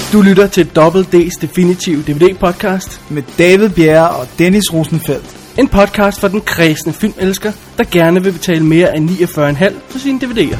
Du lytter til Double D's Definitive DVD-podcast med David Bjerre og Dennis Rosenfeldt. En podcast for den kræsne filmelsker, der gerne vil betale mere end 49,5 for sine DVD'er.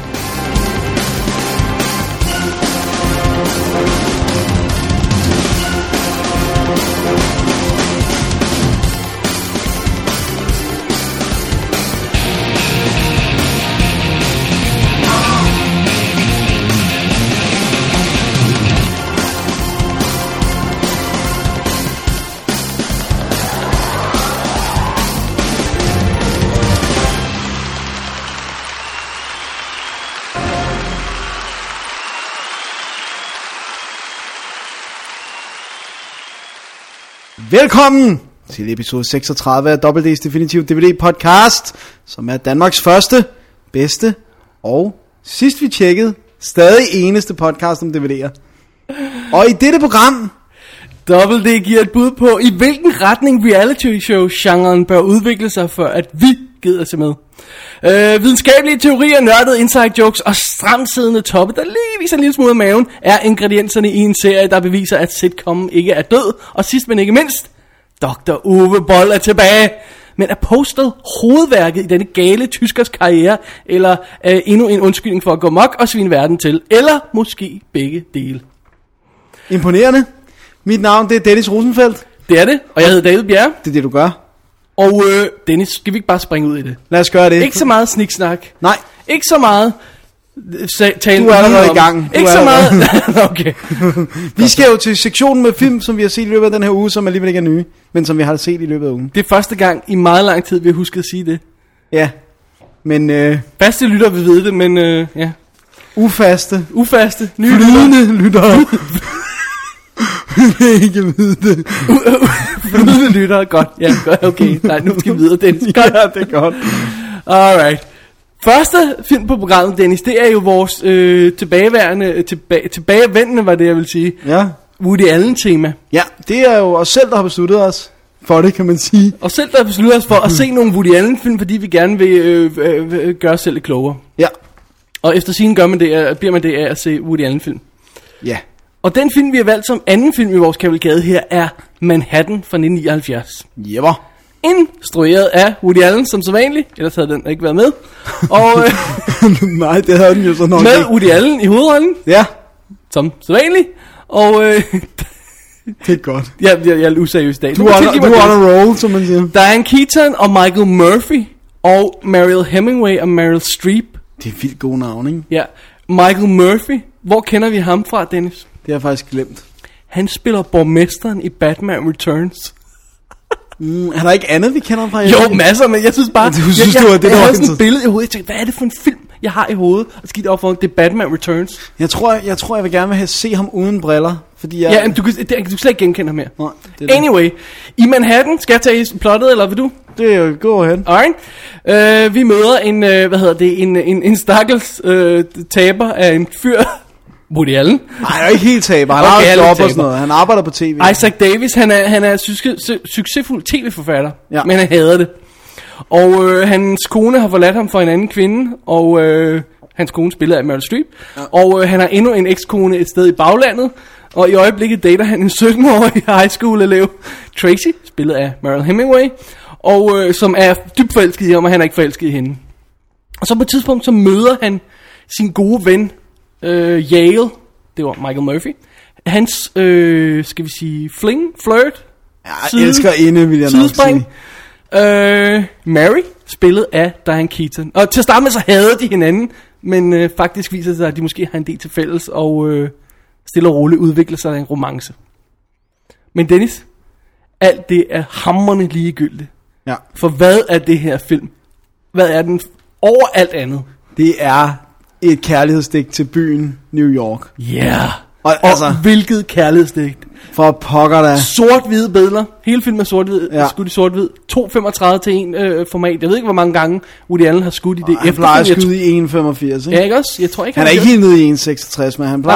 Velkommen til episode 36 af Double D's Definitive DVD podcast, som er Danmarks første, bedste og sidst vi tjekkede, stadig eneste podcast om DVD'er. Og i dette program Double D giver et bud på, i hvilken retning reality show-genren bør udvikle sig, for at vi gider se med. Videnskabelige teorier, nørdede inside jokes og stramsiddende toppe, der lige viser en lille smule af maven, er ingredienserne i en serie, der beviser, at sitcomen ikke er død. Og sidst men ikke mindst, Dr. Uwe Boll er tilbage. Men er Postal hovedværket i denne gale tyskers karriere, eller endnu en undskyldning for at gå mok og svine verden til, eller måske begge dele? Imponerende. Mit navn det er Dennis Rosenfeldt. Det er det, og jeg hedder David Bjerre. Det er det du gør. Og Dennis, skal vi ikke bare springe ud i det? Lad os gøre det. Ikke så meget sniksnak. Nej. Ikke så meget tale. Du er allerede i gang. Ikke så meget. Okay. Vi skal jo til sektionen med film, som vi har set i løbet af den her uge, som alligevel ikke er nye, men som vi har set i løbet af ugen. Det er første gang i meget lang tid, vi har husket at sige det. Ja. Men faste lytter vil vide det, men ja. Ufaste, nye flydende lyttere. ikke vide det. Flydende lyttere, godt. Ja, godt, okay. Nej, nu skal vi videre, Dennis. Ja, det er godt. Alright. Første film på programmet, Dennis, det er jo vores tilbagevendende, var det jeg vil sige. Ja. Woody Allen tema. Ja, det er jo os selv, der har besluttet os for det, kan man sige. Og selv der har besluttet os for at se nogle Woody Allen film, fordi vi gerne vil gøre os selv lidt klogere. Ja. Og efter sin bliver man det af at se Woody Allen film. Ja. Og den film vi har valgt som anden film i vores kavalkade her er Manhattan fra 1979. Jepper. Instrueret af Woody Allen som sædvanligt, ellers havde den ikke været med. Og nej, det havde den jo så nok med ikke. Woody Allen i hovedrollen. Ja. Som sædvanligt. Og det er godt. Jeg er useriøs i dag. Du er on a roll, som man siger. Diane Keaton og Michael Murphy og Mariel Hemingway og Meryl Streep. Det er vildt gode navn, ikke? Ja. Michael Murphy. Hvor kender vi ham fra, Dennis? Det har jeg faktisk glemt. Han spiller borgmesteren i Batman Returns. Er der ikke andet, vi kender fra? Jo, masser, men jeg synes bare... Jeg havde sådan et billede i hovedet. Jeg tænkte, hvad er det for en film, jeg har i hovedet? Og skidt op for, det er Batman Returns. Jeg tror, jeg vil gerne vil se ham uden briller. Fordi jeg... Ja, men du kan slet ikke genkende ham mere. Nej, det anyway, i Manhattan, skal jeg tage plottet, eller vil du? Det er jo, go ahead. Alright. Vi møder en stakkels taber af en fyr... Woody Allen. Nej, han er ikke helt taber. Han har et job og sådan noget. Han arbejder på tv. Isaac Davis, han er succesfuld tv-forfatter, ja. Men han hader det. Og hans kone har forladt ham for en anden kvinde, og hans kone spiller af Meryl Streep. Ja. Og han har endnu en ekskone et sted i baglandet, og i øjeblikket dater han en 17-årig high school elev, Tracy, spillet af Mariel Hemingway, og som er dybt forelsket i ham, og han er ikke forelsket i hende. Og så på et tidspunkt, så møder han sin gode ven, Yale, det var Michael Murphy. Hans, skal vi sige, flirt. Jeg elsker inde, vil jeg nok sige. Mary, spillet af Diane Keaton. Og til at starte med, så havde de hinanden, men faktisk viser det sig, at de måske har en del til fælles, og stille og roligt udvikler sig en romance. Men Dennis, alt det er hamrende ligegyldigt. Ja. For hvad er det her film? Hvad er den over alt andet? Det er et kærlighedsdigt til byen New York. Ja. Yeah. Og altså, hvilket kærlighedsdigt. For pokker da. Sort-hvide billeder. Hele filmen er sort-hvid. Ja. Skudt i sort-hvid. 2:35 til 1 format. Jeg ved ikke, hvor mange gange Woody Allen har skudt i det. Han plejer at skyde i 1,85. Ja, ikke også? Jeg tror ikke, han er ikke helt nede i 1,66, men han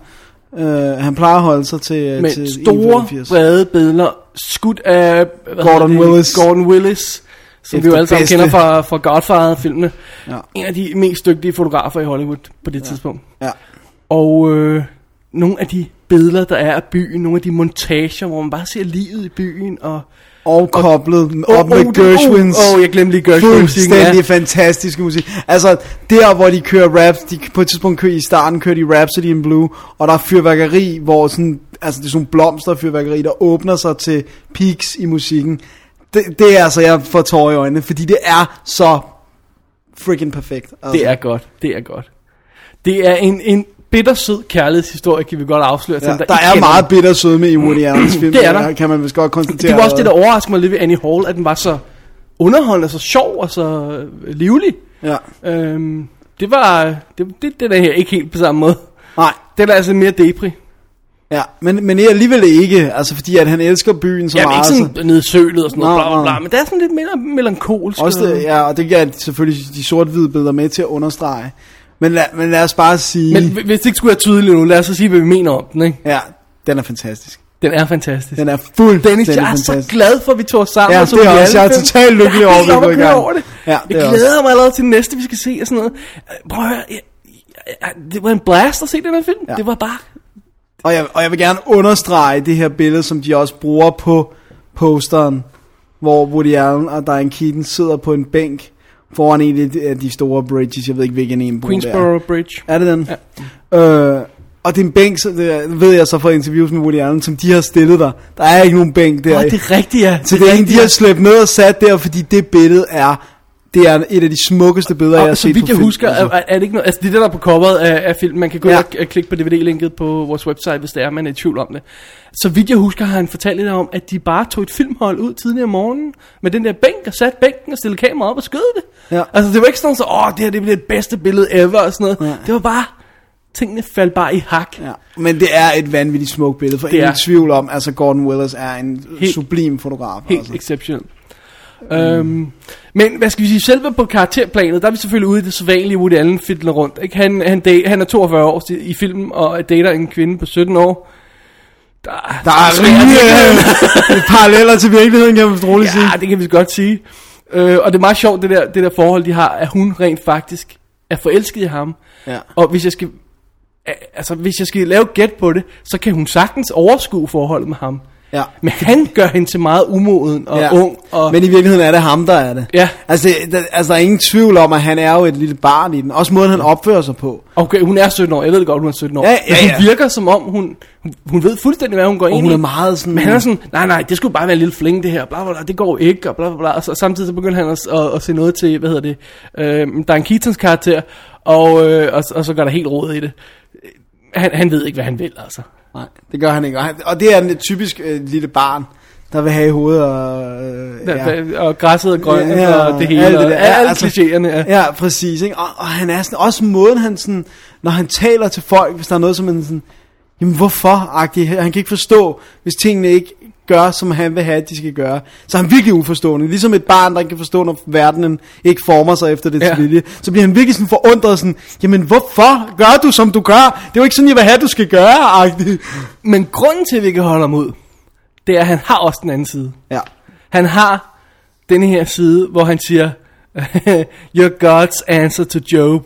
plejer at holde sig til med til store, 1,85. brede billeder. Skudt af Gordon Willis. Som vi jo alle sammen kender fra Godfather-filmene. Ja. En af de mest dygtige fotografer i Hollywood på det tidspunkt. Ja. Og nogle af de billeder, der er af byen, nogle af de montager, hvor man bare ser livet i byen, og koblet op med Gershwins. Jeg glemte lige Gershwins musikken. Fuldstændig fantastisk musik. Altså, der hvor de kører raps, på et tidspunkt i starten kører de Rhapsody in Blue, og der er fyrværkeri, hvor sådan, altså det er sådan blomsterfyrværkeri, der åbner sig til peaks i musikken. Det er altså, jeg får tårer i øjnene, fordi det er så freaking perfekt. Altså. Det er godt. Det er en bittersød kærlighedshistorie, kan vi godt afsløre. Ja, der er meget bittersød med i Woody Allens film. Det er der. Kan man vist godt konstatere. Det var også det, der overraskede mig lidt ved Annie Hall, at den var så underholdende, så sjov og så livlig. Ja. Det der her ikke helt på samme måde. Nej. Det er altså mere depri. Ja, men alligevel ikke, altså fordi at han elsker byen så meget. Jamen ikke sådan nede i sølet og sådan noget, bla bla bla, men det er sådan lidt mere melankolsk. Også det, ja, og det giver selvfølgelig de sort-hvide billeder med til at understrege. Men lad os bare sige... Men hvis det ikke skulle være tydeligt nu, lad os så sige, hvad vi mener om den, ikke? Ja, den er fantastisk. Den er fantastisk. Den er fuldstændig Dennis, jeg er så glad for, at vi tog os sammen. Ja, det er også. Jeg er totalt lykkelig over, at vi går i gang. Over det. Ja, jeg glæder mig allerede til det næste, vi skal se og sådan noget. Prøv at høre, det var en blast at se den her film. Ja. Det var bare... Og jeg vil gerne understrege det her billede, som de også bruger på posteren, hvor Woody Allen og Diane Keaton sidder på en bænk foran en af de store bridges. Jeg ved ikke, hvilken en Queensboro Bridge. Er det den? Ja. Og det er en bænk, så det ved jeg så fra interviews med Woody Allen, som de har stillet der. Der er ikke nogen bænk der. Det er rigtigt, ja. Så det er en, de har slæbt ned og sat der, fordi det billede det er et af de smukkeste billeder, jeg har set på film. Så vidt jeg husker, er det ikke noget... Altså det der på coveret af filmen, man kan gå og klikke på DVD-linket på vores website, hvis det er, man er i tvivl om det. Så vidt jeg husker, har han fortalt lidt om, at de bare tog et filmhold ud tidligere om morgenen, med den der bænk, og satte bænken og stillede kameraet op og skød det. Ja. Altså det var ikke sådan så, det her det bliver det bedste billede ever, og sådan noget. Ja. Det var bare... Tingene faldt bare i hak. Ja. Men det er et vanvittigt smukt billede, for ingen tvivl om, altså Gordon Willis er en sublim fotograf. Helt altså. Exceptionelt. Men hvad skal vi sige, selve på karakterplanet, der er vi selvfølgelig ude i det sædvanlige Woody Allen fidler rundt, ikke? Han er 42 år i filmen og dater en kvinde på 17 år. Der er rimelig paralleller til virkeligheden, kan man roligt sige. Ja, det kan vi godt sige. Og det er meget sjovt, det der forhold de har, at hun rent faktisk er forelsket i ham. Ja. Og hvis jeg skal lave gæt på det, så kan hun sagtens overskue forholdet med ham. Ja. Men han gør hende til meget umoden og ung. Men i virkeligheden er det ham, der er det. Ja. Altså, der er ingen tvivl om, at han er jo et lille barn i den. Også måden, han opfører sig på. Okay, hun er 17 år. Jeg ved godt, hun er 17 år. Men hun virker som om, hun ved fuldstændig, hvad hun går ind i. Og hun er meget sådan... Men han er sådan, nej, det skulle bare være en lille fling, det her. Bla, bla, bla, det går ikke, og bla, bla, bla. Og så, samtidig så begynder han at se noget til, Diane Keatons karakter. Og så går der helt rodet i det. Han ved ikke, hvad han vil, altså. Nej, det gør han ikke. Og det er en typisk lille barn, der vil have i hovedet og græsset og grønne og det hele. Alle klichéerne. Ja, præcis. Ikke? Og han er sådan, også måden, han sådan, når han taler til folk, hvis der er noget, som han sådan, jamen hvorfor-agtigt. Han kan ikke forstå, hvis tingene ikke gør, som han vil have, at de skal gøre. Så er han virkelig uforstående. Ligesom et barn, der ikke kan forstå, når verdenen ikke former sig efter det til vilje. Så bliver han virkelig sådan forundret, sådan, jamen hvorfor gør du, som du gør? Det er jo ikke sådan, jeg vil have, du skal gøre-agtigt. Men grunden til, at vi kan holde ham ud, det er, at han har også den anden side. Ja. Han har denne her side, hvor han siger, you're God's answer to Job.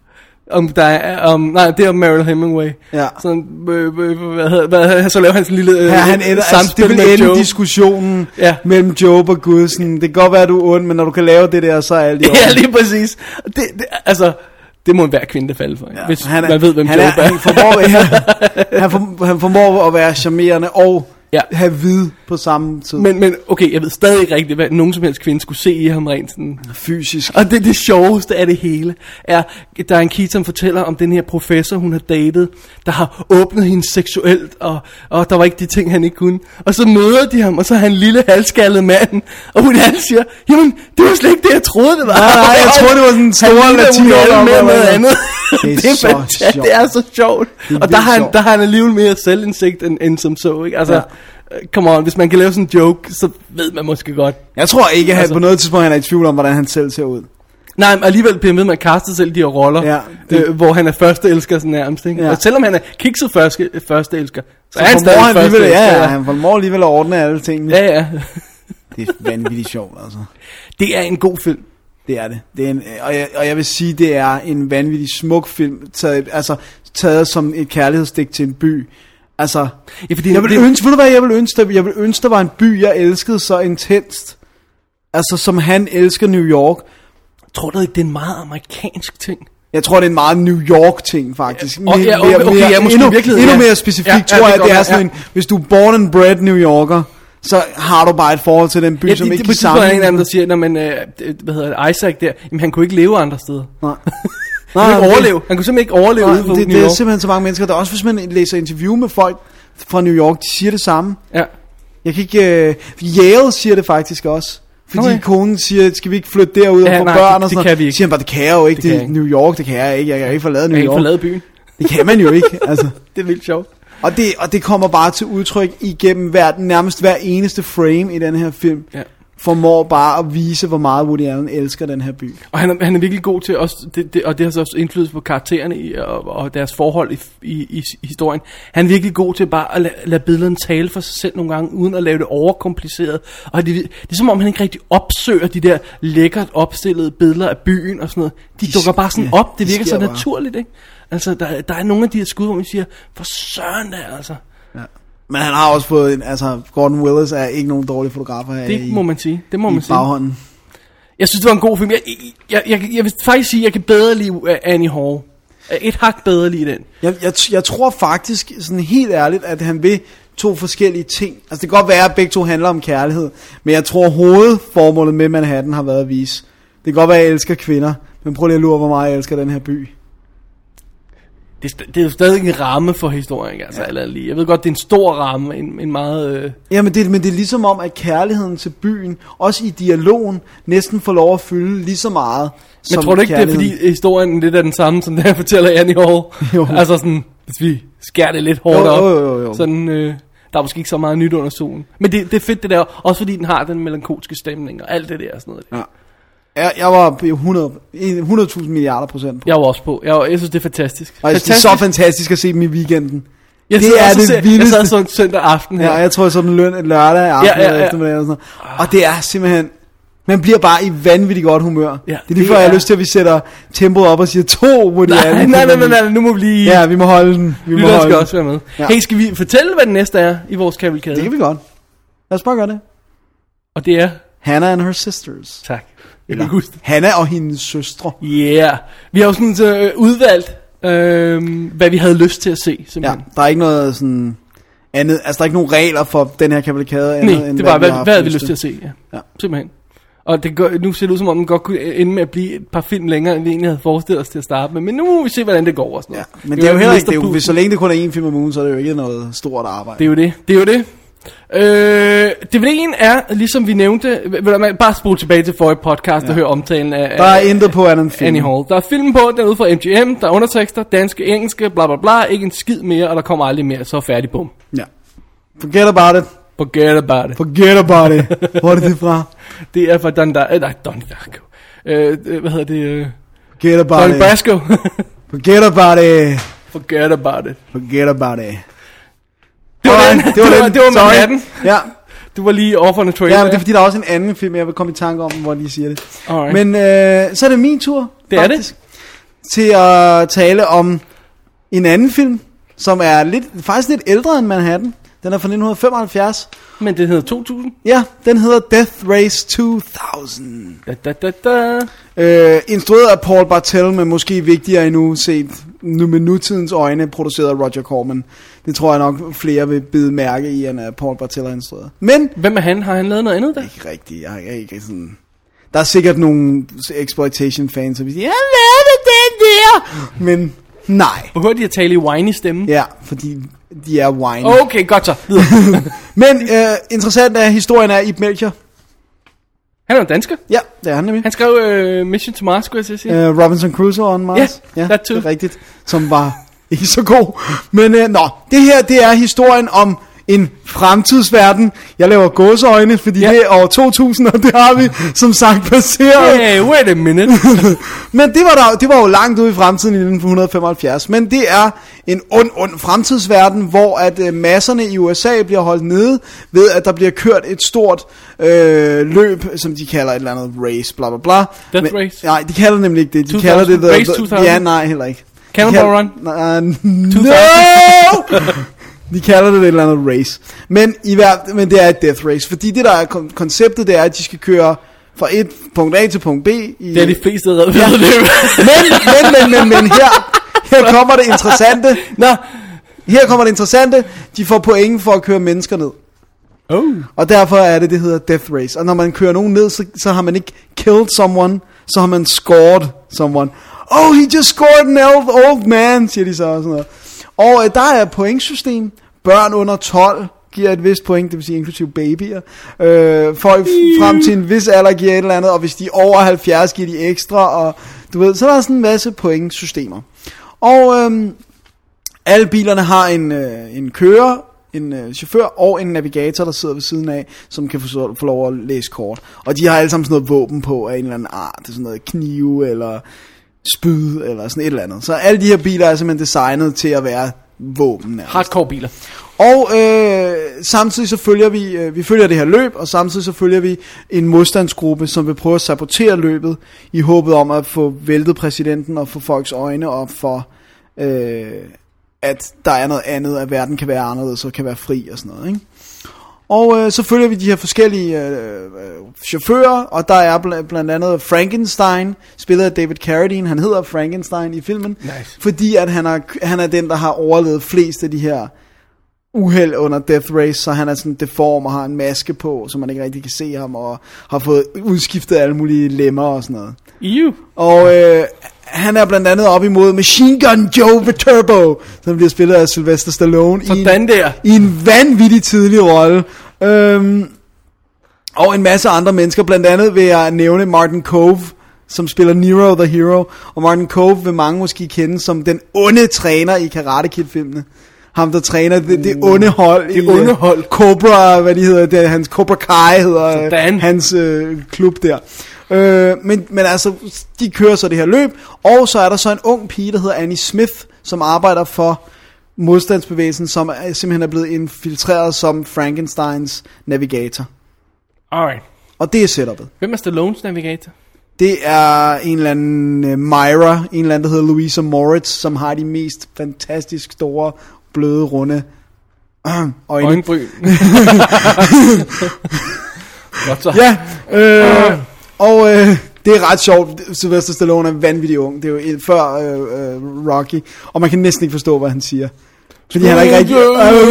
Nej, det er Merrill Hemingway. Ja. Sådan, så laver han sådan en lille samspil med Job. Det vil ende diskussionen mellem Job og Gud. Sådan, det kan godt være, du er ond, men når du kan lave det der, så er alt i orden. Ja, lige præcis. Det må enhver kvinde falde for, hvis man ved, hvem Job er. Han formår at være charmerende og have vid på samme tid. Men okay, jeg ved stadig ikke rigtigt, hvad nogen som helst kvinde skulle se i ham rent sådan fysisk. Og det sjoveste af det hele er, Diane Keaton fortæller om den her professor, hun har datet, der har åbnet hende seksuelt, og der var ikke de ting, han ikke kunne. Og så møder de ham, og så er han en lille halvskaldet mand, og hun siger, jamen, det var slet ikke det, jeg troede, det var. Nej, jeg troede, det var sådan en stor latino med noget andet. Det er så sjovt. Det er så sjovt. Og der har han alligevel mere selvindsigt end som så, ikke? Altså, come on, hvis man kan lave sådan en joke, så ved man måske godt. Jeg tror ikke, at på noget tidspunkt han er i tvivl om, hvordan han selv ser ud. Nej, men alligevel bliver han ved med at kaste selv de her roller, hvor han er førsteelsker sådan nærmest, ikke? Ja. Og selvom han er kikset førsteelsker, så er han stadig førsteelsker. Ja, han formår alligevel at ordne alle tingene. Ja. Det er vanvittigt sjovt, altså. Det er en god film. Det er det. Og jeg vil sige, det er en vanvittig smuk film, taget som et kærlighedsstik til en by. Altså, Ja, fordi jeg vil ønske, ved du hvad jeg vil ønske? Jeg vil ønske, der var en by, jeg elskede så intenst. Altså, som han elsker New York. Tror du ikke, det er en meget amerikansk ting? Jeg tror, det er en meget New York ting, faktisk. Endnu mere specifikt, tror jeg, det er sådan en, hvis du er born and bred New Yorker, så har du bare et forhold til den by, som ikke kan sammenligne. Det er en anden, der siger, når man, hvad hedder det, Isaac der, jamen han kunne ikke leve andre steder. Nej. Han kunne ikke overleve. Han kunne simpelthen ikke overleve ude for New York. Det er simpelthen så mange mennesker. Der er også, hvis man læser interview med folk fra New York, de siger det samme. Ja. Jeg kan ikke... Yale siger det faktisk også. Fordi konen siger, skal vi ikke flytte derud og få børn og sådan noget. Kan vi ikke. Siger han bare, det kan jeg jo ikke. Det er New York, det kan jeg ikke. Jeg kan ikke forlade New York. Jeg kan ikke forlade byen. Det kan man jo ikke, altså. Det er vildt sjovt. Og det kommer bare til udtryk igennem nærmest hver eneste frame i den her film. Ja. Formår bare at vise, hvor meget Woody Allen elsker den her by. Og han er virkelig god til også, og det har så også indflydelse på karaktererne og deres forhold i historien. Han er virkelig god til bare at lade billederne tale for sig selv nogle gange, uden at lave det overkompliceret. Og det er som om han ikke rigtig opsøger de der lækkert opstillede billeder af byen og sådan noget. De dukker bare sådan op, det virker så naturligt, ikke? Altså, der er nogle af de her skud, hvor man siger, for søren der, altså. Ja. Men han har også fået Gordon Willis er ikke nogen dårlig fotografer her. Det må man sige. Det må man sige. Baghånden. Jeg synes det var en god film. Jeg vil faktisk sige, at jeg kan bedre lide Annie Hall. Et hak bedre lide den. Jeg tror faktisk sådan helt ærligt, at han vil to forskellige ting. Altså det kan godt være, at begge to handler om kærlighed, men jeg tror hovedformålet med Manhattan har været at vise. Det kan godt være, at jeg elsker kvinder, men prøv lige at lure, hvor meget jeg elsker den her by. Det er jo stadig en ramme for historien, altså. Ja. Jeg ved godt, det er en stor ramme, en meget... Ja, men det er ligesom om, at kærligheden til byen, også i dialogen, næsten får lov at fylde lige så meget. Men tror du ikke, det er fordi historien lidt er den samme, som der fortæller Annie Hall? Jo. Altså sådan, hvis vi skærer det lidt hårdt op. Jo. Sådan, der er måske ikke så meget nyt under solen. Men det er fedt det der, også fordi den har den melankolske stemning og alt det der og sådan noget. Ja. Jeg var 100.000 milliarder procent på. Jeg var også på. Jeg synes, det er fantastisk. Og det er så fantastisk at se dem i weekenden. Det er det vildeste. Jeg sad sådan søndag aften her. Ja, jeg tror sådan lørdag aften eller eftermiddag og sådan noget. Og det er simpelthen... Man bliver bare i vanvittigt godt humør. Ja, det er lige før, jeg har lyst til, at vi sætter tempoet op og siger 2, hvor det er. Nej, nu må vi lige... Ja, vi må holde den. Vi skal også være med. Ja. Hey, skal vi fortælle, hvad den næste er i vores kavalkade? Det kan vi godt. Lad os bare gøre det. Og det er... Hannah and Her Sisters. Tak. Eller Hannah og hendes søstre. Yeah. Vi har jo sådan udvalgt, hvad vi havde lyst til at se, simpelthen. Ja, der er ikke noget sådan andet, altså der er ikke nogen regler for den her kavalkade. Nej, det var, hvad havde vi lyst til at se, ja. Simpelthen. Og nu ser det ud som om, den godt kunne ende med at blive et par film længere, end vi egentlig havde forestillet os til at starte med. Men nu må vi se, hvordan det går og sådan noget. Ja, men det er jo heller ikke, hvis så længe det kun er én film om ugen, så er det jo ikke noget stort arbejde. Det er jo det. DVD'en er, ligesom vi nævnte, bare spole tilbage til forrige podcast og høre omtalen af... Der er intet på anden film. Annie Hall. Der er film på, den er ude fra MGM, der er undertekster, danske, engelske, bla bla bla, ikke en skid mere, og der kommer aldrig mere, så er færdig, bum. Ja. Forget about it. Forget about it. Hvor er det fra? Det er fra Don Darko. Hvad hedder det? Forget about Don Brasco. Forget about it. Forget about it. Forget about it. Det var Manhattan. Ja. Du var lige off on a trailer. Ja, men det er fordi, der er også en anden film, jeg vil komme i tanke om, hvor de siger det. Alright. Men så er det min tur, det faktisk, til at tale om en anden film, som er faktisk lidt ældre end Manhattan. Den er fra 1975. Men den hedder 2000? Ja, den hedder Death Race 2000. Instrueret af Paul Bartel, men måske vigtigere endnu set med nutidens øjne, produceret af Roger Corman. Det tror jeg nok flere vil bide mærke i, end Paul Bartel har instrueret. Men hvem er han? Har han lavet noget andet der? Ikke rigtigt. Jeg er ikke sådan... Der er sikkert nogle exploitation fans, som vil sige, jeg lavede den der! Men nej. Behøver de at tale i whiny stemme? Ja, fordi de er whiny. Okay, godt så. Men interessant er, historien er Ib Melchior. Han er jo dansker. Ja, det er han nemlig. Han skrev Mission to Mars, skulle jeg sige. Robinson Crusoe on Mars. Ja, det er rigtigt. Som var ikke så god. Men det her, det er historien om en fremtidsverden. Jeg laver gåseøjne, fordi det er år 2000, og det har vi som sagt passeret. Hey, wait a minute. Men det var jo langt ude i fremtiden i 1975. Men det er en ond fremtidsverden, hvor at masserne i USA bliver holdt nede ved, at der bliver kørt et stort løb, som de kalder et eller andet race, bla bla bla. Death Race? Nej, de kalder nemlig ikke det. De 2000, kalder det Race 2000? Ja, nej, heller ikke. Cannonball Run? 2000? No! De kalder det et eller andet race. Men det er et death race. Fordi det der er konceptet, det er, at de skal køre fra et punkt A til punkt B. Det er de fleste redde ja. Men her kommer det interessante. Her kommer det interessante. De får point for at køre mennesker ned. Og derfor er det hedder death race. Og når man kører nogen ned, så har man ikke killed someone, så har man scored someone. Oh, he just scored an old man, siger de så og sådan noget. Og der er pointsystem. Børn under 12 giver et vist point, det vil sige inklusive babyer. Folk frem til en vis alder giver et eller andet, og hvis de er over 70 giver de ekstra, og du ved, så der er sådan en masse pointsystemer. Og alle bilerne har en kører, en chauffør og en navigator, der sidder ved siden af, som kan få lov at læse kort. Og de har alle sammen sådan noget våben på af en eller anden art. Det er sådan noget knive eller spyd eller sådan et eller andet. Så alle de her biler er simpelthen designet til at være våben. Nærmest. Hardcore biler. Og samtidig så følger vi følger det her løb, og samtidig så følger vi en modstandsgruppe, som vil prøve at sabotere løbet, i håbet om at få væltet præsidenten og få folks øjne op for, at der er noget andet, at verden kan være anderledes og kan være fri og sådan noget, ikke? Og så følger vi de her forskellige chauffører, og der er blandt andet Frankenstein, spillet af David Carradine. Han hedder Frankenstein i filmen, nice. Fordi at han er den, der har overlevet flest af de her uheld under Death Race, så han er sådan deform og har en maske på, så man ikke rigtig kan se ham, og har fået udskiftet alle mulige lemmer og sådan noget. Og han er blandt andet op imod Machine Gun Joe Viterbo, som bliver spillet af Sylvester Stallone i en vanvittig tidlig rolle. Og en masse andre mennesker, blandt andet vil jeg nævne Martin Kove, som spiller Nero the Hero. Og Martin Kove vil mange måske kende som den onde træner i Karate Kid-filmene. Ham der træner det onde hold. Cobra, hvad de hedder, det er hans Cobra Kai hedder hans klub der. Men altså, de kører så det her løb, og så er der så en ung pige, der hedder Annie Smith, som arbejder for modstandsbevægelsen, som simpelthen er blevet infiltreret som Frankensteins navigator. Alright. Og det er setupet. Hvem er Stallones navigator? Det er en eller anden Myra, en eller anden, der hedder Louisa Moritz, som har de mest fantastisk store, bløde, runde øjenbryn. Godt så. Ja, og det er ret sjovt. Sylvester Stallone er vanvittig ung. Det er jo før Rocky, og man kan næsten ikke forstå, hvad han siger. Fordi han er ikke rigtig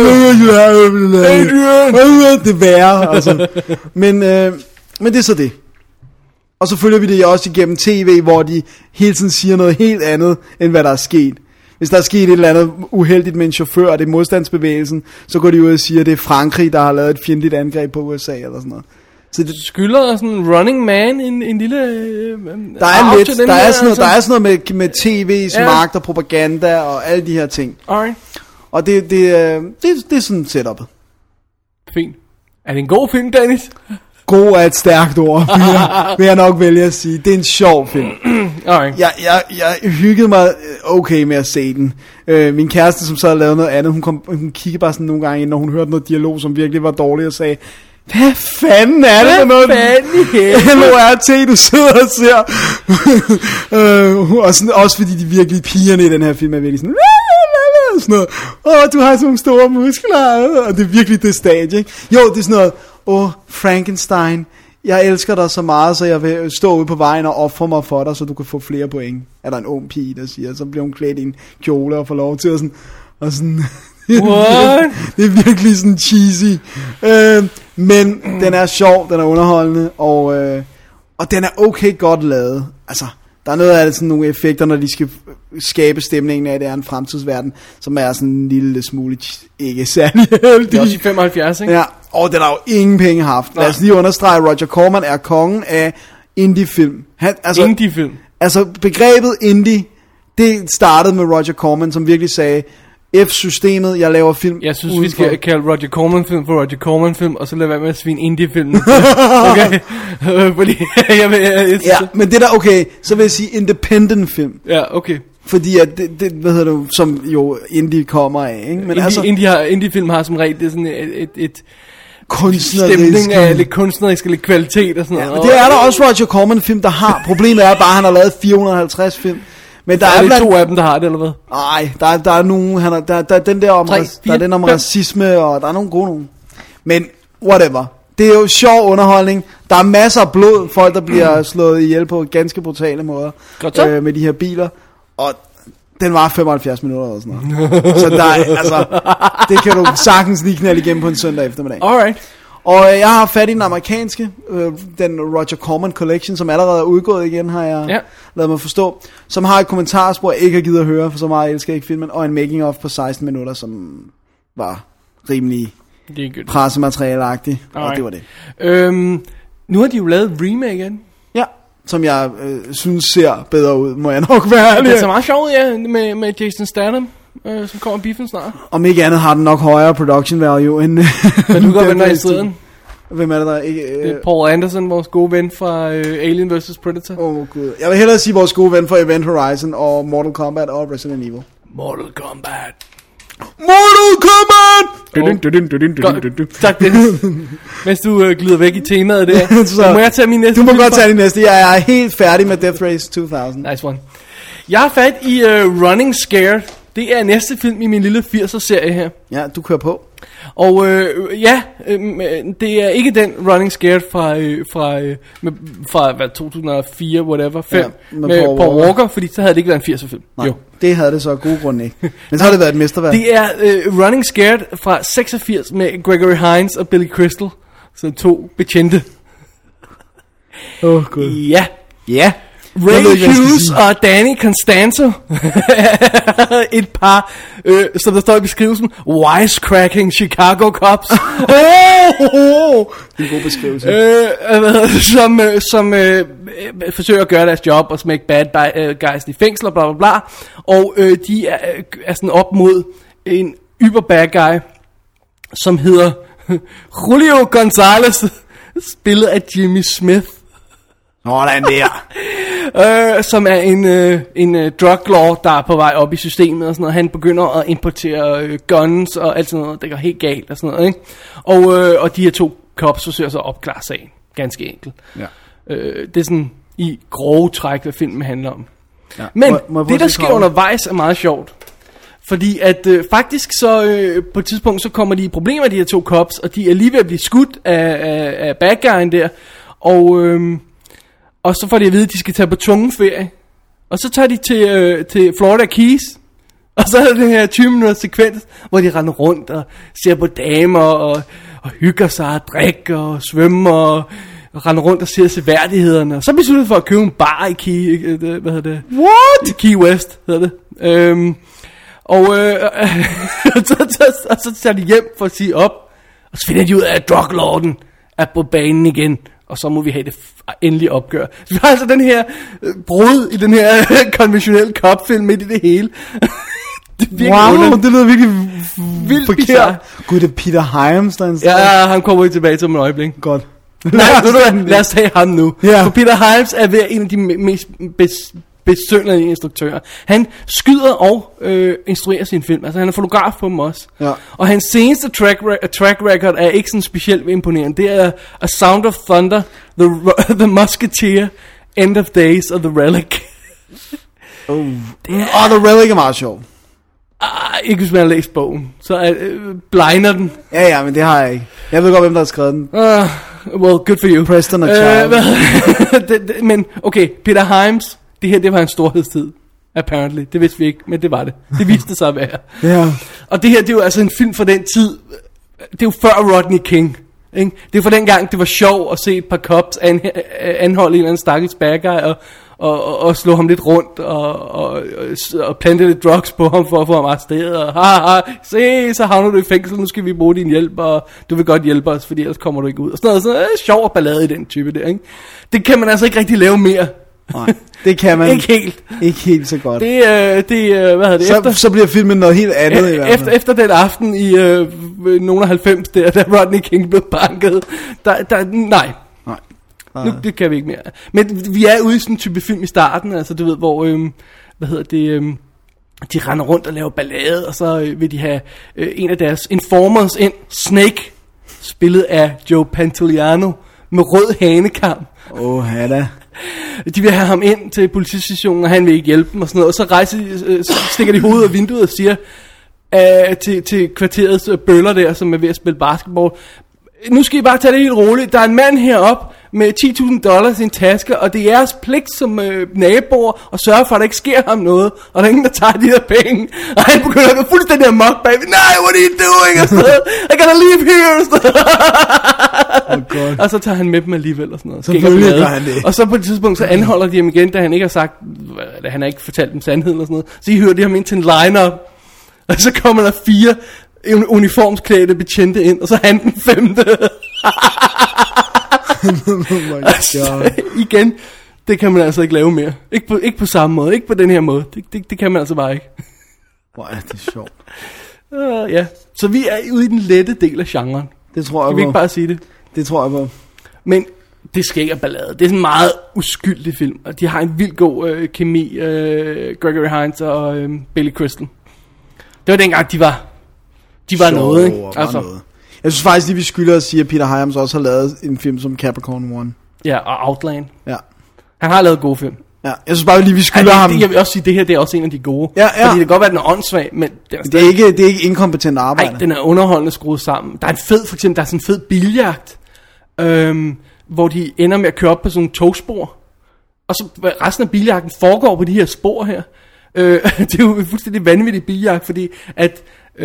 det er værre, altså. Men det er så det. Og så følger vi det også igennem tv, hvor de hele tiden siger noget helt andet, end hvad der er sket. Hvis der er sket et eller andet uheldigt med en chauffør, og det er modstandsbevægelsen, så går de ud og siger, at det er Frankrig, der har lavet et fjendtligt angreb på USA, eller sådan noget. Så det skylder sådan en running man en lille der er sådan noget med tv's magt og propaganda og alle de her ting. Alright. Og det er sådan setupet. Fint. Er det en god film, Dennis? God er et stærkt ord, vil jeg nok vælge at sige. Det er en sjov film. Alright. Jeg hyggede mig okay med at se den. Min kæreste, som så havde lavet noget andet, hun kiggede bare sådan nogle gange ind, når hun hørte noget dialog, som virkelig var dårligt, og sagde, hvad fanden er det for noget LORT, du sidder og ser? Og sådan, også fordi de virkelig pigerne i den her film er virkelig sådan, sådan noget, du har sådan nogle store muskler, og det er virkelig det stadie, ikke? Jo, det er sådan noget, Frankenstein, jeg elsker dig så meget, så jeg vil stå ude på vejen og ofre mig for dig, så du kan få flere point. Er der en ung pige, der siger, så bliver hun klædt i en kjole og får lov til at sådan What? Det er virkelig sådan cheesy. Men den er sjov, den er underholdende, og den er okay godt lavet. Altså, der er noget af det, sådan nogle effekter, når de skal skabe stemningen af, at det er en fremtidsverden, som er sådan en lille smule ikke særlig heldig. Det er også i 75, ikke? Ja, og den har jo ingen penge haft. Lad os lige understrege, Roger Corman er kongen af indie-film. Indie-film? Altså, begrebet indie, det startede med Roger Corman, som virkelig sagde, F-systemet, jeg laver film. Jeg synes, vi skal kalde Roger Corman film for Roger Corman film, og så lade være med at svine indie-film. Okay? Fordi ja, men det der, okay, så vil jeg sige independent film. Ja, okay. Fordi at det hvad hedder du, som jo indie kommer af, ikke? Men indie-film har som regel, det er sådan et stemning af lidt kunstnerisk, lidt kvalitet og sådan noget. Ja, det er der også Roger Corman film, der har. Problemet er bare, at han har lavet 450 film. Men der er er det 2 af dem, der har det, eller hvad? Nej, der er nogen, der er den der om, 3, 4, der er den om 5. racisme, og der er nogle gode nogen. Men whatever. Det er jo sjov underholdning. Der er masser af blod, folk der bliver slået ihjel på ganske brutale måder. Godt så. Med de her biler. Og den var 75 minutter eller sådan noget. Så der er, altså, det kan du sagtens lige knalde igennem på en søndag eftermiddag. Alright. Og jeg har fat i den amerikanske, den Roger Corman Collection, som allerede er udgået igen, har jeg lavet mig forstå. Som har et kommentarspor, jeg ikke har givet at høre, for så meget jeg elsker ikke filmen. Og en making of på 16 minutter, som var rimelig pressemateriale-agtig. Og det var det. Nu har de jo lavet remake igen. Ja, som jeg synes ser bedre ud, må jeg nok være ærlig. Det er så meget sjovt, ja, med Jason Statham, som kommer biffen snart. Om ikke andet har den nok højere production value end... Men du går venner i striden. Hvem er det der ikke? Det er Paul Anderson, vores gode ven fra Alien vs. Predator. Gud. Jeg vil hellere sige vores gode ven fra Event Horizon og Mortal Kombat og Resident Evil. Mortal Kombat. Tak, Dennis. Mens du glider væk i temaet der, så må jeg tage min næste. Du må godt tage din næste. Jeg er helt færdig med Death Race 2000. Nice one. Jeg har fat i Running Scared. Det er næste film i min lille 80'er-serie her. Ja, du kører på. Og det er ikke den Running Scared fra 2004, whatever, 5, med Paul Walker, fordi så havde det ikke været en 80'er film. Nej, jo. Det havde det så af gode grunde ikke. Men så har det været et mesterværk. Det er Running Scared fra 86 med Gregory Hines og Billy Crystal, som 2 betjente. Gud. Ja. Ja. Ray Hughes og Danny Constanzo. Et par, som der står i beskrivelsen, wisecracking Chicago cops. Det er en god beskrivelse. Som forsøger at gøre deres job og smække bad guys i fængsler, bla bla bla. Og de er sådan op mod en yber bad guy, som hedder Julio Gonzalez, spillet af Jimmy Smith. Sådan der. Som er en drug lord, der er på vej op i systemet og sådan noget. Han begynder at importere guns og alt sådan noget. Det går helt galt og sådan noget, ikke? Og de her 2 cops forsøger så at opklare sagen. Ganske enkelt. Ja. Det er sådan i grove træk, hvad filmen handler om. Ja. Men det der sker undervejs er meget sjovt. Fordi at faktisk så på et tidspunkt så kommer de i problemer, de her 2 cops, og de er lige ved at blive skudt af bad guyen der. Og så får de at vide, at de skal tage på tungeferie. Og så tager de til Florida Keys. Og så er der den her 20 minutters sekvens, hvor de render rundt og ser på damer og hygger sig og drikker og svømmer og render rundt og ser seværdighederne. Og så beslutter de for at købe en bar i Key West hedder det. Så tager de hjem for at sige op. Og så finder de ud af, at druglorden er på banen igen. Og så må vi have det endelig opgør. Så vi har altså den her brud i den her konventionelle cop-film midt i det hele. Det lyder virkelig vildt forkert. Gud, det er Peter Hyams, der ja, han kommer vi tilbage til om et øjeblik. Godt. Lad os tage ham nu. Yeah. For Peter Hyams er ved en af de mest besynderlige instruktører. Han skyder og instruerer sin film. Altså han er fotograf på dem også. Ja. Og hans seneste track record er ikke sådan specielt imponerende. Det er A Sound of Thunder, The Musketeer, End of Days og The Relic. The Relic er meget sjov. Ikke hvis man har læst bogen. Så blinder den. Ja, men det har jeg ikke. Jeg ved godt, hvem der har skrevet den. Well, good for you. Preston og Charlie. Men okay, Peter Hyams. Det her, det var en storhedstid, apparently. Det vidste vi ikke, men det var det. Det viste sig at være. Ja. Og det her, det er jo altså en film fra den tid. Det er jo før Rodney King. Ikke? Det er fra den gang, det var sjovt at se et par cops anholde en eller anden stakkels bad guy og slå ham lidt rundt og plante lidt drugs på ham for at få ham arresteret. Og se, så havner du i fængsel, nu skal vi bruge din hjælp, og du vil godt hjælpe os, fordi ellers kommer du ikke ud. Og sådan noget, sjov og ballade i den type der, ikke? Det kan man altså ikke rigtig lave mere. Nej, det kan man ikke helt så godt. Det hvad hedder det? Så bliver filmen noget helt andet i hvert fald. Efter den aften i nogle af 90 da Rodney King blev banket, nej. Nu, det kan vi ikke mere. Men vi er ude i sådan en type film i starten, altså du ved, hvor de render rundt og laver ballade, og så vil de have en af deres informers ind, Snake, spillet af Joe Pantoliano med rød hanekam. Da. de vil have ham ind til politistationen, og han vil ikke hjælpe dem og sådan noget. Og så stikker de hovedet af vinduet og siger til kvarterets bøller der, som er ved at spille basketball: nu skal I bare tage det helt roligt. Der er en mand heroppe med $10,000 i en taske, og det er jeres pligt som naboer at sørge for, at der ikke sker ham noget, og der er ingen, der tager de der penge. Og han begynder at gå fuldstændig amok bagved. Nej, what are you doing? Og sådan noget. I gotta leave here. Og, sådan noget. Og så tager han med dem alligevel og sådan noget. Så han det. Og så på et tidspunkt, så anholder de ham igen, da han ikke har sagt, da han har ikke fortalt dem sandheden og sådan noget. Så I hører de ham ind til en line-up, og så kommer der 4 uniformsklædte betjente ind, og så han den 5. Altså, igen, det kan man altså ikke lave mere. Ikke på samme måde, ikke på den her måde. Det kan man altså bare ikke. Hvor er det sjovt. Ja, så vi er ude i den lette del af genren. Det tror jeg på. Kan vi ikke bare sige det? Det tror jeg på. Men det skal ikke ballade. Det er en meget uskyldig film, og de har en vildt god kemi, Gregory Hines og Billy Crystal. Det var dengang, de var noget, ikke? Altså. Noget. Jeg synes faktisk, vi skylder at sige, at Peter Hyams også har lavet en film som Capricorn 1. Ja, og Outland. Ja. Han har lavet gode film. Ja, jeg synes bare lige, vi skylder ham. Jeg vil også sige, det her det er også en af de gode. Ja. Fordi det kan godt være, den er åndssvag, men det er ikke inkompetent arbejde. Nej, den er underholdende skruet sammen. Der er en fed, for eksempel, der er sådan en fed biljagt, hvor de ender med at køre op på sådan en togspor. Og så resten af biljagten foregår på de her spor her. Det er jo fuldstændig vanvittig biljagt, fordi at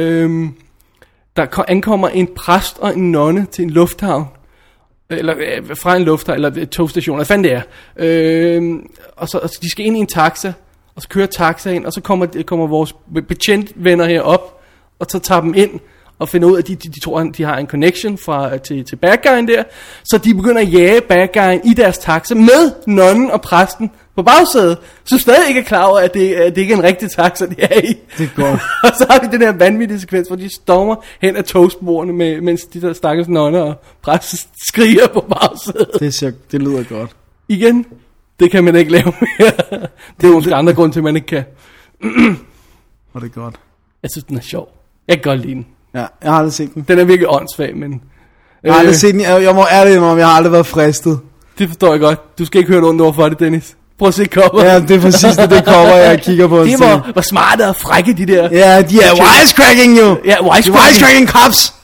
der ankommer en præst og en nonne til en lufthavn, eller fra en lufthavn, eller et togstation, hvad fanden det er. Og så de skal ind i en taxa, og så kører taxaen, og så kommer vores betjentvenner herop, og så tager dem ind, og finder ud af, at de tror, at de har en connection til bad guyen der. Så de begynder at jage bad guyen i deres taxa med nonnen og præsten på bagsædet, så stadig ikke er klar over, at det ikke er en rigtig taxa, de er i. Det er godt. Og så har vi den her vanvittige sekvens, hvor de stormer hen af togsporene, mens de der stakkels nonner og præsten skriger på bagsædet. Det lyder godt. Igen, det kan man ikke lave mere. Det er måske andre grunde til, at man ikke kan. Hvor det er godt. Jeg synes, den er sjov. Jeg kan godt lide den. Ja, jeg har aldrig set den. Den er virkelig åndssvag, men... Jeg har aldrig set den. Jeg må ærligt indrømme, jeg har aldrig været fristet. Det forstår jeg godt. Du skal ikke høre noget over for det, Dennis. Prøv at se cover. Ja, det er præcis det cover, jeg kigger på. Det var smarte og frække, de der. Ja, de er wisecracking jo. Ja, wisecracking cops.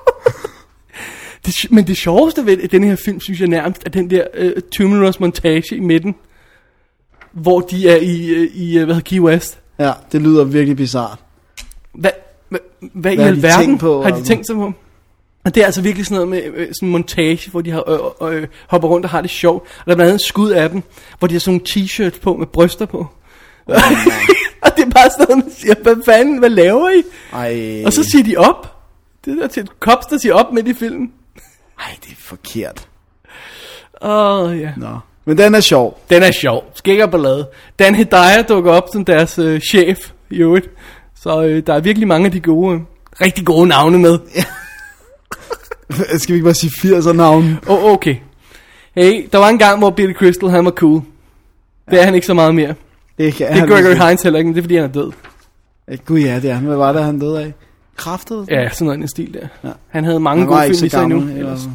Men det sjoveste ved den her film, synes jeg nærmest, er den der 20 minutters montage i midten, hvor de er i Key West. Ja, det lyder virkelig bizart. Hvad i alverden har de tænkt sig på? Og det er altså virkelig sådan noget med sådan en montage, hvor de har hopper rundt og har det sjovt. Og der er blandt andet en skud af dem, hvor de har sådan nogle t-shirts på med bryster på. Og det er bare sådan noget, man siger, hvad fanden, hvad laver I? Ej. Og så siger de op. Det der til cops, der siger op midt i filmen. Ej, det er forkert. Ja. Nå. Men den er sjov. Den er sjov. Skæg og ballade. Dan Hedaya dukker op som deres chef i øvrigt. Så der er virkelig mange af de gode, rigtig gode navne med. Skal vi ikke bare sige 80'er navne? Okay. Hey, der var en gang, hvor Billy Crystal, han var cool. Det er han ikke så meget mere. Det er Gregory Hines heller ikke, men det er fordi han er død. Gud ja, det er han. Hvad var det, han døde af? Kræftet? Ja, sådan noget i en stil der. Ja. Han havde han mange gode film i sig nu.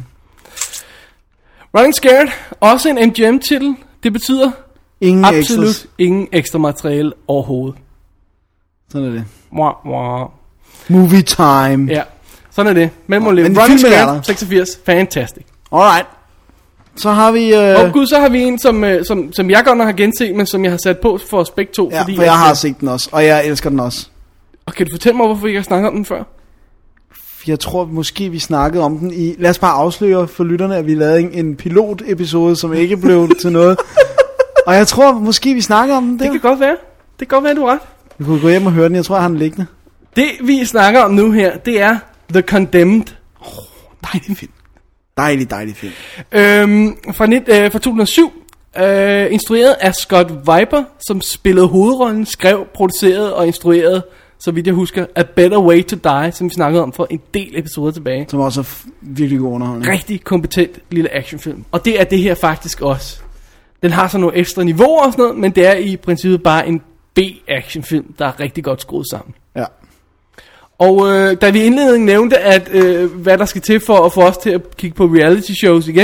Running Scared, også en MGM-titel. Det betyder absolut ingen ekstra materiale overhovedet. Sådan er det. Wow. Movie time. Ja, sådan er det. Men Running Scared, 86, fantastic. Alright. Så har vi... så har vi en, som jeg godt nok har genset, men som jeg har sat på for os begge to. Ja, fordi for jeg har set den også, og jeg elsker den også. Og kan du fortælle mig, hvorfor vi ikke har snakket om den før? Jeg tror måske, vi snakkede om den i... Lad os bare afsløre for lytterne, at vi lavede en pilot-episode, som ikke blev til noget. Og jeg tror måske, vi snakker om den der. Det kan godt være. Det kan godt være, du har ret. Vi kunne gå hjem og høre den. Jeg tror, jeg har den liggende. Det, vi snakker om nu her, det er The Condemned. Dejlig film. Dejlig film. Fra 2007. Instrueret af Scott Viper, som spillede hovedrollen, skrev, producerede og instruerede, så vidt jeg husker, A Better Way to Die, som vi snakkede om for en del episoder tilbage. Som også er virkelig god underholdning. Rigtig kompetent lille actionfilm. Og det er det her faktisk også. Den har så nogle ekstra niveauer og sådan noget, men det er i princippet bare en B-actionfilm, der er rigtig godt skruet sammen. Ja. Og da vi i indledningen nævnte, at hvad der skal til for at få os til at kigge på reality shows igen,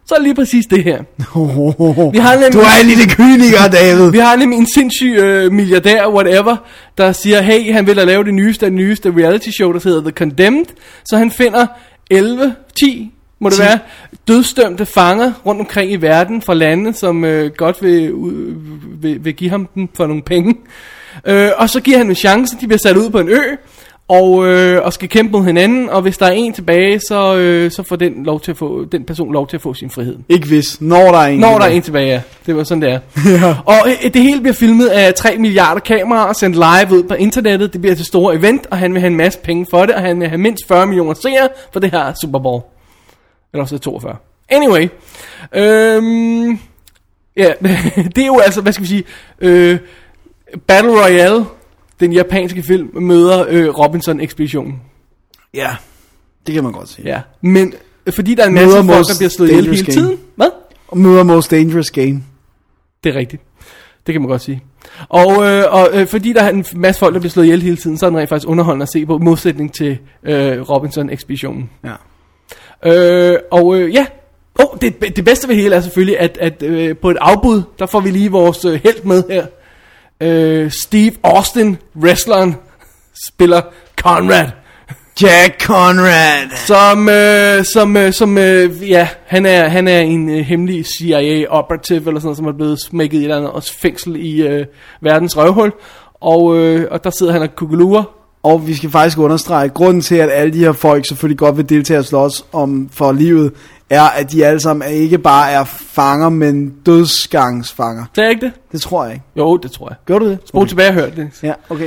så er det lige præcis det her. Vi har nemlig, du er en lille kyniker, David. Vi har nemlig en sindssyg milliardær, whatever, der siger, hey, han vil da lave det nyeste reality show, der hedder The Condemned. Så han finder 10 må det være, dødsdømte fanger rundt omkring i verden fra lande, som godt vil give ham den for nogle penge. Og så giver han en chance, de bliver sat ud på en ø, og skal kæmpe mod hinanden, og hvis der er en tilbage, så får den person lov til at få sin frihed. Ikke hvis, når der er en tilbage, ja. Det var sådan, det er. Ja. Og det hele bliver filmet af 3 milliarder kameraer og sendt live ud på internettet. Det bliver til store event, og han vil have en masse penge for det, og han vil have mindst 40 millioner seere for det her Super Bowl. Eller også 42. Anyway. Ja, det er jo altså, hvad skal vi sige, Battle Royale, den japanske film, møder Robinson-ekspeditionen. Ja, det kan man godt sige. Ja, men fordi der er en masse folk, der bliver slået ihjel hele tiden. Hvad? Og møder Most Dangerous Game. Det er rigtigt. Det kan man godt sige. Og fordi der er en masse folk, der bliver slået ihjel hele tiden, så er den rent faktisk underholdende at se på, modsætning til Robinson-ekspeditionen. Ja. Det bedste ved hele er selvfølgelig, at på et afbud, der får vi lige vores helt med her. Steve Austin, wrestleren, spiller Conrad. Jack Conrad. Som han er en hemmelig CIA operative eller sådan noget, som er blevet smækket i et eller andet fængsel i verdens røvhul. Og der sidder han og kugelurer. Og vi skal faktisk understrege, grunden til, at alle de her folk selvfølgelig godt vil deltage og slås for livet, er, at de alle sammen ikke bare er fanger, men dødsgangsfanger. Det er ikke det? Det tror jeg ikke. Jo, det tror jeg. Gør du det? Spol tilbage og hør det. Ja, okay.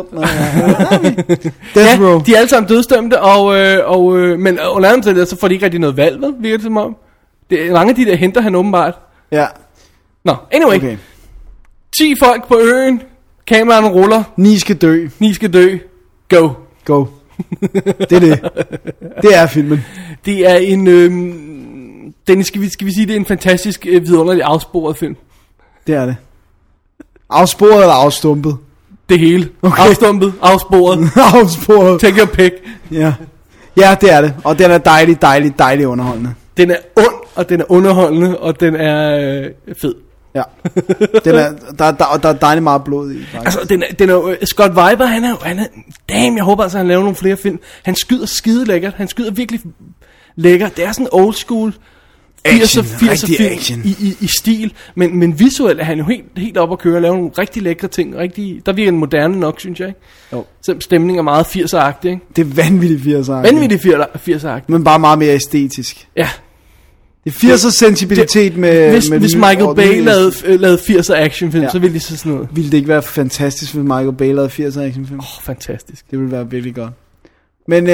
Ja, de er alle sammen dødsdømte, men under andet så får de ikke rigtig noget valg, vel? Virker det som om. Mange af de der henter han åbenbart. Ja. Nå, anyway. Okay. 10 folk på øen. Kameraen ruller. 9 skal dø. Go. Det er det. Det er filmen. Det er en skal vi sige, det er en fantastisk vidunderlig afsporet film. Det er det. Afsporet eller afstumpet? Det hele. Okay. Afstumpet, afsporet. Take your pick. Ja, det er det. Og den er dejlig underholdende. Den er ond, og den er underholdende, og den er fed. Ja. Der er dejligt meget blod i. Faktisk. Altså, den er Scott Weiber, han er damn, jeg håber altså, han laver nogle flere film. Han skyder skide lækkert. Han skyder virkelig lækkert. Det er sådan old school 80'er film i stil, men visuelt er han jo helt op at køre og lave nogle rigtig lækre ting. Der virker den moderne nok, synes jeg, ikke? Jo. Selvom stemningen er meget 80'er-agtig, ikke? Det er vanvittigt 80'er-agtigt. Men bare meget mere æstetisk. Ja. Det er 80'er sensibilitet med hvis Michael Bay lavede 80'er actionfilm, så ville det så sådan noget. Ville det ikke være fantastisk, hvis Michael Bay lavede 80'er actionfilm? Fantastisk. Det ville være virkelig godt. Men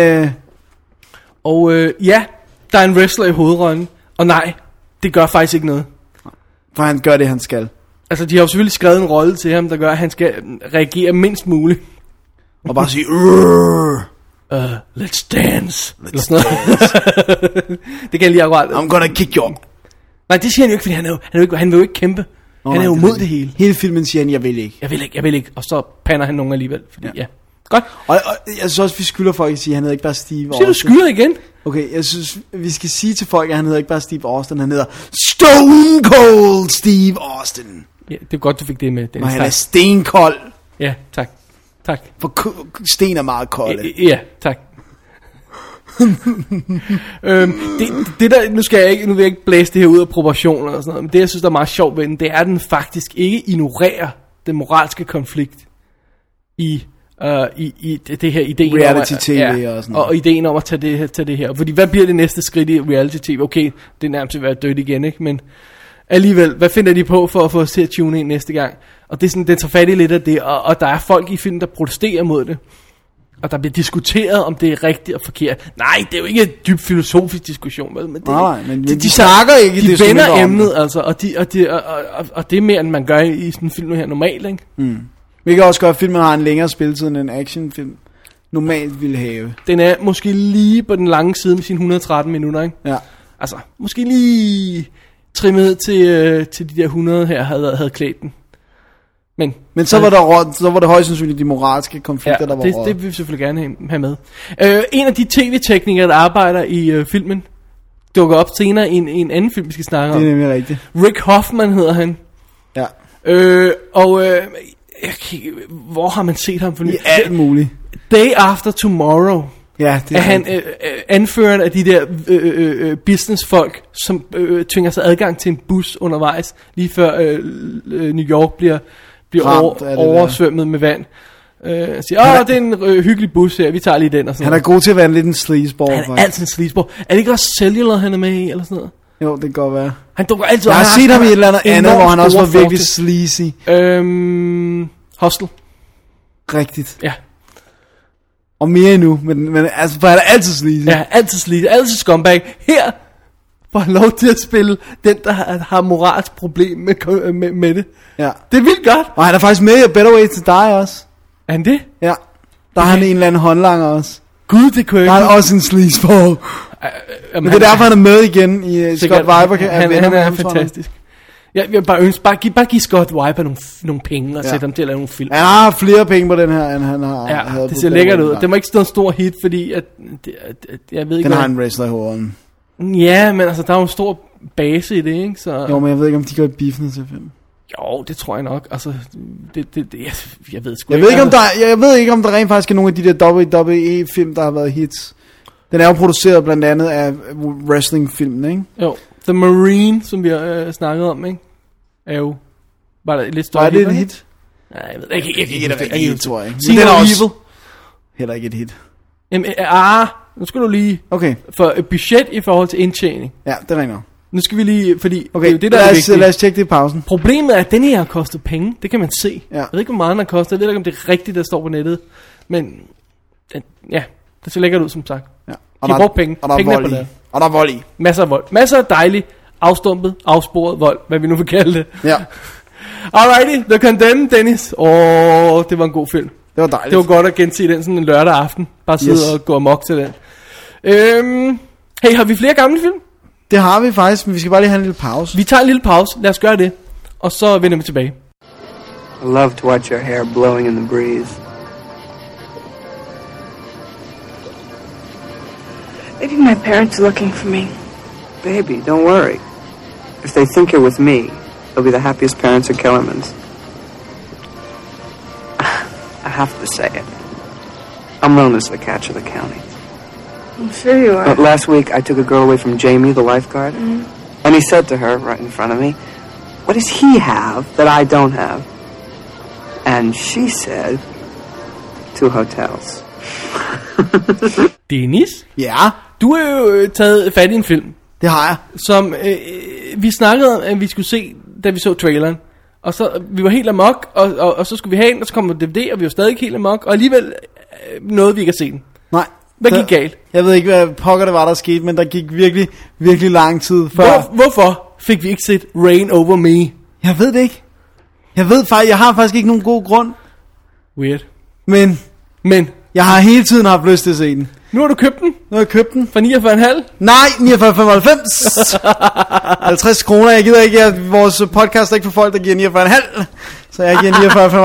der er en wrestler i hovedrollen. Og nej, det gør faktisk ikke noget. For han gør det, han skal. Altså, de har jo selvfølgelig skrevet en rolle til ham, der gør, at han skal reagere mindst muligt. Og bare sige, let's dance. Det kan jeg lige akkurat. I'm gonna kick you. Nej, det siger han jo ikke, fordi han vil jo ikke kæmpe. Han er jo mod det hele. Hele filmen siger han, jeg vil ikke. Og så pander han nogen alligevel. Fordi, ja. Godt. Og jeg synes også, vi skylder folk at sige, at han hedder ikke bare Steve Austin. Siger du skylder igen? Okay, jeg synes, vi skal sige til folk, at han hedder ikke bare Steve Austin, han hedder Stone Cold Steve Austin. Ja, det er godt, du fik det med. Men han er stenkold. Ja, tak. For sten er meget kolde. Ja, tak. Det der, nu vil jeg ikke blæse det her ud af proportioner og sådan noget, men det jeg synes der er meget sjovt ved den, det er at den faktisk ikke ignorerer den moralske konflikt i det her ideen reality TV og sådan noget. Og ideen om at tage det her. Fordi hvad bliver det næste skridt i reality TV? Okay, det er nærmest at være dødt igen, ikke? Men alligevel, hvad finder de på for at få os til at tune ind næste gang? Og det er sådan, den tager fat i lidt af det, og der er folk i filmen, der protesterer mod det. Og der bliver diskuteret, om det er rigtigt og forkert. Nej, det er jo ikke en dyb filosofisk diskussion, vel? Men men de snakker ikke. De vender emnet, altså, og det er mere, end man gør i sådan en film her normalt, ikke? Mm. Vi kan også gøre, at filmen har en længere spilletid, end en actionfilm normalt ville have. Den er måske lige på den lange side med sine 113 minutter, ikke? Ja. Altså, måske lige trimmet til de der 100 her havde klædt den. Men så var det højst sandsynligt de moralske konflikter, der var råd. Det vil vi selvfølgelig gerne have med. En af de tv-teknikere, der arbejder i filmen, dukker op senere i en anden film, vi skal snakke om. Det er nemlig rigtigt. Rick Hoffman hedder han. Ja. Hvor har man set ham for I alt muligt. Day After Tomorrow. Ja, det er han anføreren af de der businessfolk, som tvinger sig adgang til en bus undervejs, lige før New York bliver oversvømmet med vand. Siger, det er en hyggelig bus her, vi tager lige den og sådan. Han er god til at være lidt en sleazeball. Han er altid en sleazeball. Er det ikke også Cellular, han er med i, eller sådan noget? Jo, det kan godt være. Han dukker altid. Jeg har set ham i et eller andet, hvor han også var virkelig sleazy. Hostel. Rigtigt. Ja. Og mere endnu, men altså, for han er altid sleazy. Ja, altid sleazy, altid scumbag. Her får han lov til at spille den, der har moralsk problem med det. Ja. Det er vildt godt. Og han er faktisk med i A Better Way to Die også. Er han det? Ja. Der er han en eller anden håndlanger også. Gud, det kunne jeg ikke. Der er også en sleazeball. Men det er derfor, han er med igen i Scott Weiber. Han er fantastisk. Jeg vil bare ønske, bare give Scott Weiber nogle penge og sætte ham til at lave nogle film. Han har flere penge på den her, end han har. Ja, det ser lækkert ud. Det må ikke stå en stor hit, fordi jeg ved ikke. Den har en wrestler i hovedet. Ja, men altså, der er jo en stor base i det, ikke? Så... Jo, men jeg ved ikke, om de går i beefen til film. Jo, det tror jeg nok. Altså, jeg ved sgu ikke. Jeg ved ikke, om der rent faktisk er nogle af de der WWE-film, der har været hits. Den er jo produceret blandt andet af wrestling-filmen, ikke? Jo. The Marine, som vi har snakket om, ikke? Er jo bare lidt større. Var det et hit? Nej, jeg ved ikke. Det er ikke, tror jeg ikke. Men den er også evil. Heller ikke et hit. Jamen, nu skal du lige... Okay. For et budget i forhold til indtjening. Ja, det ringer. Nu skal vi lige... Fordi okay, det er det, der er vigtigt. Lad os tjekke det i pausen. Problemet er, at den her har kostet penge. Det kan man se. Ja. Jeg ved ikke, hvor meget den har kostet. Jeg ved ikke, om det er rigtigt, der står på nettet. Men... Ja, det ser lækkert ud, som sagt. Ja. De har brugt penge. Og der er vold i. Og der er vold i. Masser af vold. Masser af dejlig, afstumpet, afsporet vold. Hvad vi nu vil kalde det. Ja. Alrighty, The Condemned, Dennis. Det var en god film. Det var dejligt. Det var godt at gense den sådan en lørdag aften. Bare sidde og gå amok til den. Hey, har vi flere gamle film? Det har vi faktisk, men vi skal bare lige have en lille pause. Vi tager en lille pause. Lad os gøre det. Og så vender vi tilbage. I love to watch your hair blowing in the breeze. Maybe my parents are looking for me. Baby, don't worry. If they think you're with me, they'll be the happiest parents at Kellerman's. I have to say it. I'm known as the catch of the county. I'm sure you are. But last week, I took a girl away from Jamie, the lifeguard. Mm-hmm. And he said to her, right in front of me, "What does he have that I don't have?" And she said, 2 hotels. Dennis? Ja? Du har jo taget fat i en film. Det har jeg. Som vi snakkede om, at vi skulle se, da vi så traileren. Og så, vi var helt amok, og så skulle vi have den, og så kom der DVD, og vi var stadig helt amok. Og alligevel nåede vi ikke at se den. Nej. Hvad gik galt? Jeg ved ikke, hvad pokker det var, der skete, men der gik virkelig, virkelig lang tid før. Hvorfor fik vi ikke set Rain Over Me? Jeg ved det ikke. Jeg har faktisk ikke nogen god grund. Weird. Men jeg har hele tiden haft lyst til at se den. Nu har du købt den? Nu har jeg købt den. For 49,5? Nej, 49,95. 50 kroner. Jeg gider ikke, vores podcast er ikke for folk, der giver 49,5. Så jeg giver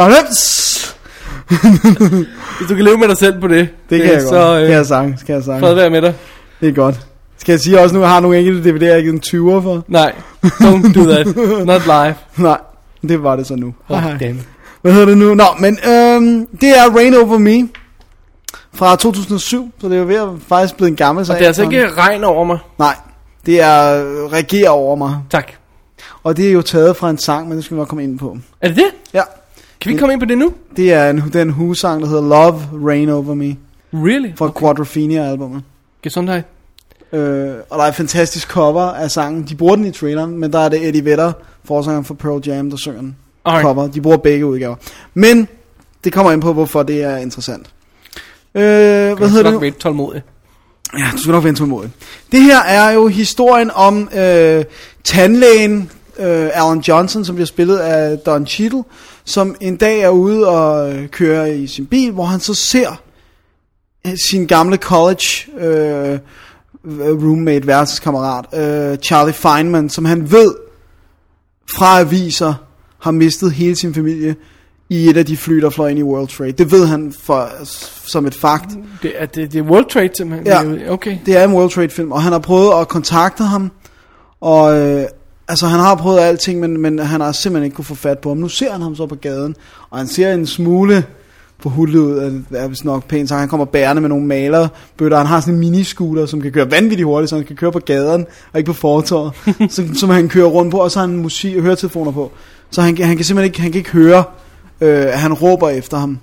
49,95. Hvis du kan leve med dig selv på det. Det kan jeg godt. Skal jeg sange. Fred være med dig. Det er godt. Skal jeg sige også nu, jeg har nogle enkelte DVD'er, jeg har givet en 20'er for? Nej, don't do that. Not live. Nej, det var det så nu. Damn. Hvad hedder det nu? Nå, men det er Rain Over Me fra 2007, så det er jo ved at faktisk blevet en gammel sag. Og det er altså ikke regn over mig? Nej, det er reger over mig. Tak. Og det er jo taget fra en sang, men det skal vi nok komme ind på. Er det det? Ja. Kan vi komme ind på det nu? Det er den Who-sang, der hedder Love, Rain Over Me. Really? Fra Quadrophenia-albumet. Gesundhed. Og der er et fantastisk cover af sangen. De bruger den i traileren, men der er det Eddie Vedder, forsangeren for Pearl Jam, der synger den. Cover. De bruger begge udgaver. Men det kommer ind på, hvorfor det er interessant. Hvad hedder det nu? Vente tålmodig. Ja, du skal nok vente tålmodig. Det her er jo historien om tandlægen Alan Johnson, som bliver spillet af Don Cheadle, som en dag er ude og kører i sin bil, hvor han så ser sin gamle college roommate, værelseskammerat, Charlie Feynman, som han ved fra aviser har mistet hele sin familie i et af de fly, der fløj ind i World Trade. Det ved han som et fakt. Det er World Trade simpelthen? Ja, okay. Det er en World Trade film, og han har prøvet at kontakte ham, og altså han har prøvet alting, men han har simpelthen ikke kunne få fat på ham. Nu ser han ham så på gaden, og han ser en smule forhudlet ud, er vist nok pænt, så han kommer bærende med nogle malerbøtter. Han har sådan en miniscooter, som kan køre vanvittigt hurtigt, så han kan køre på gaden, og ikke på fortovet, som han kører rundt på, og så har han musik og høretelefoner på. Så han kan simpelthen ikke høre, at han råber efter ham.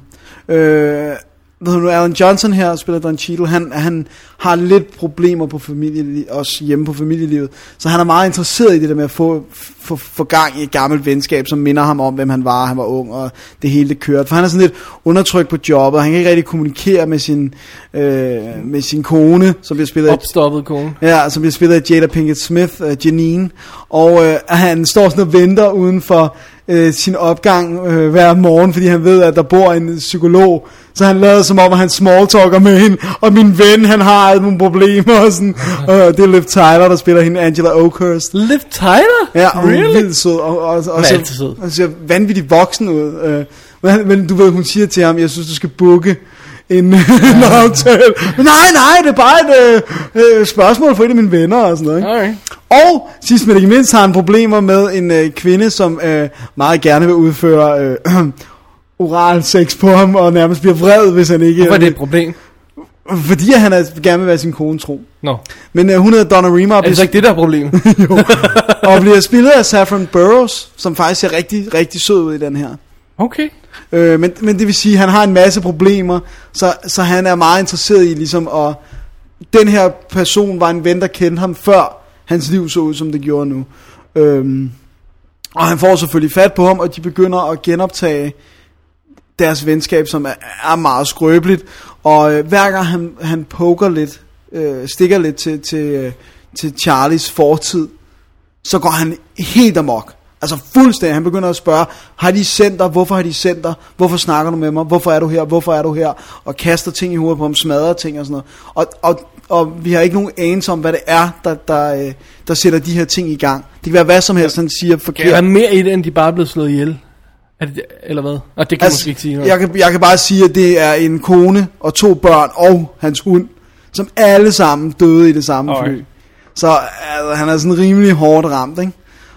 Alan Johnson her spiller Don Cheadle. Han har lidt problemer på også hjemme på familielivet, så han er meget interesseret i det der med at få gang i et gammelt venskab, som minder ham om hvem han var ung, og det hele det kørte. For han er sådan lidt undertrykt på jobbet, og han kan ikke rigtig kommunikere med sin kone, som bliver spillet opstoppet kone. Ja, som bliver spillet af Jada Pinkett Smith, Janine, og han står sådan og venter uden for sin opgang hver morgen, fordi han ved, at der bor en psykolog, så han lader som om, at han smalltalker med hende, og min ven, han har alle nogle problemer, og sådan, det er Liv Tyler, der spiller hende, Angela Oakhurst. Liv Tyler? Ja, og really? Hun er vildt sød, og så ser vanvittigt voksen ud, men du ved, hun siger til ham, jeg synes, du skal booke en aftale. Nej, det er bare et spørgsmål for et af mine venner, og sådan noget, ikke? Okay. Og sidst men ikke mindst har han problemer med en kvinde, som meget gerne vil udføre oral sex på ham, og nærmest bliver vred, hvis han ikke... Hvorfor er det et problem? Fordi han gerne vil være sin kone tro. No. Men hun hedder Donna Remer. Er det så ikke det, der er problemet? Jo. Og bliver spillet af Saffron Burrows, som faktisk ser rigtig, rigtig sød ud i den her. Okay. Men det vil sige, at han har en masse problemer, så han er meget interesseret i ligesom at... Den her person var en ven, der kendte ham før hans liv så ud, som det gjorde nu. Og han får selvfølgelig fat på ham, og de begynder at genoptage deres venskab, som er meget skrøbeligt. Og hver gang han poker lidt, stikker lidt til Charlies fortid, så går han helt amok. Altså fuldstændig. Han begynder at spørge, har de sendt dig? Hvorfor har de sendt dig? Hvorfor snakker du med mig? Hvorfor er du her? Hvorfor er du her? Og kaster ting i hovedet på ham, smadrer ting og sådan noget. Og vi har ikke nogen anelse om, hvad det er, der sætter de her ting i gang. Det kan være hvad som helst, han siger forkert. Kan der mere i det, end de bare er blevet slået ihjel? Eller hvad? Og det kan altså, måske ikke sige noget. Jeg kan bare sige, at det er en kone og 2 børn og hans hund, som alle sammen døde i det samme fly. Så altså, han er sådan rimelig hårdt ramt, ikke?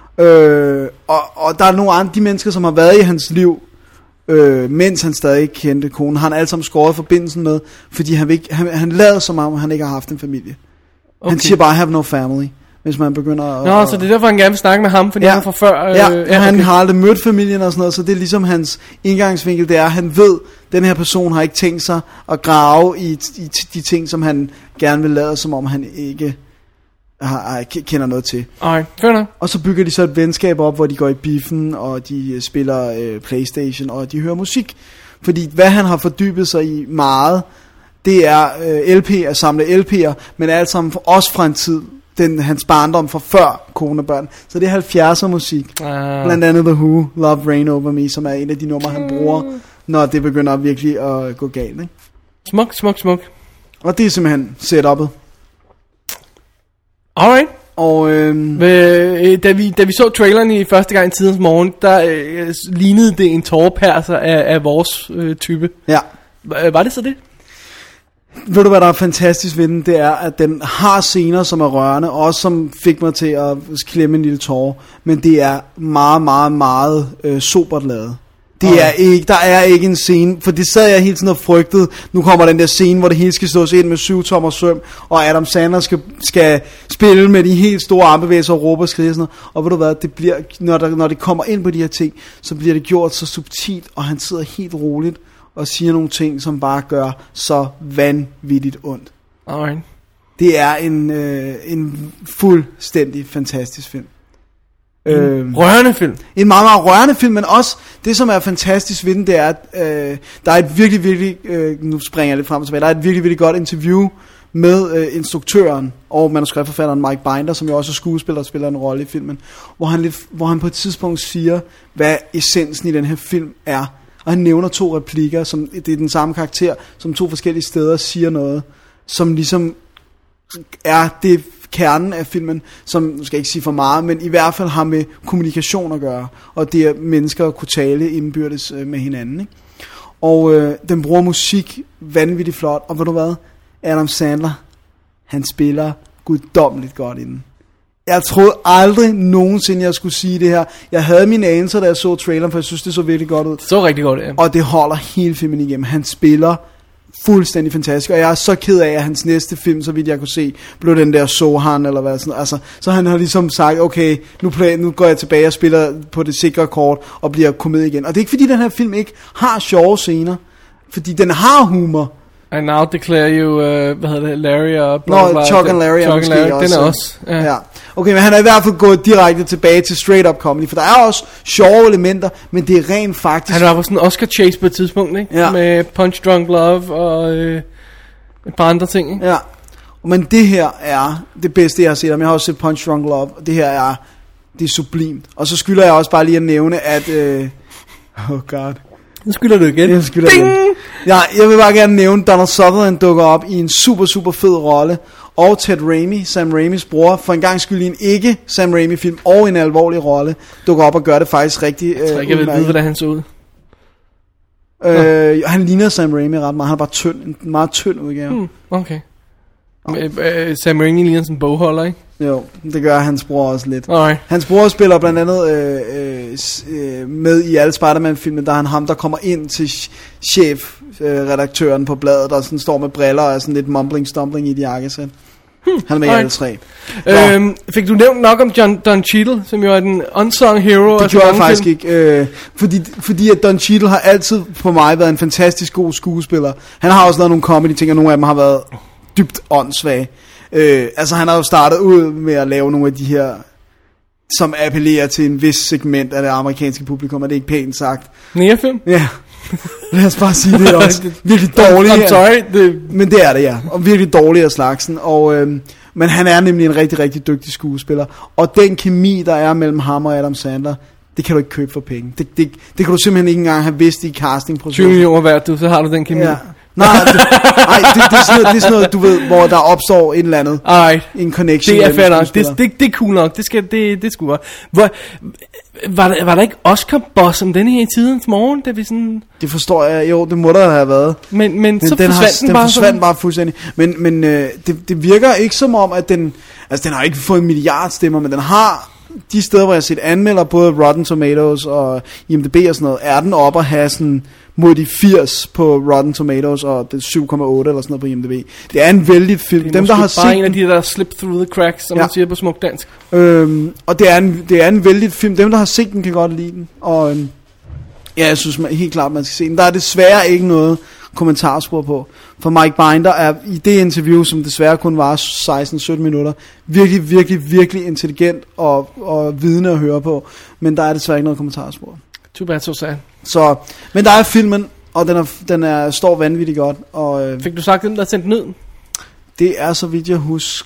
Og der er nogle andre de mennesker, som har været i hans liv, mens han stadig kendte konen, har han alle sammen skåret forbindelsen med, fordi han lader som om han ikke har haft en familie. Okay. Han siger bare have no family, hvis man begynder at... Så det er derfor han gerne vil snakke med ham, fordi han fra før... Han har aldrig mødt familien og sådan noget, så det er ligesom hans indgangsvinkel, det er, han ved, den her person har ikke tænkt sig at grave i de ting, som han gerne vil lade, som om han ikke kender noget til. Og så bygger de så et venskab op, hvor de går i biffen, og de spiller PlayStation, og de hører musik. Fordi hvad han har fordybet sig i meget, det er LP'er, samle LP'er, men alt sammen også fra en tid, hans barndom fra før kone og børn. Så det er 70'er musik. Blandt andet The Who, Love Rain Over Me, som er en af de numre, han bruger, når det begynder virkelig at gå galt, ikke? Smuk. Og det er simpelthen setup'et. Alright. Og da vi så traileren i første gang i tidens morgen, der lignede det en tårperser af vores type. Ja. Var det så det? Ved du hvad der er fantastisk ved den? Det er at den har scener som er rørende, og også som fik mig til at klemme en lille tåre. Men det er meget, meget, meget sobert lavet. Det er ikke, der er ikke en scene, for det sad jeg hele tiden og frygtede. Nu kommer den der scene, hvor det hele skal stås ind med 7-tommer søm, og Adam Sandler skal spille med de helt store armbevægelser og råbe og skrige og sådan noget. Og ved du hvad, det bliver, når det kommer ind på de her ting, så bliver det gjort så subtilt, og han sidder helt roligt og siger nogle ting, som bare gør så vanvittigt ondt. Alright. Det er en fuldstændig fantastisk film. Rørende film. En meget, meget rørende film, men også det, som er fantastisk ved den, det er, at der er et virkelig, virkelig, nu springer jeg lidt frem og tilbage, der er et virkelig, virkelig godt interview med instruktøren og manuskriptforfatteren Mike Binder, som jo også er skuespiller og spiller en rolle i filmen, hvor han på et tidspunkt siger, hvad essensen i den her film er. Og han nævner 2 replikker, som det er den samme karakter, som 2 forskellige steder siger noget, som ligesom er det kernen af filmen, som, nu skal jeg ikke sige for meget, men i hvert fald har med kommunikation at gøre, og det at mennesker kunne tale indbyrdes med hinanden, ikke? Og den bruger musik vanvittigt flot, og ved du hvad? Adam Sandler, han spiller guddommeligt godt inden. Jeg troede aldrig nogensinde, jeg skulle sige det her. Jeg havde mine anelser, da jeg så traileren, for jeg synes, det så virkelig godt ud. Så rigtig godt, ja. Og det holder hele filmen igennem. Han spiller fuldstændig fantastisk, og jeg er så ked af, at hans næste film, så vidt jeg kunne se, blev den der Sohan, eller hvad sådan. Altså, så han har ligesom sagt, okay, nu går jeg tilbage og spiller på det sikre kort, og bliver kommet igen. Og det er ikke fordi, den her film ikke har sjove scener, fordi den har humor. I now declare you, hvad hedder det, Larry og... Chuck and Larry. Chuck and Larry, den er også. Ja. Okay, men han er i hvert fald gået direkte tilbage til straight up comedy, for der er også sjove elementer, men det er rent faktisk... Han var på sådan en Oscar chase på et tidspunkt, ikke? Ja. Med Punch Drunk Love og et par andre ting, ikke? Ja, men det her er det bedste, jeg har set. Jeg har også set Punch Drunk Love, og det her er sublimt. Og så skylder jeg også bare lige at nævne, at... oh god... Nu skylder du igen. Ja, jeg vil bare gerne nævne, Donald Sutherland dukker op i en super, super fed rolle. Og Ted Raimi, Sam Raimis bror, for en gang skyld i en ikke Sam Raimi film og en alvorlig rolle, dukker op og gør det faktisk rigtig jeg ved, hvordan han så ud. Han ligner Sam Raimi ret meget. Han er bare tynd, en meget tynd udgave. Okay. Sam Raimi ligner sådan en bogholder, ikke? Jo, det gør hans bror også lidt. Alright. Hans bror spiller blandt andet med i alle Spider-Man-filmen, der er han ham, der kommer ind til chefredaktøren på bladet, der sådan står med briller og er sådan lidt mumbling-stumbling i de jakkesæt. Han er med i alle tre. Fik du nævnt nok om Don Cheadle, som jo er den unsung hero? Det gjorde jeg faktisk ikke, fordi at Don Cheadle har altid på mig været en fantastisk god skuespiller. Han har også lavet nogle comedy-ting, og nogle af dem har været dybt åndssvage. Altså han har jo startet ud med at lave nogle af de her, som appellerer til en vis segment af det amerikanske publikum, og det er ikke pænt sagt. Nærfilm? Ja. Lad os bare sige det også. Virkelig dårligt. I'm sorry. Men det er det, ja. Og virkelig dårlig af slagsen. Men han er nemlig en rigtig, rigtig dygtig skuespiller. Og den kemi, der er mellem ham og Adam Sandler, det kan du ikke købe for penge. Det kan du simpelthen ikke engang have vidst i castingprocessen. 20 millioner værd, så har du den kemi. Ja. Nej, det er sådan noget, du ved, hvor der opstår et eller andet. En connection. Det er fair nok. Det er cool nok. Det skulle være. Var der ikke Oscar-boss om denne her i tidens morgen? Da vi sådan... Det forstår jeg. Jo, det må der have været. Men så den forsvandt bare fuldstændig. Men det virker ikke som om, at den... Altså, den har ikke fået en milliard stemmer, men den har... De steder, hvor jeg har set anmelder, både Rotten Tomatoes og IMDb og sådan noget, er den oppe at have sådan mod de 80 på Rotten Tomatoes og det 7,8 eller sådan noget på IMDb. Det er en vældig film. Det er dem, der har bare set en af de der slip through the cracks, som man siger på smuk dansk. Og det er en vældig film. Dem, der har set den, kan godt lide den. Og ja, jeg synes helt klart, man skal se den. Der er desværre ikke noget kommentarspor på. For Mike Binder er i det interview, som desværre kun var 16-17 minutter, virkelig, virkelig, virkelig intelligent og vidende at høre på. Men der er desværre ikke noget kommentarspor. Too bad, so sad. Så, men der er filmen, og den står vanvittigt godt. Og, fik du sagt dem, der sendte den ud? Det er, så vidt jeg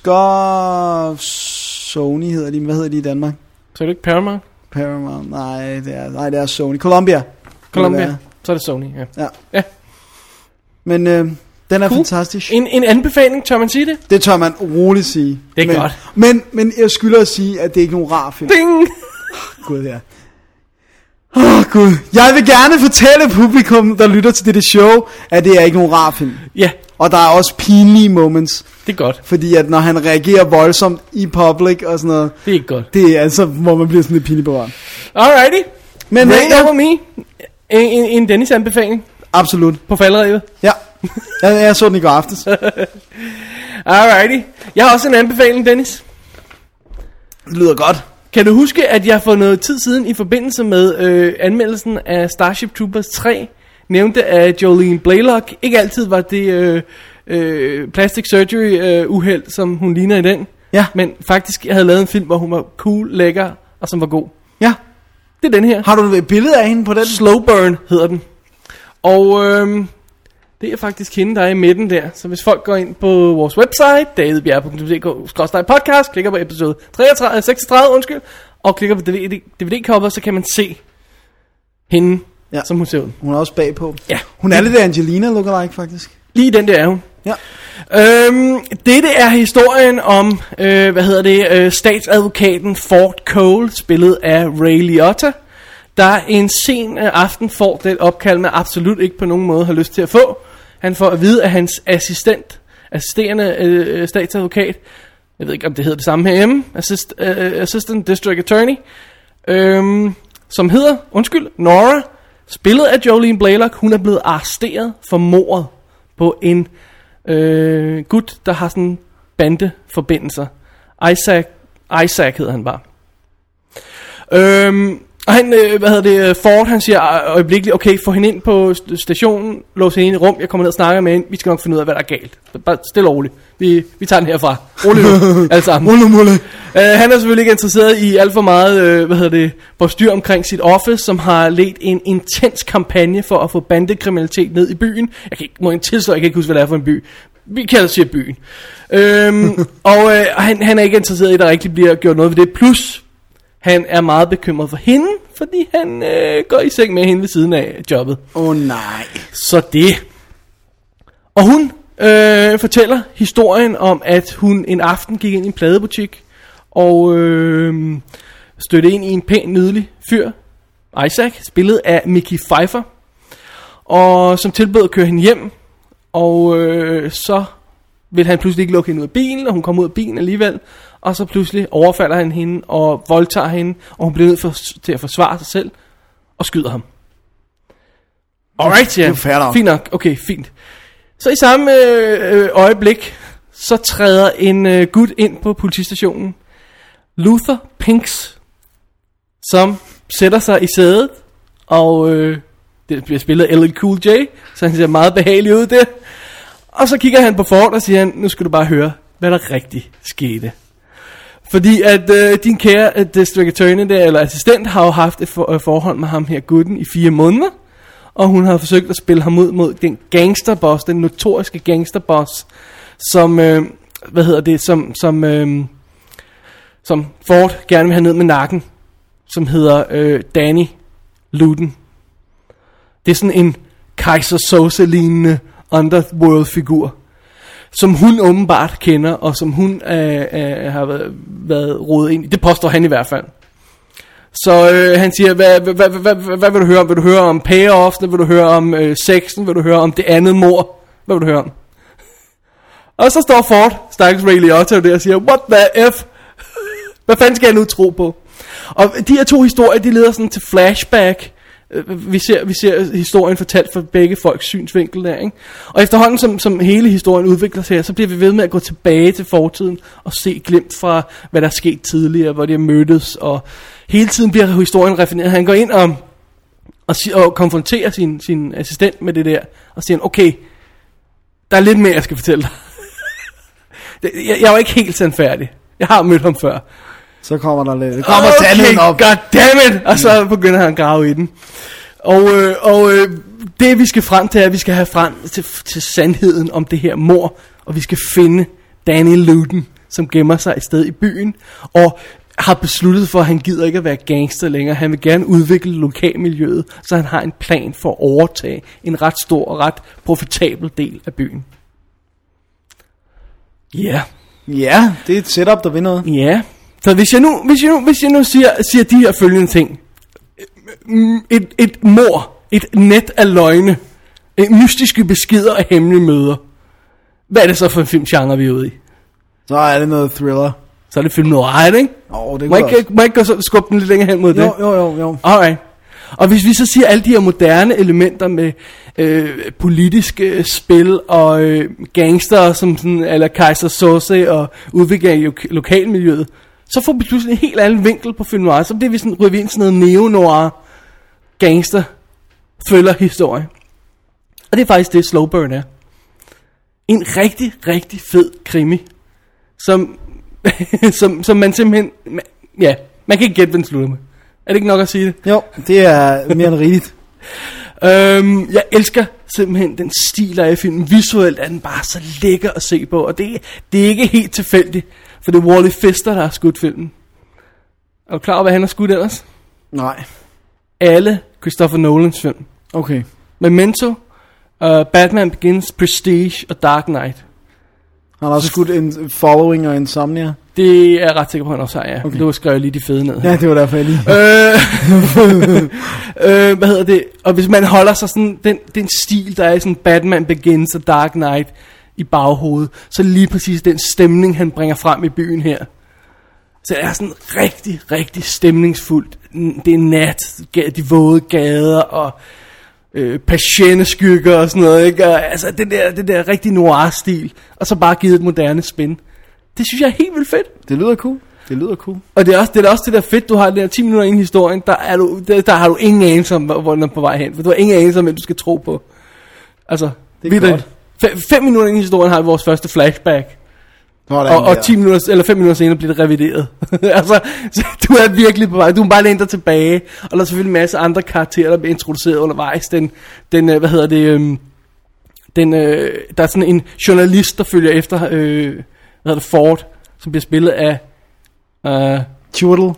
husker, Sony hedder de. Hvad hedder de i Danmark? Så er det ikke Paramount? Paramount, nej, det er Sony. Columbia. Så er det Sony, ja. Men den er fantastisk. En anbefaling, tør man sige det? Det tør man roligt sige. Det er godt. Men jeg skylder at sige, at det ikke er nogen rar film. Ding! Gud, ja. Gud. Jeg vil gerne fortælle publikum, der lytter til dette show, at det er ikke nogen rar film. Ja. Og der er også pinlige moments. Det er godt. Fordi at når han reagerer voldsomt i public og sådan noget. Det er ikke godt. Det er altså, hvor man bliver sådan lidt pinlig berørt. Alrighty. Men Rate over me. En Dennis anbefaling. Absolut. På falderevet. Ja. Jeg så den i går aftes. Alrighty. Jeg har også en anbefaling, Dennis. Det lyder godt. Kan du huske, at jeg for noget tid siden i forbindelse med anmeldelsen af Starship Troopers 3 nævnte, at Jolene Blalock ikke altid var det plastic surgery uheld, som hun ligner i den. Ja. Men faktisk havde lavet en film, hvor hun var cool, lækker og som var god. Ja. Det er den her. Har du et billede af hende på den? Slow Burn hedder den. Og det er faktisk hende, der er i midten der. Så hvis folk går ind på vores website, davidbjerg.dk/podcast, klikker på episode 36, og klikker på DVD-cover, så kan man se hende, som hun ser ud. Hun er også bagpå. Ja. Hun er lidt Angelina lookalike, faktisk. Lige den der er hun. Ja. Dette er historien om, statsadvokaten Ford Cole, spillet af Ray Liotta, der en sen aften får det opkald, man absolut ikke på nogen måde har lyst til at få. Han får at vide, at hans assisterende statsadvokat, jeg ved ikke om det hedder det samme herhjemme, Assistant District Attorney, som hedder, Nora, spillet af Jolene Blalock, hun er blevet arresteret for mordet på en gut, der har sådan bandeforbindelser. Isaac hedder han bare. Og han, Ford, han siger øjeblikkeligt, okay, få hende ind på stationen, lås hende ind i rum, jeg kommer ned og snakker med hende, vi skal nok finde ud af, hvad der er galt. Bare stille og roligt. Vi tager den herfra. Rolig nu, alle sammen. Han er selvfølgelig ikke interesseret i alt for meget, styr omkring sit office, som har ledt en intens kampagne for at få bandekriminalitet ned i byen. Jeg kan ikke huske, hvad det er for en by. Vi kan altså sige byen. Han er ikke interesseret i, at der rigtig bliver gjort noget ved det. Plus, han er meget bekymret for hende, fordi han går i seng med hende ved siden af jobbet. Nej. Så det. Og hun fortæller historien om, at hun en aften gik ind i en pladebutik og stødte ind i en pæn, nydelig fyr, Isaac, spillet af Mickey Pfeiffer, og som tilbød at køre hende hjem, og så vil han pludselig ikke lukke hende ud af bilen, og hun kommer ud af bilen alligevel, og så pludselig overfalder han hende og voldtager hende, og hun bliver nødt til at forsvare sig selv og skyder ham. Alright, ja. Fint nok. Okay, fint. Så i samme øjeblik, så træder en gut ind på politistationen, Luther Pinks, som sætter sig i sædet, og det bliver spillet af LL Cool J, så han ser meget behagelig ud der. Og så kigger han på Ford og siger, nu skal du bare høre, hvad der rigtig skete. Fordi at din kære district attorney der, eller assistent, har jo haft et forhold med ham her gutten i 4 måneder. Og hun har forsøgt at spille ham ud mod den gangsterboss, den notoriske gangsterboss, som, som Ford gerne vil have ned med nakken, som hedder Danny Luden. Det er sådan en Kaiser Soze-lignende underworld-figur, som hun åbenbart kender, og som hun har været rodet ind i. Det påstår han i hvert fald. Så han siger, hvad vil du høre om? Vil du høre om payoffs? Vil du høre om sexen? Vil du høre om det andet mord? Hvad vil du høre om? Og så står Ford, stakkels Ray Liotta, der og siger, what the F? Hvad fanden skal jeg nu tro på? Og de her 2 historier, de leder sådan til flashback. Vi ser historien fortalt fra begge folks synsvinkel der, ikke? Og efterhånden som hele historien udvikler sig, så bliver vi ved med at gå tilbage til fortiden og se glimt fra, hvad der er sket tidligere, hvor de har mødtes, og hele tiden bliver historien refineret. Han går ind og konfronterer sin assistent med det der, og siger, okay, der er lidt mere, jeg skal fortælle dig. Jeg er jo ikke helt sandfærdig. Jeg har mødt ham før. Så kommer der lidt. Kommer sandheden op. Goddammit! Og så begynder han at grave i den. Og det vi skal frem til, er, at vi skal have frem til sandheden om det her mord. Og vi skal finde Danny Luden, som gemmer sig et sted i byen. Og har besluttet for, at han gider ikke at være gangster længere. Han vil gerne udvikle lokalmiljøet, så han har en plan for at overtage en ret stor og ret profitabel del af byen. Ja. Yeah. Ja, det er et setup, der vil noget. Ja. Yeah. Så hvis jeg nu siger de her følgende ting. Et mord, et net af løgne, mystiske beskeder og hemmelige møder. Hvad er det så for en filmgenre, vi er ude i? Så er det noget thriller. Så er det film noir, ikke? Det må ikke gå skubbe den lidt længere hen mod det? Jo. Alright. Og hvis vi så siger alle de her moderne elementer med politiske spil og gangster som sådan eller Kaiser Soze og udvikling af lokalmiljøet, så får vi pludselig en helt anden vinkel på film noir. Så bliver vi sådan ryger vi ind sådan noget neo-noir gangster følger historie. Og det er faktisk det Slow Burn er. En rigtig, rigtig fed krimi, som man simpelthen, ja, man kan ikke gætte, hvad den slutter med. Er det ikke nok at sige det? Jo, det er mere end rigeligt. Jeg elsker simpelthen den stil, der er i filmen. Visuelt er den bare så lækker at se på, og det er ikke helt tilfældigt, for det er Wally Pfister, der har skudt filmen. Er du klar over, hvad han har skudt ellers? Nej. Alle Christopher Nolans film. Okay. Memento, Batman Begins, Prestige og Dark Knight. Han har også skudt en Following og Insomnia. Det er jeg ret sikker på, han også har, ja. Okay. Du skrev lige de fede ned. Ja, det var derfor jeg lige. Hvad hedder det? Og hvis man holder sig sådan, den stil, der er i sådan Batman Begins og Dark Knight i baghovedet, så lige præcis den stemning, han bringer frem i byen her. Så det er sådan rigtig, rigtig stemningsfuldt. Det er nat, de våde gader og patienteskygger og sådan noget, ikke? Og, altså det der rigtig noir-stil, og så bare givet et moderne spin. Det synes jeg er helt vildt fedt. Det lyder cool. Og det er også det der fedt, du har der 10 minutter ind i historien, der har du ingen anelse om, hvor den er på vej hen. For du har ingen anelse om, hvem du skal tro på. Altså, det er godt. 5 minutter ind i historien har vi vores første flashback. Og 10 minutter, eller 5 minutter senere bliver det revideret. Altså, du er virkelig på vej. Du må bare læne dig tilbage. Og der er selvfølgelig en masse andre karakterer, der bliver introduceret undervejs. Der er sådan en journalist, der følger efter, Ford, som bliver spillet af Ejiofor.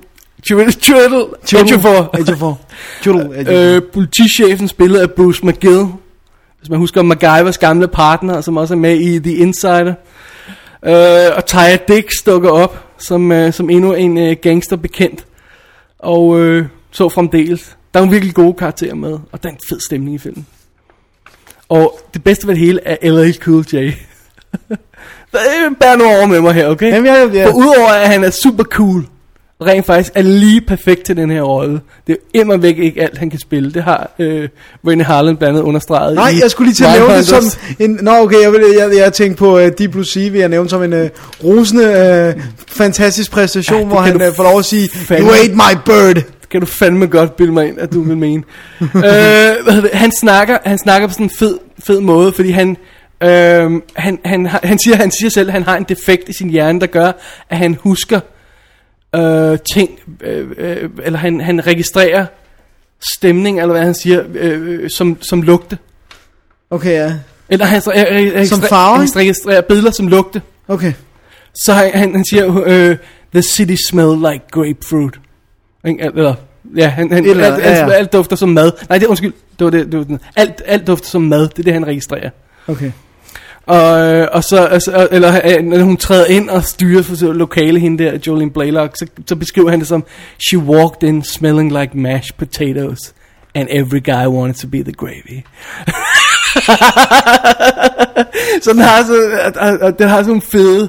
Politichefen spillet af Bruce McGill, hvis man husker MacGyvers gamle partner, som også er med i The Insider. Og Tyra Dix dukker op som endnu en gangster bekendt. Og så fremdeles. Der er nogle virkelig gode karakterer med, og der er en fed stemning i filmen. Og det bedste ved det hele er LL Cool J. Bær nu over med mig her, okay? Jamen, ja. For udover at han er super cool, rent faktisk er lige perfekt til den her rolle. Det er immervæk ikke alt, han kan spille. Det har Rennie Harlan blandt andet understreget. Nej, jeg skulle lige til at nævne det som en... Nå, okay, jeg tænkte på Deep Blue Sea, vil jeg nævne som en rosende, fantastisk præstation, hvor han får lov at sige, you ate my bird. Kan du fandme godt bilde mig ind, at du vil mene. Han snakker på sådan en fed måde, fordi han siger selv, at han har en defekt i sin hjerne, der gør, at han husker ting, eller han registrerer stemning, eller hvad han siger, som lugte. Okay, ja. Eller han som farve? Han registrerer billeder som lugte. Okay. Så han siger, the city smell like grapefruit. Eller, ja, alt dufter som mad. Nej, det var det. Alt dufter som mad, det er det, han registrerer. Okay. Og så, eller når hun træder ind og styrer for lokale hende der, Jolene Blalock, så beskriver han det som, she walked in smelling like mashed potatoes, and every guy wanted to be the gravy. Så den har sådan en fede,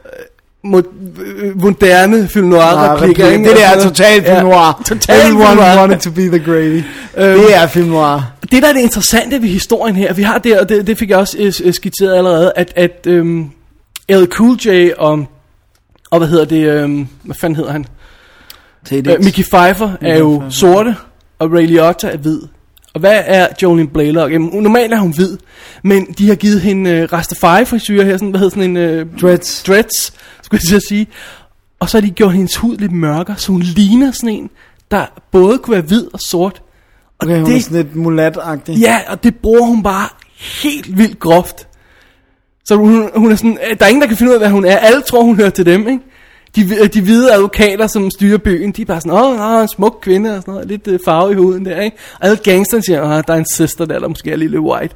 moderne film noir replikker. Det er totalt film noir. Everyone wanted to be the gravy. Det er film noir. Det der er det interessante ved historien her, vi har der, og det fik jeg også skitseret allerede, at LL Cool J og hvad hedder det, hvad fanden hedder han? Mickey Pfeiffer er jo sorte, og Ray Liotta er hvid. Og hvad er Jolene Blalock? Jamen, normalt er hun hvid, men de har givet hende Rastafari-frisyrer her, sådan, hvad hedder sådan en... Dreads, skulle jeg sige. Og så har de gjort hendes hud lidt mørkere, så hun ligner sådan en, der både kunne være hvid og sort. Og okay, hun er sådan lidt mulat-agtig. Ja, og det bruger hun bare helt vildt groft. Så hun er sådan, der er ingen, der kan finde ud af, hvad hun er. Alle tror, hun hører til dem, ikke? De hvide advokater, som styrer byen, de er bare sådan, en smuk kvinde og sådan noget, lidt farve i huden der, ikke? Og alle gangsterne siger, der er en søster der måske er lidt white.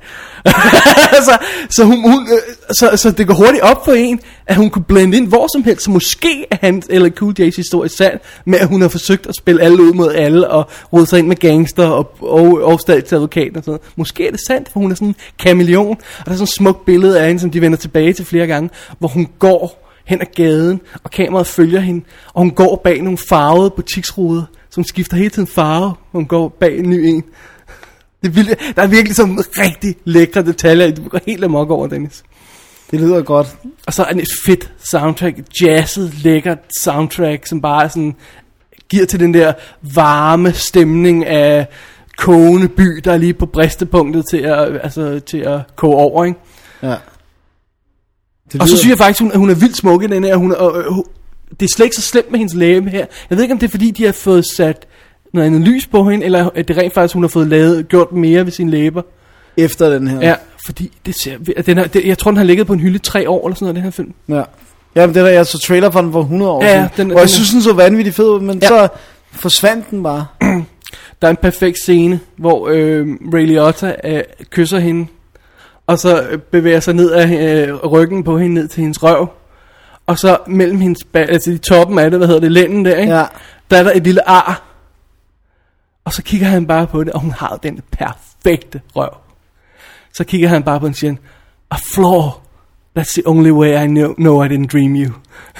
så det går hurtigt op for en, at hun kunne blende ind hvor som helst, så måske er hans eller Cool J's historie sand, med at hun har forsøgt at spille alle ud mod alle, og rode sig ind med gangster og statsadvokater og sådan noget. Måske er det sandt, for hun er sådan en kameleon, og der er sådan et smukt billede af hende, som de vender tilbage til flere gange, hvor hun går hen ad gaden, og kameraet følger hende, og hun går bag nogle farvede butiksruder, så hun skifter hele tiden farve, og hun går bag en ny en. Det er vildt. Der er virkelig sådan rigtig lækre detaljer, du går helt amok over, Dennis. Det lyder godt. Og så er det et fedt soundtrack, jazzet, lækkert soundtrack, som bare sådan giver til den der varme stemning af kogende by, der er lige på bristepunktet til at koge over, ikke? Ja. Og så synes jeg faktisk, hun er vildt smuk i den her. Det er slet ikke så slemt med hendes læbe her. Jeg ved ikke, om det er fordi, de har fået sat noget andet lys på hende, eller at det rent faktisk, hun har fået gjort mere ved sine læber. Efter den her. Ja, fordi det ser... jeg tror, den har ligget på en hylde 3 år, eller sådan noget, den her film. Ja. Jamen, det der, jeg så trailer for den for 100 år siden. Og jeg synes, den så vanvittigt fed ud, men så forsvandt den bare. Der er en perfekt scene, hvor Ray Liotta kysser hende, og så bevæger sig ned af ryggen på hende ned til hendes røv. Og så mellem hendes altså i toppen af det, lænden der, ikke? Ja. Der er der et lille ar. Og så kigger han bare på det, og hun har den perfekte røv. Så kigger han bare på den og siger, a flaw, that's the only way I know I didn't dream you.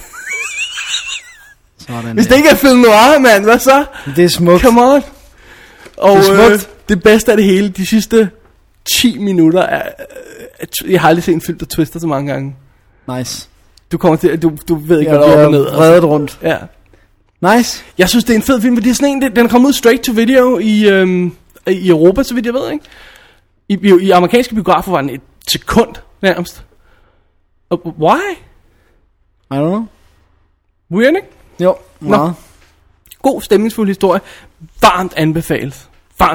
Sådan, Hvis det ikke er film noir, mand, hvad så? Det er smukt. Come on. Og Det er smukt. det bedste af det hele, de sidste 10 minutter er... jeg har aldrig set en film, der twister så mange gange. Nice. Du kommer til, du ved ikke, Jeg hvad der er op og ned. bliver vredet rundt. Ja. Nice. Jeg synes, det er en fed film, fordi det er sådan en, den er kommet ud straight to video i Europa, så vidt jeg ved, ikke? I amerikanske biografer var den et sekund nærmest. Og why? I don't know. Weird, ikke? Jo, meget. God stemningsfuld historie. Varmt anbefales.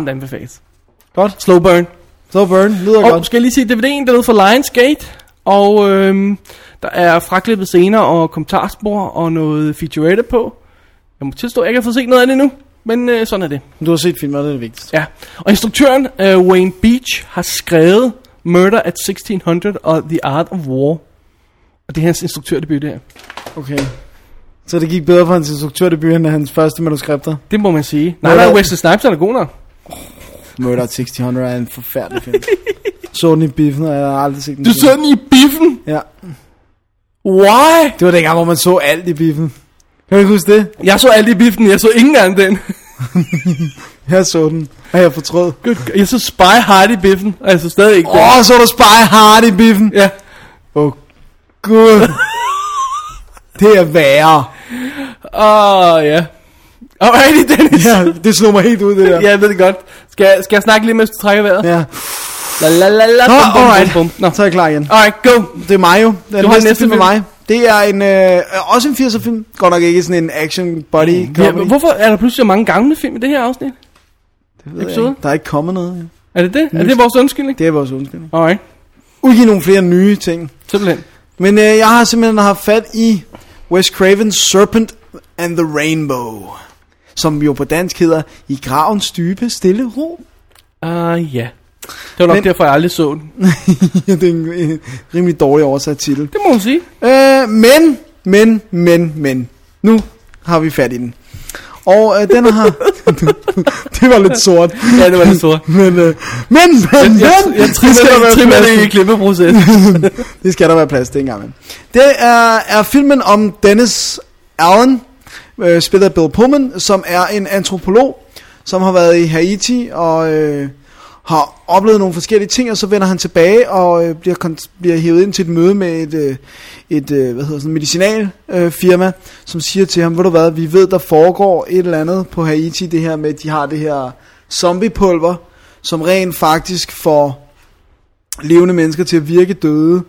Godt. Slow burn. So burn, lyder Og godt. skal jeg lige sige, DVD'en der er fra Lionsgate. Og der er fraklippet scener og kommentarspor og noget featurette på. Jeg må tilstå, at jeg ikke har fået set noget af det nu. Men sådan er det. Du har set filmen, og det er det vigtigste. Ja. Og instruktøren Wayne Beach har skrevet Murder at 1600 og The Art of War. Og det er hans instruktørdebut der. Okay. Så det gik bedre for hans instruktørdebut end hans første manuskripter. Det må man sige. Nej, Wesley Snipes er da god nok. Murder at 1600 er en forfærdelig film. Så den i biffen, og jeg har aldrig set den. Du så den i biffen? Ja. Why? Det var dengang, hvor man så alt i biffen. Kan du ikke huske det? Jeg så alt i biffen, jeg så ikke engang den. Jeg så den, og jeg fortrød. Good. Jeg så Spy Hard i biffen, og jeg så stadig ikke den. Så du Spy Hard i biffen? Ja. Gud. Det er værre. Ja. Alrighty, Dennis. Ja, det slog mig helt ud, det der. Ja, jeg ved det godt. Skal jeg snakke lige, mens du trækker vejret? Ja. La. Alright. Bum. Nå. Så er jeg klar igen. Alright, go. Det er mig jo. Den Du har næste næste film med film. mig. Det er en også en 80'er film. Godt nok ikke sådan en action body Ja, comedy. hvorfor er der pludselig så mange gamle film i det her afsnit? Det ved jeg episode? ikke. Der er ikke kommet noget. Ja. Er det det? Er det vores undskyldning? Det er vores undskyldning. Alright, Udgive nogle flere nye ting. simpelthen. Men jeg har simpelthen haft fat i Wes Cravens Serpent and the Rainbow, som jo på dansk hedder I gravens dybe stille ro. Ja. Det var nok derfor, jeg aldrig så den. Det er en rimelig dårlig oversat titel. Det må man sige. Men nu har vi fat i den. Og den har det var lidt sort. Ja, det var lidt sort. Men Jeg trimmer det i klippeproces. Det skal der være plads til en gang. Det er filmen om Dennis Allen, spillet af Bill Pullman, som er en antropolog, som har været i Haiti og har oplevet nogle forskellige ting, og så vender han tilbage og bliver hævet ind til et møde med et medicinalfirma, som siger til ham, ved du hvad, vi ved, der foregår et eller andet på Haiti, det her med, de har det her zombiepulver, som rent faktisk får levende mennesker til at virke døde,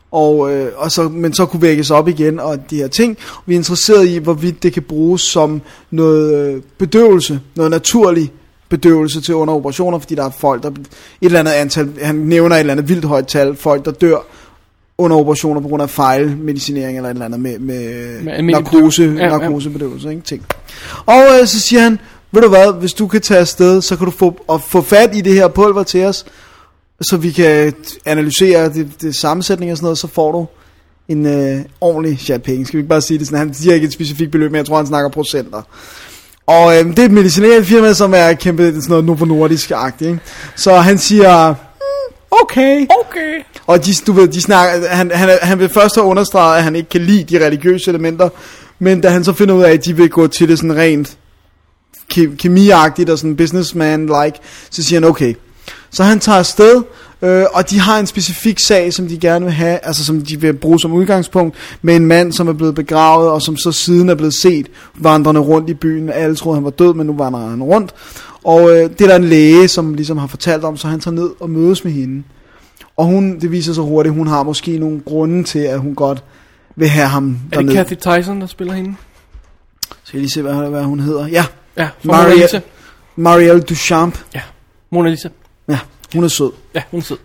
men så kunne vækkes op igen, og de her ting. Vi er interesseret i, hvorvidt det kan bruges som noget bedøvelse, noget naturlig bedøvelse til under operationer, fordi der er folk, der et eller andet antal, han nævner et eller andet vildt højt tal, folk der dør under operationer på grund af fejlmedicinering eller et eller andet med narkosebedøvelse, ikke ting. Og så siger han, ved du hvad, hvis du kan tage afsted, så kan du få fat i det her pulver til os, så vi kan analysere det sammensætning og sådan noget, så får du en ordentlig chat penge. Skal vi ikke bare sige det sådan? Han siger ikke et specifikt beløb, men jeg tror, han snakker procenter. Og det er et medicinalfirma, som er kæmpe sådan noget Novo Nordisk-agtigt, ikke? Så han siger, okay. Og de snakker, han vil først have understreget, at han ikke kan lide de religiøse elementer, men da han så finder ud af, at de vil gå til det sådan rent kemiagtigt og sådan businessman-like, så siger han okay. Så han tager afsted, og de har en specifik sag, som de gerne vil have, altså som de vil bruge som udgangspunkt, med en mand, som er blevet begravet, og som så siden er blevet set vandrende rundt i byen. Alle troede, han var død, men nu vandrer han rundt. Og det er der en læge, som ligesom har fortalt om, så han tager ned og mødes med hende. Og det viser sig hurtigt, hun har måske nogle grunde til, at hun godt vil have ham dernede. Er det Kathy Tyson, der spiller hende? Skal jeg lige se, hvad hun hedder? Ja, Mona Lisa. Marielle Duchamp. Ja, Mona Lisa. Ja, hun er sød. Ja, hun er sød.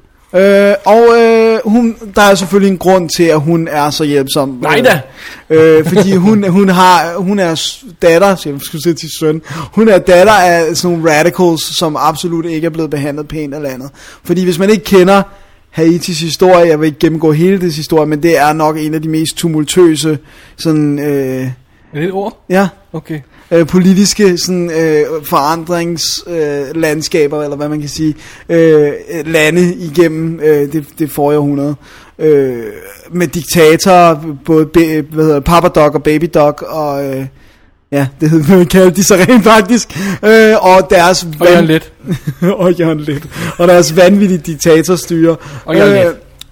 Der er selvfølgelig en grund til, at hun er så hjælpsom. Nej da. Fordi hun er datter, så jeg skulle sige til søn, hun er datter af sådan nogle radicals, som absolut ikke er blevet behandlet pænt eller andet. Fordi hvis man ikke kender Haitis historie. Jeg vil ikke gennemgå hele dets historie, men det er nok en af de mest tumultøse sådan... Er det et ord? Ja. Okay. Politiske sådan, forandringslandskaber, eller hvad man kan sige, lande igennem det forrige århundrede. Med diktatorer, både Papa Doc og Baby Doc, og ja, det hedder man kalder de så rent faktisk, og deres og Jørgen Leth, og deres vanvittige diktatorstyre. Og Jørgen Leth.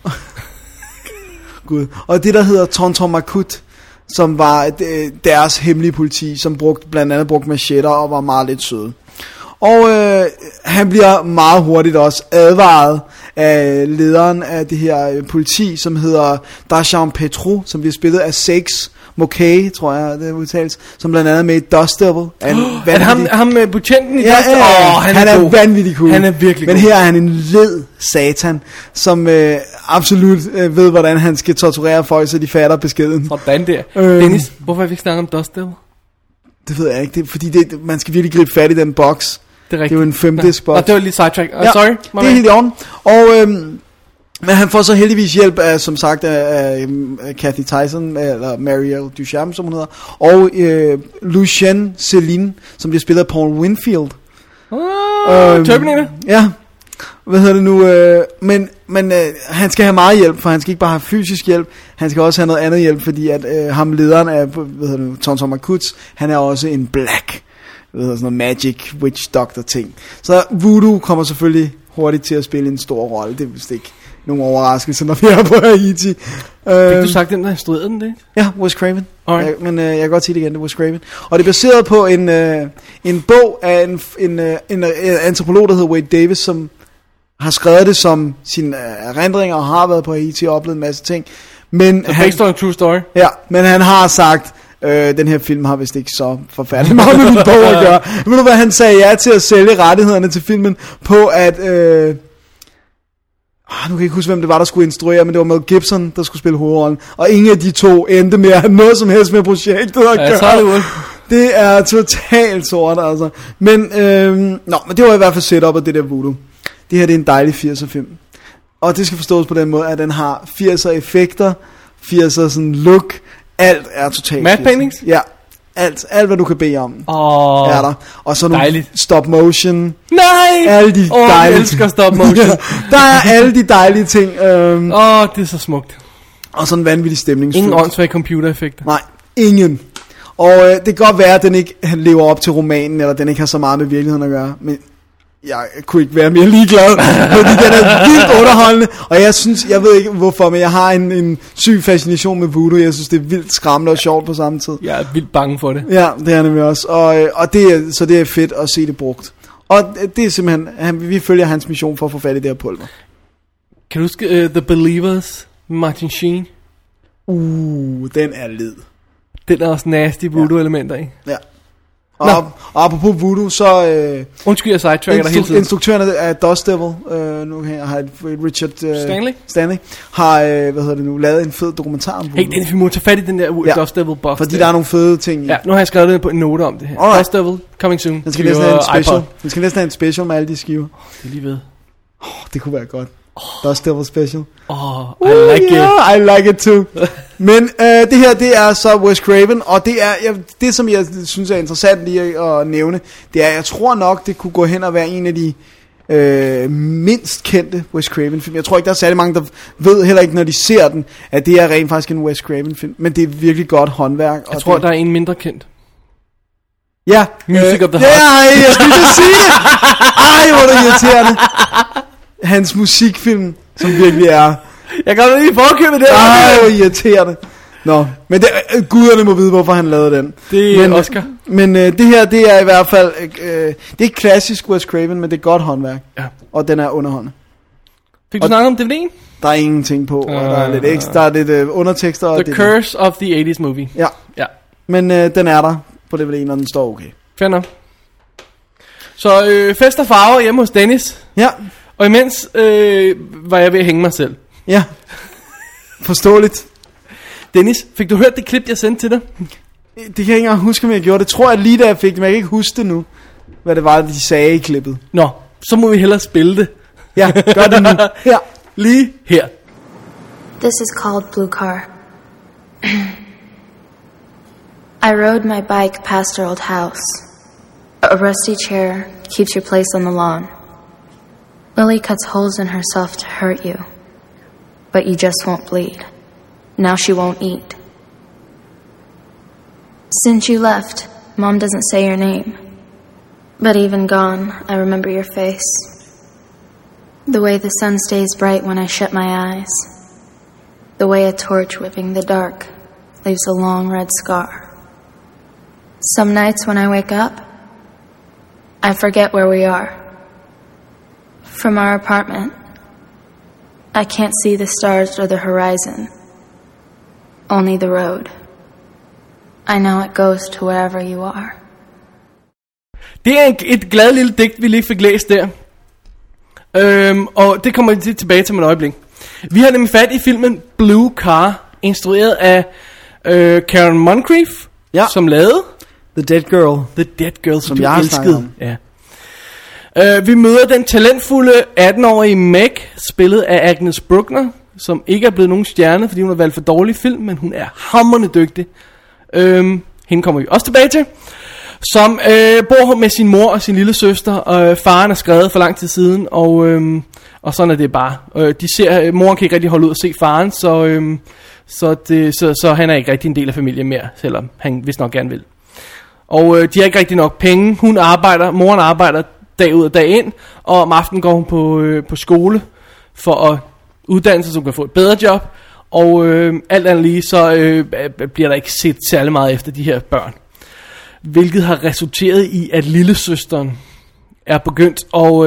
Gud. Og det der hedder Tonton Makut, som var deres hemmelige politi, som blandt andet brugte machetter og var meget lidt søde. Og han bliver meget hurtigt også advaret af lederen af det her politi, som hedder Darshan Petru, som bliver spillet af Seix Mokay, tror jeg det udtales, som blandt andet med i Dust Devil. Er ham med betjenten i Dust Devil? Han er vanvittig cool. Han er virkelig Men her er han en led satan, som absolut ved, hvordan han skal torturere folk, så de fatter beskeden. Sådan der. Dennis, hvorfor har vi ikke snakket om Dust Devil? Det ved jeg ikke, det, fordi man skal virkelig gribe fat i den boks. Det er rigtigt. Det er jo en 5-disk boks. Det var lige sidetrack. Ja, sorry. Det er helt i orden. Og men han får så heldigvis hjælp af, som sagt, af Kathy Tyson, eller Marielle Duchamp, som hun hedder, og Lucien Celine, som bliver spillet af Paul Winfield. Terminator? Ja. Hvad hedder det nu? Men han skal have meget hjælp, for han skal ikke bare have fysisk hjælp, han skal også have noget andet hjælp, fordi at ham lederen af, hvad hedder det, Tonton Makuts, han er også en black, sådan noget magic witch doctor ting. Så Voodoo kommer selvfølgelig hurtigt til at spille en stor rolle. Det er vist ikke nogen overraskelse, når vi er på Haiti. Fik du sagt den, der instruerede den, det? Ja, Wes Craven. Men jeg kan godt sige det igen, det er Wes Craven. Og det er baseret på en bog af en antropolog, der hedder Wade Davis, som har skrevet det som sine erindringer og har været på Haiti og oplevet en masse ting. Men based on a true story. Ja, men han har sagt, den her film har vist ikke så forfærdeligt meget med min bog at gøre. Ved du hvad, han sagde ja til at sælge rettighederne til filmen på at... nu kan jeg ikke huske, hvem det var, der skulle instruere, men det var Mel Gibson, der skulle spille hovedrollen. Og ingen af de to endte med at have noget som helst med projektet at gøre. Så er det ude. Det er totalt sort, altså. Men det var i hvert fald setup af det der Voodoo. Det her det er en dejlig 80'er film. Og det skal forstås på den måde, at den har 80'er effekter, 80'er sådan look. Alt er totalt matte paintings? Ja. Alt hvad du kan bede om. Er der. Og så nogle stop motion. Nej! Alle de dejlige. Jeg elsker stop motion. Der er alle de dejlige ting. Det er så smukt. Og sådan en vanvittig stemningsfuld. Ingen åndssvage computereffekter. Nej, ingen. Og det kan godt være, at den ikke lever op til romanen, eller den ikke har så meget med virkeligheden at gøre. Men jeg kunne ikke være mere ligeglad, fordi den er vildt underholdende. Og jeg ved ikke hvorfor, men jeg har en syg fascination med Voodoo. Jeg synes, det er vildt skræmmende og sjovt på samme tid. Jeg er vildt bange for det. Ja, det er nemlig også. Og det er fedt at se det brugt. Og det er simpelthen, vi følger hans mission for at få fat i det her pulver. Kan du huske The Believers med Martin Sheen? Den er led. Den er også nasty voodoo-elementer i. Ja. Og apropos Voodoo, så... undskyld, jeg sidetracker dig hele tiden. Instruktøren af Dust Devil, nu her har Richard Stanley har, lavet en fed dokumentar om Voodoo. Hey, Dennis, vi må tage fat i den der Dust Devil buff. Fordi der er nogle fede ting i. Ja, nu har jeg skrevet på en note om det her. Alright. Dust Devil, coming soon. Den skal næsten have en special. Den skal næsten have en special med alle de skiver. Det er lige ved. Det kunne være godt. Dust Devil special. I like it. I like it too. Men det her, det er så Wes Craven, og det er det, som jeg synes er interessant lige at nævne, det er, jeg tror nok, det kunne gå hen og være en af de mindst kendte Wes Craven film. Jeg tror ikke, der er særlig mange, der ved heller ikke, når de ser den, at det er rent faktisk en Wes Craven film, men det er virkelig godt håndværk. Jeg tror, der er en mindre kendt. Ja. Music of the Heart. Ja, jeg skulle ikke sige det. Ej, hvor er det irriterende. Hans musikfilm, som virkelig er... Jeg kan da lige forkøbe det. Ej, hvor irriterende. Nå, men guderne må vide, hvorfor han lavede den. Det er Oscar. Men det her, det er i hvert fald... det er ikke klassisk Wes Craven, men det er godt håndværk. Ja. Og den er underholdende. Fik du snakket om DVD'en? Der er ingenting på, og der er lidt ekstra, der er lidt undertekster. The Curse of the 80's Movie. Ja. Men den er der på DVD'en, og den står okay. Fair nok. Så fest og farver hjemme hos Dennis. Ja. Og imens var jeg ved at hænge mig selv. Ja. Forståeligt. Dennis, fik du hørt det klip, jeg sendte til dig? Det kan jeg ikke engang huske, om jeg gjorde det. Tror jeg lige da jeg fik det, men jeg kan ikke huske det nu. Hvad det var, de sagde i klippet. Nå, så må vi hellere spille det. Ja, gør det nu. Ja. lige her. This is called Blue Car. I rode my bike past our old house. A rusty chair keeps your place on the lawn. Lily cuts holes in herself to hurt you, but you just won't bleed. Now she won't eat. Since you left, Mom doesn't say your name. But even gone, I remember your face. The way the sun stays bright when I shut my eyes. The way a torch whipping the dark leaves a long red scar. Some nights when I wake up, I forget where we are. From our apartment, I can't see the stars or the horizon. Only the road. I know it goes to wherever you are. Det er et glad lille digt, vi lige fik læst der. Og det kommer vi tilbage til med et øjeblik. Vi har nemlig fat i filmen Blue Car, instrueret af Karen Moncrief, som lavede The Dead Girl, som jeg elskede. Ja. Vi møder den talentfulde 18-årige Meg, spillet af Agnes Bruckner, som ikke er blevet nogen stjerne, fordi hun har valgt for dårlig film, men hun er hamrende dygtig. Hende kommer vi også tilbage til. Som bor med sin mor og sin lille søster, og faren er skrevet for lang tid siden, og sådan er det bare. Moren kan ikke rigtig holde ud at se faren, så han er ikke rigtig en del af familien mere, selvom han vist nok gerne vil. Og de har ikke rigtig nok penge. Moren arbejder dag ud og dag ind, og om aftenen går hun på skole for at uddanne sig, så hun kan få et bedre job. Og alt andet lige, så bliver der ikke set særlig meget efter de her børn. Hvilket har resulteret i, at lillesøsteren er begyndt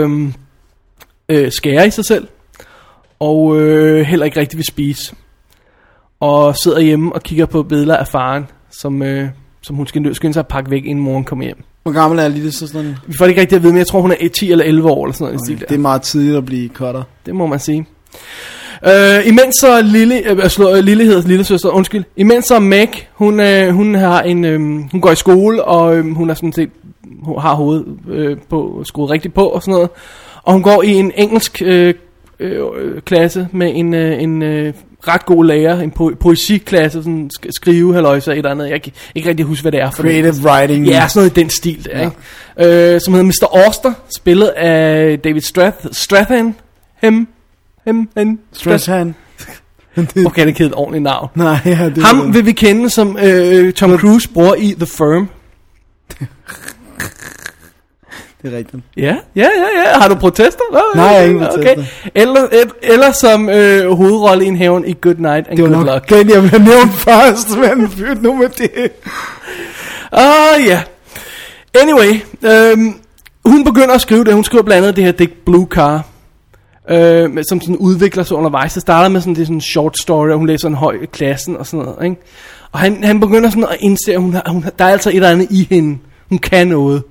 at skære i sig selv, og heller ikke rigtig vil spise. Og sidder hjemme og kigger på billeder af faren, som hun skal skynde sig at pakke væk, inden moren kommer hjem. Hvor gammel er lillesøsteren? Vi får det ikke rigtig at vide, men jeg tror, hun er 10 eller 11 år, eller sådan noget. Okay, det er meget tidligt at blive cutter. Det må man sige. Imens så imens så Meg, hun går i skole, og hun er sådan set, hun har hovedet skruet rigtigt på og sådan noget, og hun går i en engelsk klasse med en ret god lærer, en poesiklasse, sådan skrivehalløjser, et eller andet, jeg kan ikke rigtig huske, hvad det er for creative det. writing. Ja, sådan noget i den stil der, ikke? Som hedder Mr. Auster, spillet af David Strathairn. Strathairn. Okay, det er et ordentligt navn. Nej, ja, det ham vil vi kende som Tom Cruise bror i The Firm. Det er rigtigt. Ja. Har du protester? Nej, jeg har ingen protester. Okay. Eller som hovedrolle i en hævn i Good Night and Good Luck. Det var nok den, jeg ville have nævnt først, men fyrt nu med det. Ja. Anyway, hun begynder at skrive det. Hun skriver blandt andet det her digt Blue Car, som sådan udvikler sig undervejs. Det starter med sådan, det er sådan en short story, og hun læser en høj i klassen og sådan noget, ikke? Og han begynder sådan at indse, at der er altså et eller andet i hende. Hun kan noget.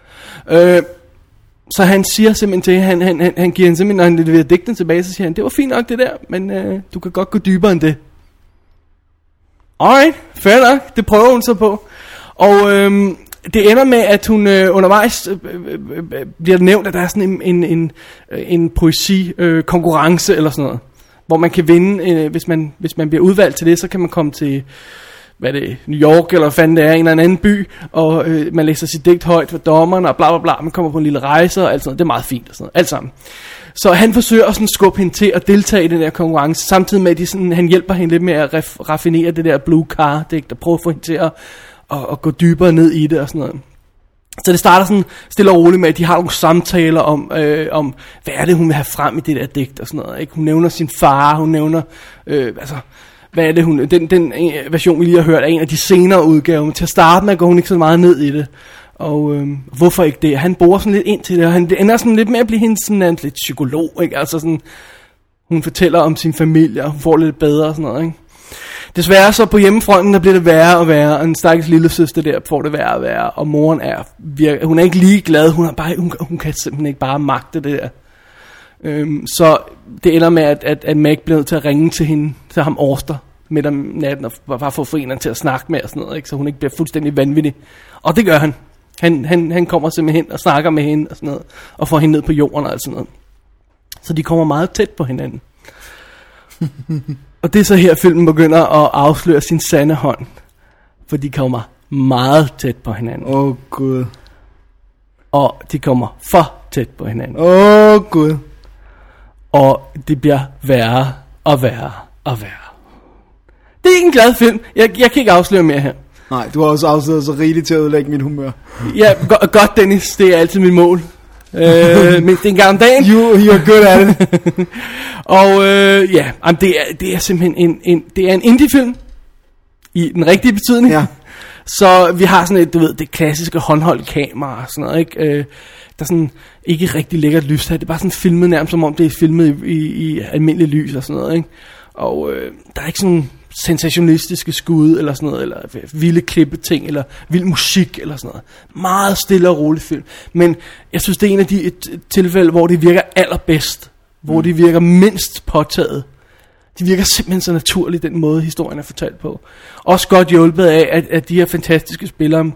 Så han siger simpelthen til, han giver hende simpelthen, når han leverer digten tilbage, så siger han, det var fint nok det der, men du kan godt gå dybere end det. Alright, fair nok, det prøver hun så på. Og det ender med, at hun undervejs bliver nævnt, at der er sådan en poesi-konkurrence eller sådan noget, hvor man kan vinde, hvis man bliver udvalgt til det, så kan man komme til New York, eller hvad fanden det er, en eller anden by, og man læser sit digt højt for dommeren, og bla bla bla, man kommer på en lille rejse, og alt sådan noget. Det er meget fint, og sådan noget, alt sammen. Så han forsøger at sådan skubbe hende til at deltage i den der konkurrence, samtidig med, at han hjælper hende lidt med at raffinere det der Blue Car digt, og prøve at få hende til at gå dybere ned i det, og sådan noget. Så det starter sådan stille og roligt med, at de har nogle samtaler om hvad er det, hun vil have frem i det der digt, og sådan noget, ikke? Hun nævner sin far, hun nævner, hvad er det, den version, vi lige har hørt, er en af de senere udgaver, men til at starte med går hun ikke så meget ned i det. Og hvorfor ikke det? Han borer sådan lidt ind til det, og han ender sådan lidt med at blive hende sådan lidt psykolog, ikke? Altså sådan, hun fortæller om sin familie, og hun får lidt bedre og sådan noget, ikke? Desværre så på hjemmefronten, der bliver det værre og værre, og en stakkels lille søster der får det værre og værre, og moren hun er ikke lige glad, hun kan simpelthen ikke bare magte det der. Så det ender med, at Meg bliver nødt til at ringe til ham Auster midt om natten, og bare få foreneren til at snakke med og sådan noget, ikke? Så hun ikke bliver fuldstændig vanvittig. Og det gør han. Han kommer simpelthen hen og snakker med hende og sådan noget, og får hende ned på jorden og sådan noget. Så de kommer meget tæt på hinanden. Og det er så her, filmen begynder at afsløre sin sande hånd. For de kommer meget tæt på hinanden. Gud. Og de kommer for tæt på hinanden. Gud. Og det bliver værre og værre og værre. Det er ikke en glad film. Jeg kan ikke afsløre mere her. Nej, du har også afsløret så rigeligt til at ødelægge mit humør. Ja, godt Dennis. Det er altid mit mål. Mindst en gang om dagen. You're good at it. Og det er simpelthen det er en indie-film. I den rigtige betydning. Ja. Så vi har sådan et, du ved, det klassiske håndholdt kamera og sådan noget, ikke? Der er sådan ikke rigtig lækkert lys her. Det er bare sådan filmet nærmest som om det er filmet i almindelig lys og sådan noget, ikke? Og der er ikke sådan sensationistiske skud eller sådan noget, eller vilde klippeting, eller vild musik eller sådan noget. Meget stille og rolig film. Men jeg synes, det er en af de tilfælde, hvor det virker allerbedst. Hvor det virker mindst påtaget. Det virker simpelthen så naturligt, den måde historien er fortalt på. Også godt hjulpet af, at de her fantastiske spillere,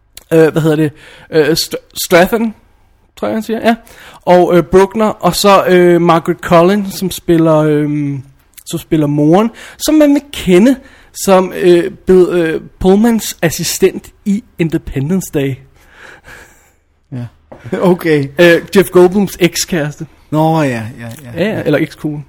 Strathairn, tror jeg han siger, ja. Og Bruckner, og så Margaret Collin, som spiller moren, som man vil kende som Pullmans assistent i Independence Day. Ja. Okay. Jeff Goldblums ekskæreste. Nå ja. Ja, eller ekskone.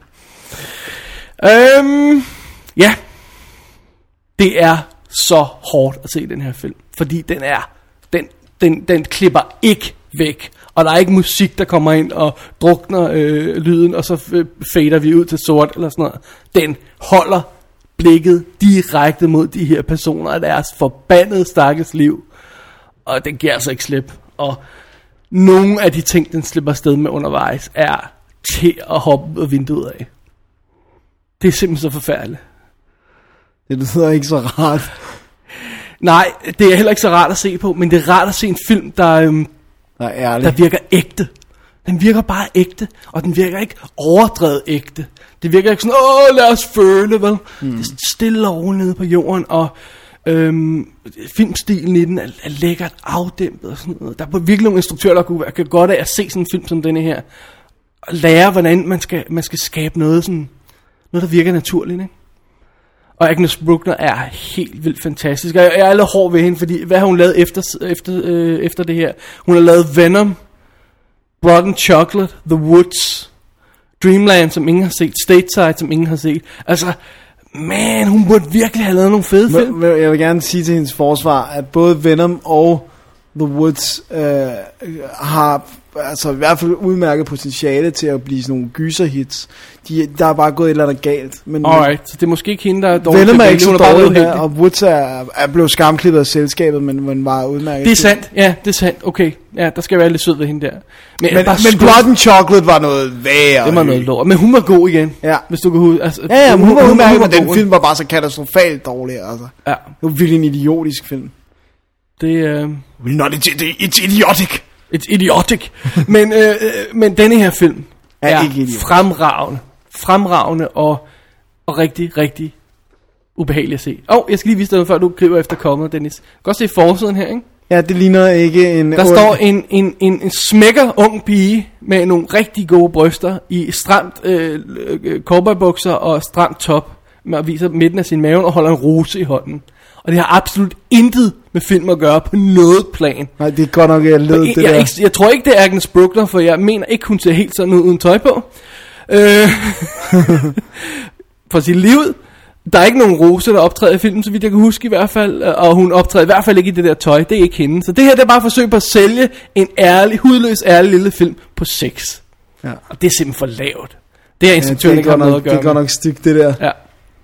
Ja. Det er så hårdt at se den her film, fordi den klipper ikke væk. Og der er ikke musik, der kommer ind og drukner lyden, og så fader vi ud til sort eller sådan noget. Den holder blikket direkte mod de her personer og deres forbandede stakkels liv. Og den giver altså ikke slip. Og nogle af de ting, den slipper afsted med undervejs, er til at hoppe ud af vinduet af. Det er simpelthen så forfærdeligt. Det lyder ikke så rart. Nej, det er heller ikke så rart at se på, men det er rart at se en film, der virker ægte. Den virker bare ægte, og den virker ikke overdrevet ægte. Det virker ikke sådan, lad os føle, vel? Det er stille og roligt nede på jorden, og filmstilen i den er lækkert afdæmpet og sådan noget. Der er virkelig nogle instruktører, der kunne være godt af at se sådan en film som denne her, og lære, hvordan man skal skabe noget, sådan, noget der virker naturligt, ikke? Og Agnes Bruckner er helt vildt fantastisk. Og jeg er lidt hård ved hende, fordi hvad har hun lavet efter det her? Hun har lavet Venom, Blood and Chocolate, The Woods, Dreamland, som ingen har set, Stateside, som ingen har set. Altså, man, hun burde virkelig have lavet nogle fede film. Jeg vil gerne sige til hendes forsvar, at både Venom og The Woods har altså i hvert fald udmærket potentiale til at blive sådan nogle gyserhits. Der er bare gået et eller andet galt. Men alright, så det er måske ikke hende, der er dårlig. Venom er ikke så dårlig her, og Woods er blevet skamklippet af selskabet, men var udmærket. Det er sandt, ja, det er sandt. Okay, ja, der skal være lidt sød ved hende der. Men Blood and Chocolate var noget værre. Det var noget lort, men hun var god igen. Ja. Hvis du kan huske. Altså, ja, hun var udmærket, men den film var bare så katastrofalt dårlig. Altså. Ja. Det var virkelig en idiotisk film. It's idiotic. It's idiotic. men denne her film er fremragende og rigtig, rigtig ubehagelig at se. Jeg skal lige vise dig noget, før du griber efter kommet, Dennis. Du kan godt se forsiden her, ikke? Ja, det ligner ikke en... Der står en smækker ung pige med nogle rigtig gode bryster i stramt cowboybukser og stramt top, og viser midten af sin mave og holder en rose i hånden. Og det har absolut intet med film at gøre på noget plan. Nej, det er godt nok, jeg led det der. Jeg tror ikke, det er Agnes Bruckner, for jeg mener ikke, hun ser helt sådan ud uden tøj på. For sit liv. Der er ikke nogen Rose, der optræder i filmen, så vidt jeg kan huske i hvert fald. Og hun optræder i hvert fald ikke i det der tøj. Det er ikke hende. Så det her, det er bare et forsøg på at sælge en hudløs ærlig lille film på sex. Ja. Og det er simpelthen for lavt. Det er instruktøren ikke har noget at gøre. Det er godt nok stygt, det der. Ja.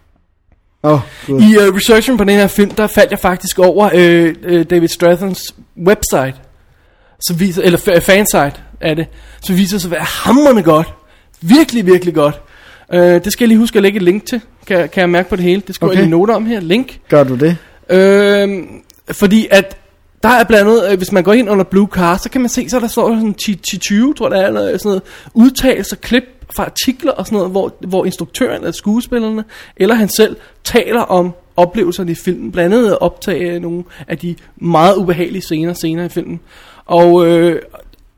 I researchen på den her film, der faldt jeg faktisk over David Strathairns website, så viser, eller fansite af det, så viser sig at være hamrende godt. Virkelig, virkelig godt. Det skal jeg lige huske at lægge et link til. Kan jeg mærke på det hele. Det skal jeg lige note om her. Link. Gør du det? Fordi at der er blandt andet, hvis man går ind under Blue Car, så kan man se, så der står sådan 10-20, tror jeg, eller sådan noget, udtalelser, klip fra artikler og sådan noget, hvor instruktøren eller skuespillerne, eller han selv, taler om oplevelserne i filmen. Blandt andet at optage nogle af de meget ubehagelige scener senere i filmen. Og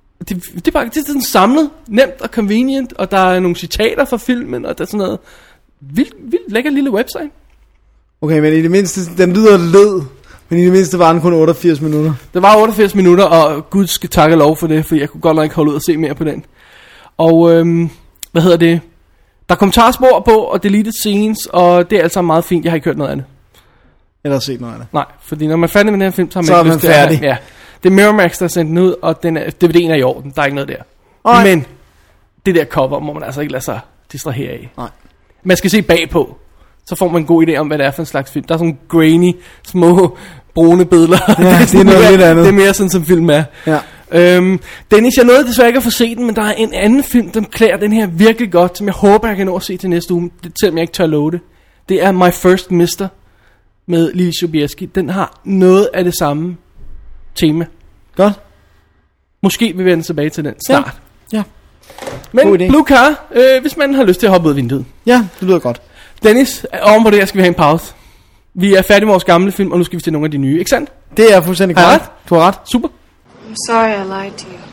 det er sådan samlet, nemt og convenient, og der er nogle citater fra filmen, og der er sådan noget. vildt lækker lille website. Okay, men i det mindste, den lyder led, men i det mindste var den kun 88 minutter. Det var 88 minutter, og Gud skal takke lov for det, for jeg kunne godt nok ikke holde ud og se mere på den. Og, hvad hedder det? Der er kommentarspor på, og deleted scenes, og det er altså meget fint. Jeg har ikke hørt noget af det. Eller set noget af det. Nej, fordi når man er færdig med den her film, så Så er man færdig. Ja. Det er Miramax, der har sendt den ud, og DVD'en er i orden. Der er ikke noget der. Nej. Men det der cover må man altså ikke lade sig distrahere af. Nej. Man skal se bagpå, så får man en god idé om, hvad det er for en slags film. Der er sådan grainy, små, brune billeder. Ja, det er noget lidt andet. Det er mere sådan, som film er. Ja. Dennis, jeg nåede desværre ikke at få set den, men der er en anden film, der klæder den her virkelig godt, som jeg håber, jeg kan nå at se til næste uge, selvom jeg ikke tør love det. Det er My First Mister med Lili Sobieski. Den har noget af det samme tema. Godt. Måske vil vi vende tilbage til den snart. Ja. Men Blue Car, hvis man har lyst til at hoppe ud af vinduet. Ja, det lyder godt. Dennis, oven på det her skal vi have en pause. Vi er færdige med vores gamle film, og nu skal vi til nogle af de nye, ikke sandt? Det er fuldstændig Har jeg korrekt. Du har ret. Super. I'm sorry I lied to you.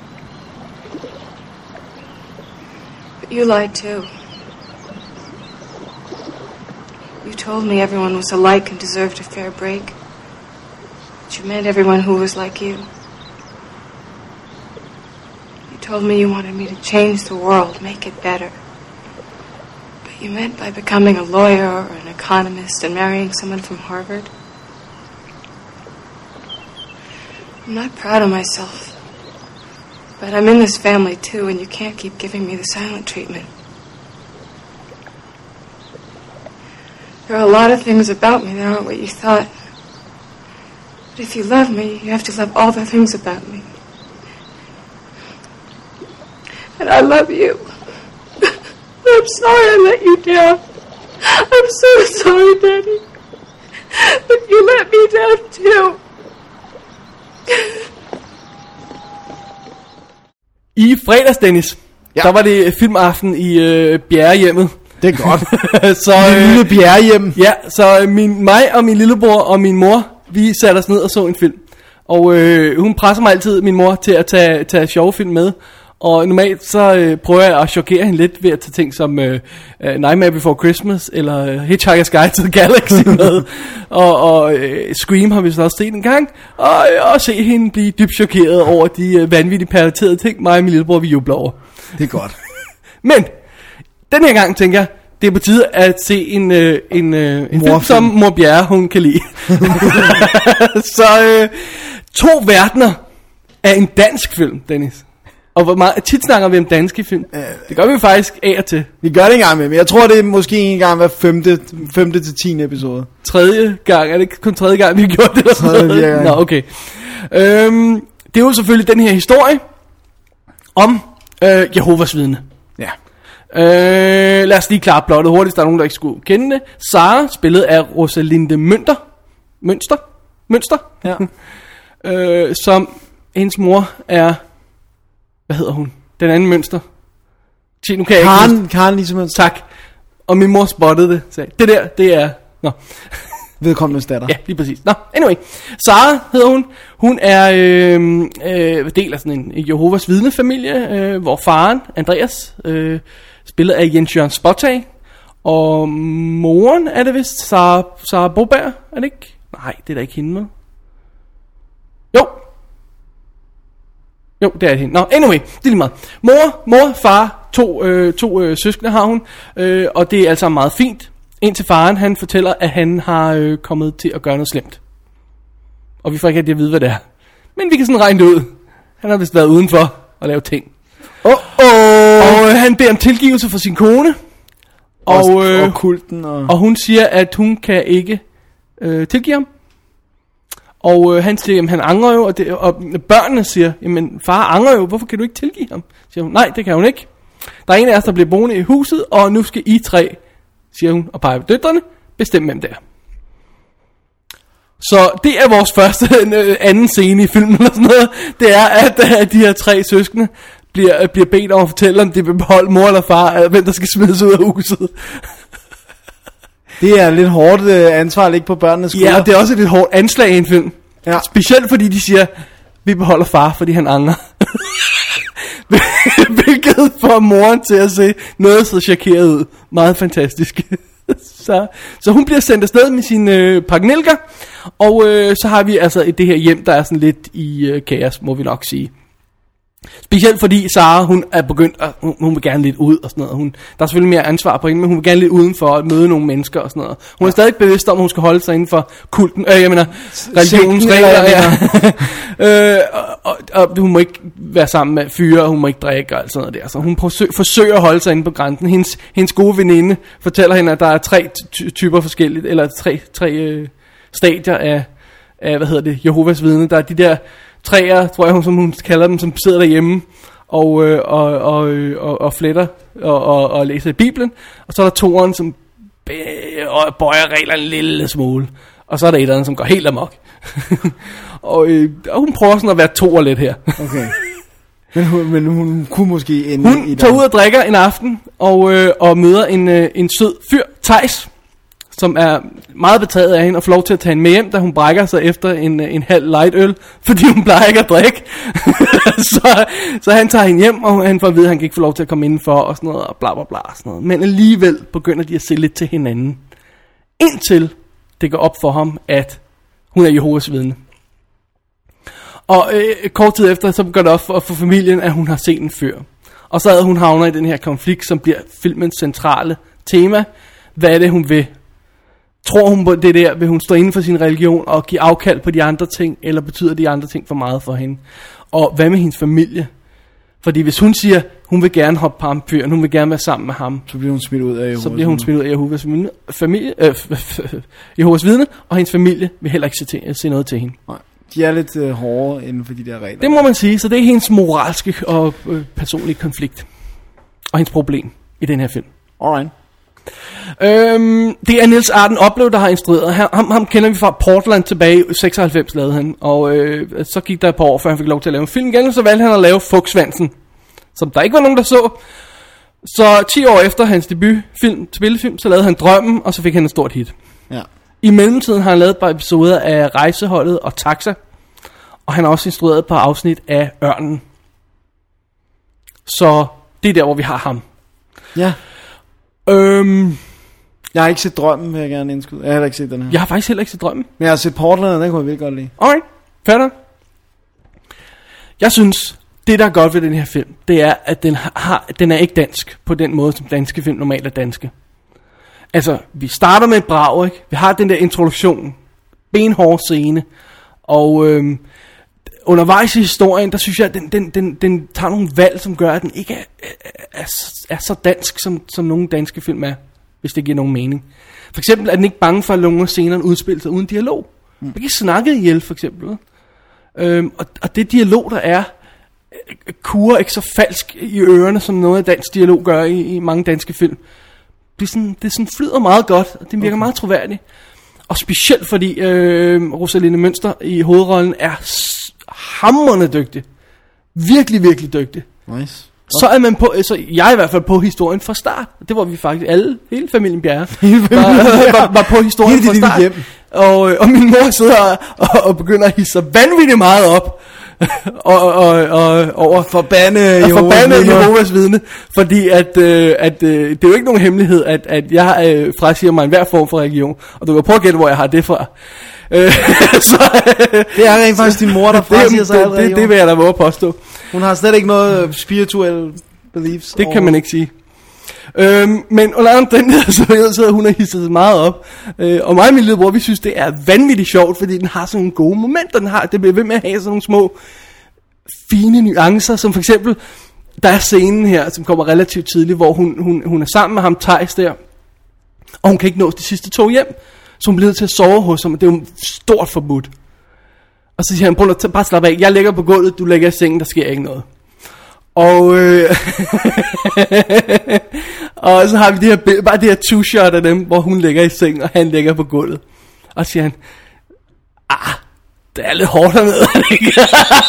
But you lied too. You told me everyone was alike and deserved a fair break. But you meant everyone who was like you. You told me you wanted me to change the world, make it better. But you meant by becoming a lawyer or an economist and marrying someone from Harvard. I'm not proud of myself, but I'm in this family too, and you can't keep giving me the silent treatment. There are a lot of things about me that aren't what you thought. But if you love me, you have to love all the things about me. And I love you. I'm sorry I let you down. I'm so sorry, Daddy. But you let me down too. I fredags, Dennis, Ja. der var det filmaften i Bjerrehjemmet. Det er godt. Så, Det lille bjerrehjem. ja, så mig og min lillebror og min mor, vi satte os ned og så en film. Og hun presser mig altid, min mor, til at tage sjove film med. Og normalt så prøver jeg at chokere hende lidt ved at tage ting som Nightmare Before Christmas eller Hitchhiker's Guide to the Galaxy med. og Scream har vi så også set en gang. Og se hende blive dybt chokeret over de vanvittigt perverterede ting, mig og min lillebror vi jubler over. Det er godt. Men den her gang tænker jeg, det er på tide at se en film, som Mor Bjerre, hun kan lide. Så 2 verdener af en dansk film, Dennis. Og hvor meget tit snakker vi om danske film? Det gør vi faktisk af og til. Vi gør det en gang med, men jeg tror det er måske en gang hver 5. til 10. episode. 3. gang, er det ikke kun 3. gang vi har gjort det? Tredje gang. Nå, okay. Det er jo selvfølgelig den her historie om Jehovas vidne. Ja. Lad os lige klare plottet hurtigt, der er nogen der ikke skulle kende det. Sara, spillet af Rosalinde Mønster, Ja. som hendes mor er, hvad hedder hun? Den anden Mønster. Se, nu kan jeg ikke Karen ligesom tak. Og min mor spottede det. Sagde, det er... Nå. vedkommendes datter. Ja, lige præcis. Nå, anyway. Sara hedder hun. Hun er del af sådan en Jehovas vidnefamilie, hvor faren, Andreas, spillet af Jens Jørgen Spottag, og moren er det vist Sara Boberg, er det ikke? Nej, det er da ikke hende med. Jo, det er hende. Nå, anyway, det er lige meget. Mor, far, to søskende har hun, og det er altså meget fint. Indtil faren, han fortæller, at han har kommet til at gøre noget slemt. Og vi får ikke rigtig at vide, hvad det er. Men vi kan sådan regne det ud. Han har vist været udenfor og lave ting. Og han beder om tilgivelse for sin kone. Og kulten. Og hun siger, at hun kan ikke tilgive ham. Og han siger, at han angrer jo, og børnene siger, jamen far angrer jo, hvorfor kan du ikke tilgive ham? Siger hun, nej, det kan hun ikke. Der er en af os, der bliver boende i huset, og nu skal I 3, siger hun, og peger på døtrene, bestemme hvem det er. Så det er vores første anden scene i filmen, eller sådan noget. Det er, at de her 3 søskende bliver bedt om at fortælle, om de vil beholde mor eller far, hvem der skal smides ud af huset. Det er lidt hårdt ansvar at ligge på børnenes skuldre. Ja, og det er også et lidt hårdt anslag i en film. Ja. Specielt fordi de siger, vi beholder far, fordi han angrer. Hvilket får moren til at se noget så chokeret ud. Meget fantastisk. Så hun bliver sendt afsted med sine pagnelker, og så har vi altså det her hjem, der er sådan lidt i kaos, må vi nok sige. Specielt fordi Sarah, hun er begyndt at, hun vil gerne lidt ud og sådan noget. Der er selvfølgelig mere ansvar på hende, men hun vil gerne lidt udenfor at møde nogle mennesker og sådan noget. Hun er stadig bevidst om, at hun skal holde sig inden for kulten, religionens regler. Og hun må ikke være sammen med fyre, og hun må ikke drikke og alt sådan noget der. Så hun forsøger at holde sig inde på grænsen. Hendes gode veninde fortæller hende, at der er 3 typer forskelligt, eller tre stadier af Jehovas vidne. Der er de der træer, tror jeg, som hun kalder dem, som sidder derhjemme og fletter og læser i Bibelen. Og så er der toeren, som bøjer reglerne en lille smule. Og så er der etteren, som går helt amok. og hun prøver sådan at være toer lidt her. Okay. Men hun kunne måske ende i hun tager ud og drikker en aften og møder en sød fyr, Theis, som er meget betaget af hende og får lov til at tage hende med hjem, da hun brækker sig efter en halv light øl, fordi hun plejer ikke at drikke. så han tager hende hjem, og han får at vide, at han kan ikke få lov til at komme indenfor og sådan noget, og bla bla bla sådan noget. Men alligevel begynder de at se lidt til hinanden, indtil det går op for ham, at hun er Jehovas vidne. Og kort tid efter, så går det op for familien, at hun har set en fyr. Og så havde hun havner i den her konflikt, som bliver filmens centrale tema. Hvad er det, hun vil? Tror hun på det der? Vil hun stå inden for sin religion og give afkald på de andre ting? Eller betyder de andre ting for meget for hende? Og hvad med hendes familie? Fordi hvis hun siger, hun vil gerne hoppe på ham fyren, hun vil gerne være sammen med ham, så bliver hun smidt ud af Jehovas, så bliver hun smidt ud af Jehovas familie, Jehovas vidne, og hendes familie vil heller ikke se noget til hende. Nej, de er lidt hårde inden for de der regler. Det må man sige, så det er hendes moralske og personlige konflikt. Og hendes problem i den her film. Alright. Det er Niels Arden Oplev, der har instrueret. Ham kender vi fra Portland tilbage i 96 lavede han. Og så gik der et par år, før han fik lov til at lave en film igen. Og så valgte han at lave Fugtsvansen, som der ikke var nogen, der så. Så 10 år efter hans debutfilm, spillefilm, så lavede han Drømmen, og så fik han et stort hit. Ja. I mellemtiden har han lavet et par episoder af Rejseholdet og Taxa. Og han har også instrueret et par afsnit af Ørnen. Så det er der, hvor vi har ham. Ja. Jeg har ikke set Drømmen, vil jeg gerne indskyde. Jeg har heller ikke set den her. Jeg har faktisk heller ikke set Drømmen. Men jeg har set Portland, og den kunne jeg virkelig godt lide. Alright, fatter. Jeg synes, det der er godt ved den her film, det er, at den er ikke dansk på den måde, som danske film normalt er danske. Altså, vi starter med et brag, ikke? Vi har den der introduktion, benhård scene, og undervejs i historien, der synes jeg, at den tager nogle valg, som gør, at den ikke er så dansk, som nogle danske film er, hvis det giver nogen mening. For eksempel er den ikke bange for at lade nogle scener udspille sig uden dialog. Man kan ikke snakke ihjel, for eksempel. Og det dialog, der er, kurer ikke så falsk i ørerne, som noget af dansk dialog gør i mange danske film. Det sådan flyder meget godt, og det virker meget troværdigt. Og specielt fordi Rosaline Mønster i hovedrollen er hamrende dygtig. Virkelig, virkelig dygtig. Nice. Så er man på, så jeg er i hvert fald på historien fra start. Det var vi faktisk hele familien Bjerre var på historien fra start. Og min mor sidder og begynder at hisse sig vanvittigt meget op og forbande Jehovas vidne, fordi at det er jo ikke nogen hemmelighed, at jeg frasiger mig enhver form for religion, og du kan prøve at gætte, hvor jeg har det fra. Så, det er rent faktisk din mor, der frasiger sig al religion. Det vil jeg da våge at påstå. Hun har slet ikke noget spiritual beliefs. Det kan man ikke sige. Men under omstændigheder, så sidder hun og hisser sig meget op. Og mig og min lillebror, vi synes, det er vanvittigt sjovt, fordi den har sådan nogle gode momenter. Det bliver ved med at have sådan nogle små, fine nuancer, som for eksempel, der er scenen her, som kommer relativt tidligt, hvor hun er sammen med ham, Theis der, og hun kan ikke nå de sidste tog hjem, så hun bliver nødt til at sove hos ham, og det er jo stort forbudt. Og så siger han, prøv at bare slappe af, jeg ligger på gulvet, du ligger i sengen, der sker ikke noget. Og og så har vi bare det her two-shot af dem, hvor hun ligger i sengen, og han ligger på gulvet. Og så siger han, det er lidt hårdt hernede, ikke?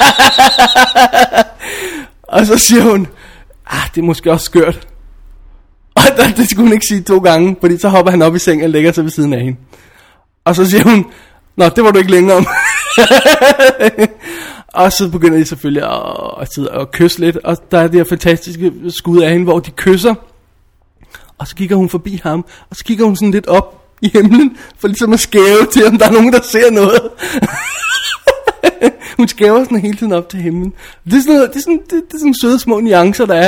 Og så siger hun, det er måske også skørt. Og det skulle hun ikke sige 2 gange, fordi så hopper han op i sengen og lægger sig ved siden af hende. Og så siger hun, nå, det var du ikke længere om. Og så begynder de selvfølgelig at sidde og kysse lidt, og der er det her fantastiske skud af hende, hvor de kysser, og så kigger hun forbi ham, og så kigger hun sådan lidt op i himlen, for ligesom at skæve til, om der er nogen, der ser noget. Hun skæver sådan hele tiden op til himlen. Det er sådan søde små nuancer, der er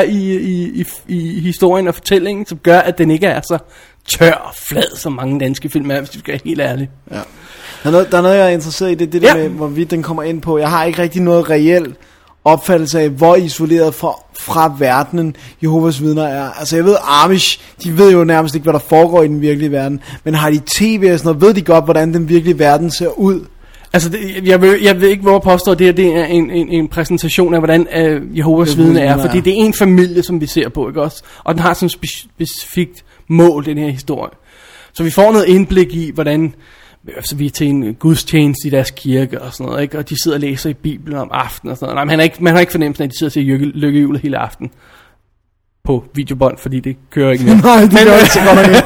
i historien og fortællingen, som gør, at den ikke er så tør og flad, som mange danske film er, hvis du skal være helt ærlig. Ja. Der er noget, jeg er interesseret i, det der med, hvorvidt den kommer ind på. Jeg har ikke rigtig noget reelt opfattelse af, hvor isoleret fra verdenen Jehovas vidner er. Altså jeg ved, Amish, de ved jo nærmest ikke, hvad der foregår i den virkelige verden, men har de tv og sådan noget, ved de godt, hvordan den virkelige verden ser ud? Altså, jeg ved ikke, hvor jeg påstår, at det er en præsentation af, hvordan Jehovas vidne er. Fordi det er en familie, som vi ser på, ikke også? Og den har sådan et specifikt mål, den her historie. Så vi får noget indblik i, hvordan så vi er til en gudstjeneste i deres kirke og sådan noget, ikke? Og de sidder og læser i Bibelen om aftenen og sådan noget. Nej, man har ikke fornemmelsen af, at de sidder til lykkehjulet hele aften på videobånd, fordi det kører ikke mere. Nej, det gør ikke så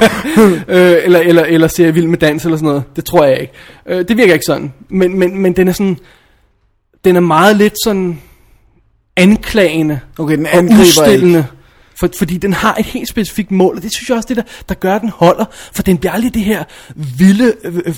godt. eller ser Vild med dans eller sådan noget. Det tror jeg ikke. Det virker ikke sådan. Men den er sådan, den er meget lidt sådan anklagende. Okay, den angriber ikke. Fordi den har et helt specifikt mål, og det synes jeg også, det der gør, den holder. For den bliver aldrig det her vilde,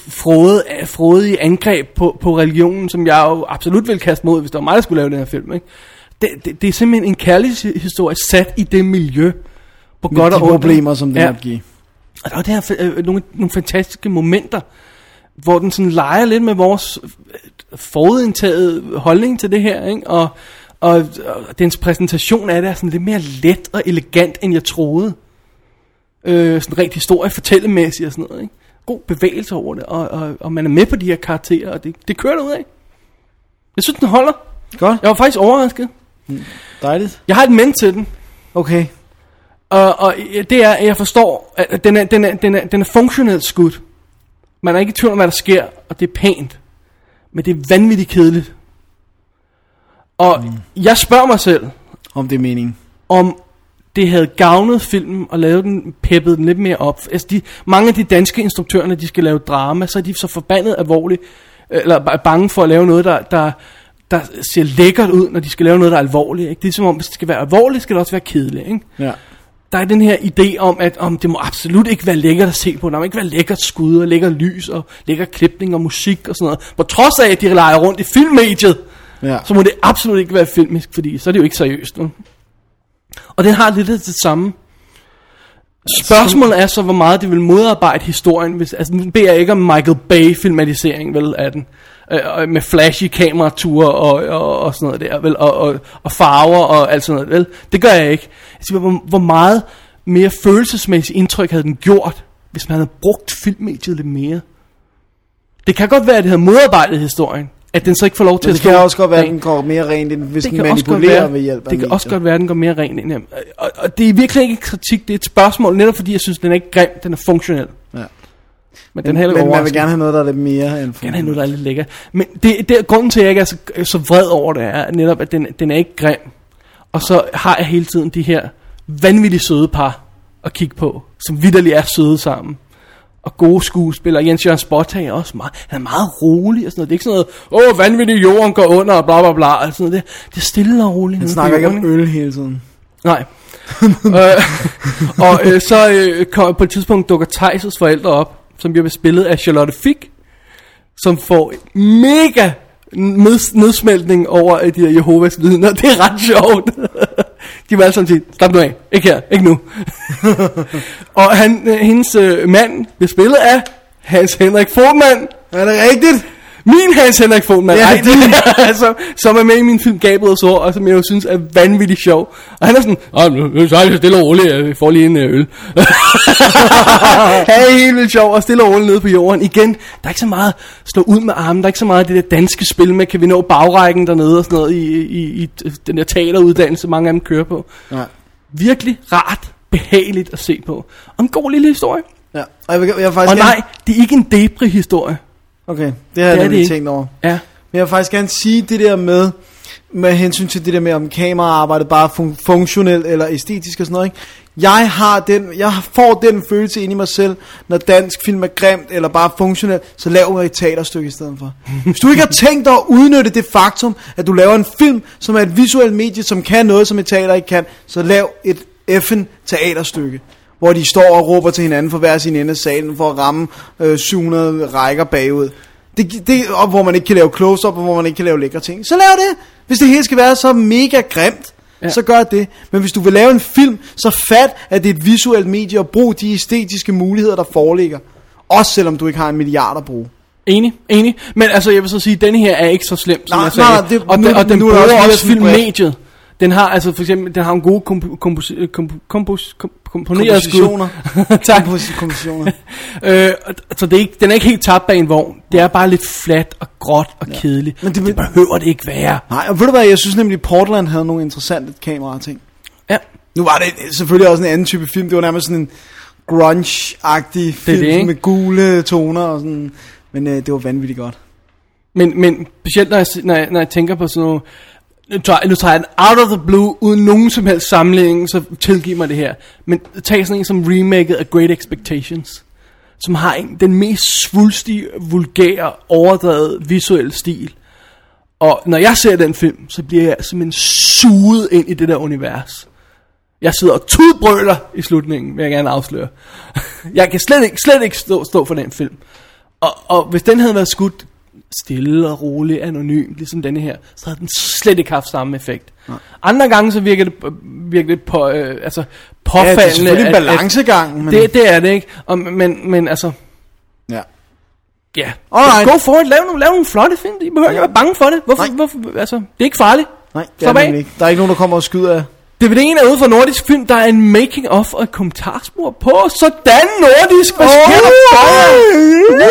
frodige angreb på religionen, som jeg jo absolut vil kaste mod, hvis det var mig, der skulle lave den her film, ikke? Det er simpelthen en kærlighedshistorie sat i det miljø på med godt og de ondt. problemer, som den måtte give. Og der er det her, nogle fantastiske momenter, hvor den sådan leger lidt med vores forudindtaget holdning til det her, ikke? Og dens præsentation af det er sådan lidt mere let og elegant, end jeg troede. Sådan rent historie-fortællemæssigt og sådan noget, ikke? God bevægelse over det, og man er med på de her karakterer, og det kører der ud af. Jeg synes, den holder. Godt. Jeg var faktisk overrasket. Dejligt. Jeg har et men til den. Okay. Og det er, at jeg forstår, at den er funktionelt skudt. Man er ikke i tvivl om, hvad der sker, og det er pænt. Men det er vanvittigt kedeligt. Og jeg spørger mig selv, om det er meningen, om det havde gavnet filmen og lavet den, peppet den lidt mere op. Altså mange af de danske instruktører, når de skal lave drama, så er de så forbandet alvorligt, eller bange for at lave noget, der ser lækkert ud, når de skal lave noget, der er alvorligt. Ikke? Det er som om, hvis det skal være alvorligt, skal det også være kedeligt. Ikke? Ja. Der er den her idé om, at det må absolut ikke være lækkert at se på. Der må ikke være lækkert skud og lækker lys og lækker klipning og musik og sådan noget. På trods af, at de leger rundt i filmmediet, så må det absolut ikke være filmisk, fordi så er det jo ikke seriøst. Ne? Og den har lidt af det samme. Spørgsmålet er så, hvor meget det vil modarbejde historien. Altså nu beder jeg ikke om Michael Bay filmatisering vel, af den. Med flashy kamerature og sådan noget der, vel, og farver og alt sådan noget, vel. Det gør jeg ikke. Jeg siger, hvor meget mere følelsesmæssigt indtryk havde den gjort, hvis man havde brugt filmmediet lidt mere. Det kan godt være, at det havde modarbejdet historien, at den så ikke får lov til at stå. Det kan også godt være, at den går mere rent ind, hvis den manipulerer ved hjælp af det kan også godt være, at den går mere rent ind. Og det er virkelig ikke kritik, det er et spørgsmål, netop fordi jeg synes, den er ikke grim, den er funktionel. Ja. Men man vil gerne have noget, der er lidt mere end gerne have noget, der er lidt lækker. Men det grunden til, at jeg ikke er så vred over det, er netop, at den er ikke grim. Og så har jeg hele tiden de her vanvittigt søde par at kigge på, som vitterligt er søde sammen. Og gode skuespillere. Jens Jørgen Spottag er også meget, han er meget rolig og sådan noget. Det er ikke sådan noget, vanvittigt jorden går under og bla bla bla. Og sådan noget. Det er stille og roligt. Han snakker ikke om øl hele tiden. Nej. Så på et tidspunkt dukker Theis' forældre op, som bliver spillet af Charlotte Fick, som får mega nedsmeltning over de her Jehovas vidner. Det er ret sjovt. De var alle sammen sige, slap nu af, ikke her, ikke nu. Og hendes mand bliver spillet af Hans Henrik Fogtmann. Er det rigtigt? Min Hans Henrik Fogtmann, ja, som er med i min film Gabriels Ord, og som jeg jo synes er vanvittigt sjov. Og han er sådan, så er det stille og roligt, vi får lige en øl. Han er helt vildt sjov, og stille og roligt nede på jorden. Igen, der er ikke så meget slå ud med armen, der er ikke så meget det der danske spil med, kan vi nå bagrækken dernede og sådan noget i den der teateruddannelse, mange af dem kører på. Ja. Virkelig rart, behageligt at se på. Og en god lille historie. Ja. Jeg faktisk nej, det er ikke en depri-historie. Okay, det har jeg nemlig tænkt over. Ja. Men jeg vil faktisk gerne sige det der med, med hensyn til det der med, om kameraarbejdet bare er funktionelt eller æstetisk og sådan noget, ikke? Jeg får den følelse inde i mig selv, når dansk film er grimt eller bare funktionelt, så laver jeg et teaterstykke i stedet for. Hvis du ikke har tænkt dig at udnytte det faktum, at du laver en film, som er et visuelt medie, som kan noget, som et teater ikke kan, så lav et effing teaterstykke, hvor de står og råber til hinanden for hver sin ende af salen, for at ramme 700 rækker bagud. Og hvor man ikke kan lave close-up, og hvor man ikke kan lave lækre ting. Så lav det! Hvis det hele skal være så mega grimt, så gør det. Men hvis du vil lave en film, så fat, at det er et visuelt medie, og brug de æstetiske muligheder, der foreligger. Også selvom du ikke har 1 milliard at bruge. Enig. Men altså, jeg vil så sige, at denne her er ikke så slem, som jeg sagde. Nej, og den bruger også filmmediet. Den har altså for eksempel, den har en gode komponerede skud. Tak. Kompositioner. Så den er ikke helt tabt bag en vogn. Det er bare lidt flat og gråt og kedeligt. Men det behøver det ikke være. Nej, og ved du hvad, jeg synes nemlig, Portland havde nogle interessante kamerating. Ja. Nu var det selvfølgelig også en anden type film. Det var nærmest sådan en grunge-agtig film med gule toner og sådan. Men det var vanvittigt godt. Men specielt når jeg tænker på sådan noget. Nu tager jeg den out of the blue, uden nogen som helst sammenligning, så tilgiv mig det her. Men tag sådan en som remaket af Great Expectations, som har den mest svulstige, vulgære, overdrevet visuelle stil. Og når jeg ser den film, så bliver jeg simpelthen suget ind i det der univers. Jeg sidder og tudbrøler i slutningen, vil jeg gerne afsløre. Jeg kan slet ikke stå for den film. Og hvis den havde været skudt stille og rolig, anonym, ligesom denne her, så havde den slet ikke haft samme effekt. Ja. Andre gange så virker det på, altså påfaldende. Ja, det er selvfølgelig en balancegang. Men det er det ikke. Men altså. Ja. Ja. Go for it. Lav nogle flotte film. I behøver ikke være bange for det. Hvorfor? Altså, det er ikke farligt. Nej, det er det ikke. Der er ikke nogen, der kommer og skyder af. DVD'en er ude fra Nordisk Film. Der er en making of og et kommentarspor på. Sådan nordisk. Hvad sker der?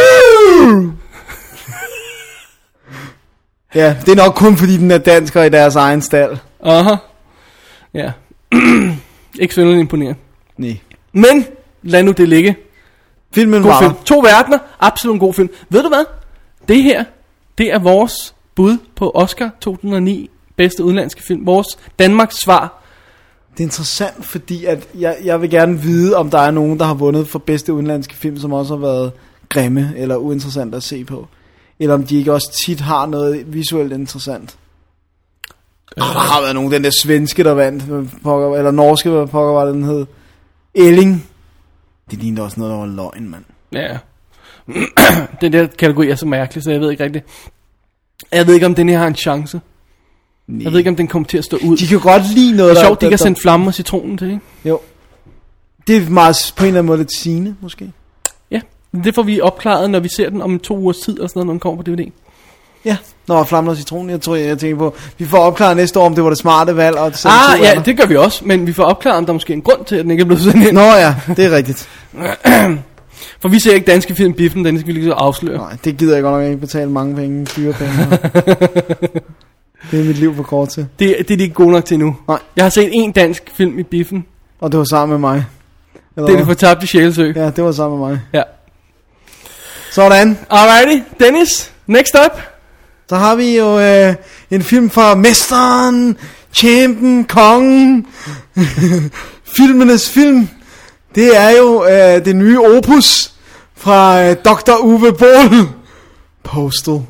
Ja, det er nok kun fordi den er dansker i deres egen stald. Aha. Ja. Ikke synderligt imponeret. Nej. Men lad nu det ligge. Filmen god var film. 2 verdener. Absolut en god film. Ved du hvad? Det her, det er vores bud på Oscar 2009 bedste udenlandske film. Vores Danmarks svar. Det er interessant, fordi at jeg vil gerne vide, om der er nogen, der har vundet for bedste udenlandske film, som også har været grimme eller uinteressant at se på. Eller om de ikke også tit har noget visuelt interessant. Der har været nogen, den der svenske, der vandt, eller norske, hvad pokker var den hed. Elling. Det lignede også noget, der var løgn, mand. Ja. Den der kategori er så mærkelig, så jeg ved ikke rigtigt. Jeg ved ikke, om den her har en chance. Nej. Jeg ved ikke, om den kommer til at stå ud. De kan godt lide noget, der... Det er sjovt, de kan sende flamme og citronen til, ikke? Jo. Det er meget på en eller anden måde lidt sigende, måske. Ja, det får vi opklaret, når vi ser den om 2 ugers tid, og sådan noget, når den kommer på DVD. Ja, når flamme og citronen, jeg tænker på. Vi får opklaret næste år, om det var det smarte valg. Og ja, det gør vi også, men vi får opklaret, om der måske er en grund til, at den ikke er blevet sendt ind. Nå ja, det er rigtigt. For vi ser ikke danske film Biffen, den skal vi lige så afsløre. Nej, det gider jeg godt nok ikke betale mange penge, dyre penge. Det er mit liv for kort til. Det er de ikke gode nok til nu. Nej. Jeg har set en dansk film i Biffen. Og det var sammen med mig. Det er det fortabte Sjælsø. Ja, det var sammen med mig. Ja. Sådan. Alrighty, Dennis, next up. Så har vi jo en film fra mesteren, champion, kongen, filmenes film. Det er jo det nye opus fra Dr. Uwe Boll. Postal.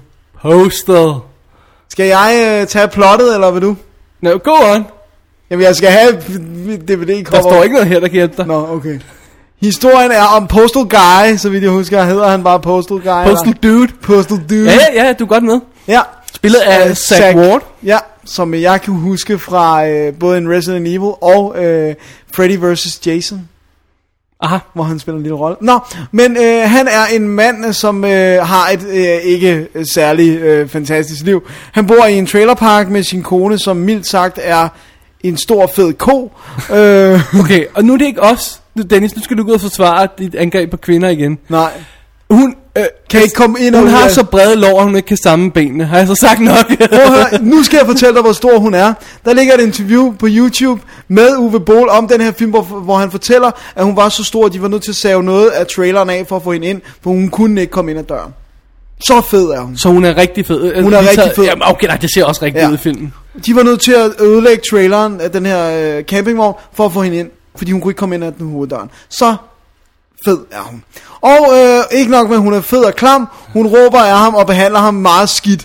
Skal jeg tage plottet, eller vil du? No, go on. Jamen, jeg skal have DVD-cover. Der står ikke noget her, der kan hjælpe dig. Nå, okay. Historien er om Postal Guy, så vidt jeg husker, hedder han bare Postal Guy. Postal Dude. Ja, du er godt med. Ja. Spillet af Zach Ward. Ja, som jeg kan huske fra både en Resident Evil og Freddy vs. Jason. Aha. Hvor han spiller en lille rolle. Nå, men han er en mand, som har et ikke særlig fantastisk liv. Han bor i en trailerpark med sin kone, som mildt sagt er en stor fed ko. Okay, og nu er det ikke os. Dennis, nu skal du gå ud og forsvare dit angreb på kvinder igen. Nej. Hun kan ikke komme ind. Hun har så brede lår, at hun ikke kan samme benene. Har jeg så sagt nok? Nu skal jeg fortælle dig, hvor stor hun er. Der ligger et interview på YouTube med Uwe Boll om den her film, hvor han fortæller, at hun var så stor, at de var nødt til at save noget af traileren af for at få hende ind, for hun kunne ikke komme ind ad døren. Så fed er hun. Så hun er rigtig fed. Hun er rigtig fed. Jamen, okay, nej, det ser også rigtig ud i filmen. De var nødt til at ødelægge traileren af den her campingvogn for at få hende ind, fordi hun kunne ikke komme ind ad den hoveddøren. Så fed er hun. Og ikke nok med, at hun er fed og klam, hun råber af ham og behandler ham meget skidt.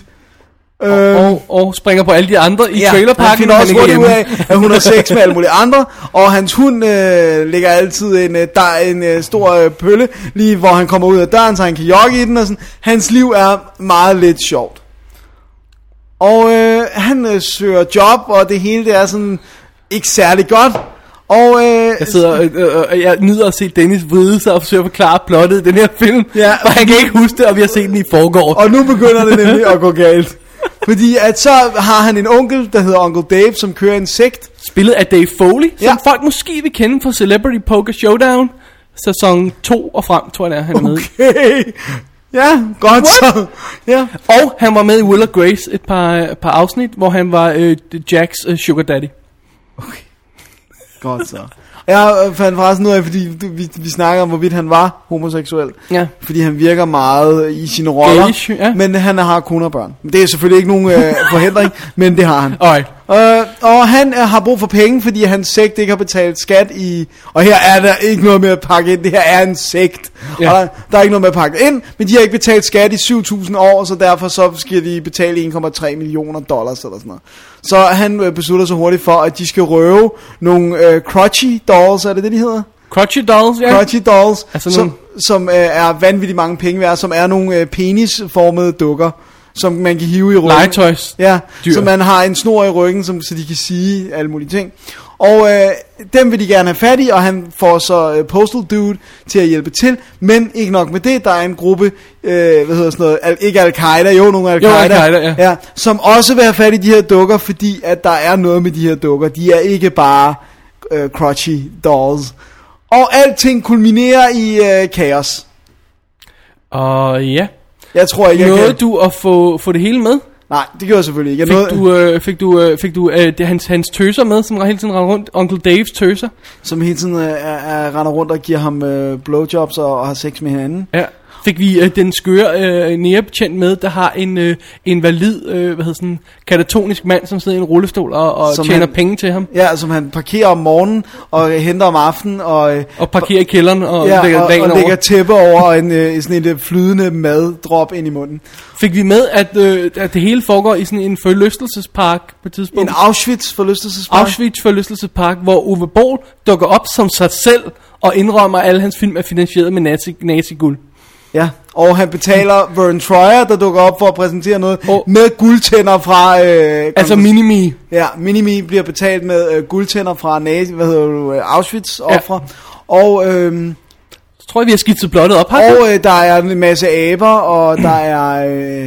Og springer på alle de andre i trailerparken. Han finder også hurtigt ud af, at hun har sex med alle mulige andre. Og hans hund lægger altid en stor pølle, lige hvor han kommer ud af døren, så han kan jogge i den. Og sådan. Hans liv er meget lidt sjovt. Og han søger job, og det hele det er sådan ikke særlig godt. Og jeg sidder jeg nyder at se Dennis vride sig og forsøge at forklare plottet i den her film. Ja. Og han kan ikke huske det, og vi har set den i forgår. Og nu begynder det nemlig at gå galt. Fordi at så har han en onkel, der hedder Uncle Dave, som kører en sekt. Spillet af Dave Foley, som folk måske vil kende fra Celebrity Poker Showdown. Sæson 2 og frem, tror jeg det er, han er med. Okay. Ja, godt så. Ja. Og han var med i Will og Grace et par afsnit, hvor han var Jacks sugar daddy. Okay. Godt så. Jeg fandt forresten ud af, fordi vi snakker om, hvorvidt han var homoseksuel. Ja. Fordi han virker meget i sine roller. Gayish, ja. Men han har kun og børn. Det er selvfølgelig ikke nogen forhindring, men det har han. Alright. Og han har brug for penge, fordi hans sekt ikke har betalt skat i... Og her er der ikke noget med at pakke ind. Det her er en sekt. Ja. Og der er ikke noget med at pakke ind, men de har ikke betalt skat i 7.000 år, så derfor så skal de betale $1,3 million eller sådan noget. Så han beslutter sig hurtigt for, at de skal røve nogle crotchy dolls, er det de hedder? Crotchy dolls, ja. Crotchy dolls, altså som er vanvittigt mange penge værd, som er nogle penisformede dukker, som man kan hive i ryggen. Legetøjs. Ja, dyr. så man har en snor i ryggen, så de kan sige alle mulige ting. Og dem vil de gerne have fat i, og han får så Postal Dude til at hjælpe til. Men ikke nok med det, der er en gruppe, ikke Al-Qaida, nogle Al-Qaida, ja, som også vil have fat i de her dukker, fordi at der er noget med de her dukker. De er ikke bare crotchy dolls. Og alting kulminerer i kaos. Og ja. Jeg tror ikke, nåede du at få det hele med? Nej, det gjorde jeg selvfølgelig ikke. Fik du hans tøser med, som hele tiden render rundt? Onkel Daves tøser? Som hele tiden render rundt og giver ham blowjobs og har sex med hinanden. Ja. Fik vi den skøre nærebetjent med, der har en valid, katatonisk mand, som sidder i en rullestol og tjener penge til ham. Ja, som han parkerer om morgenen og henter om aftenen. Og parkerer i kælderen og lægger tæppe over og sådan et flydende maddrop ind i munden. Fik vi med, at det hele foregår i sådan en forlystelsespark på et tidspunkt? En Auschwitz-forlystelsespark, hvor Uwe Boll dukker op som sig selv og indrømmer, at alle hans film er finansieret med nazi-guld. Ja, og han betaler Vern Troyer, der dukker op for at præsentere noget med guldtænder fra... altså Minimi. Ja, Minimi bliver betalt med guldtænder fra Auschwitz-ofre. Ja. Og... så tror jeg, vi har skitset blottet op. Og der er en masse aber, og der er...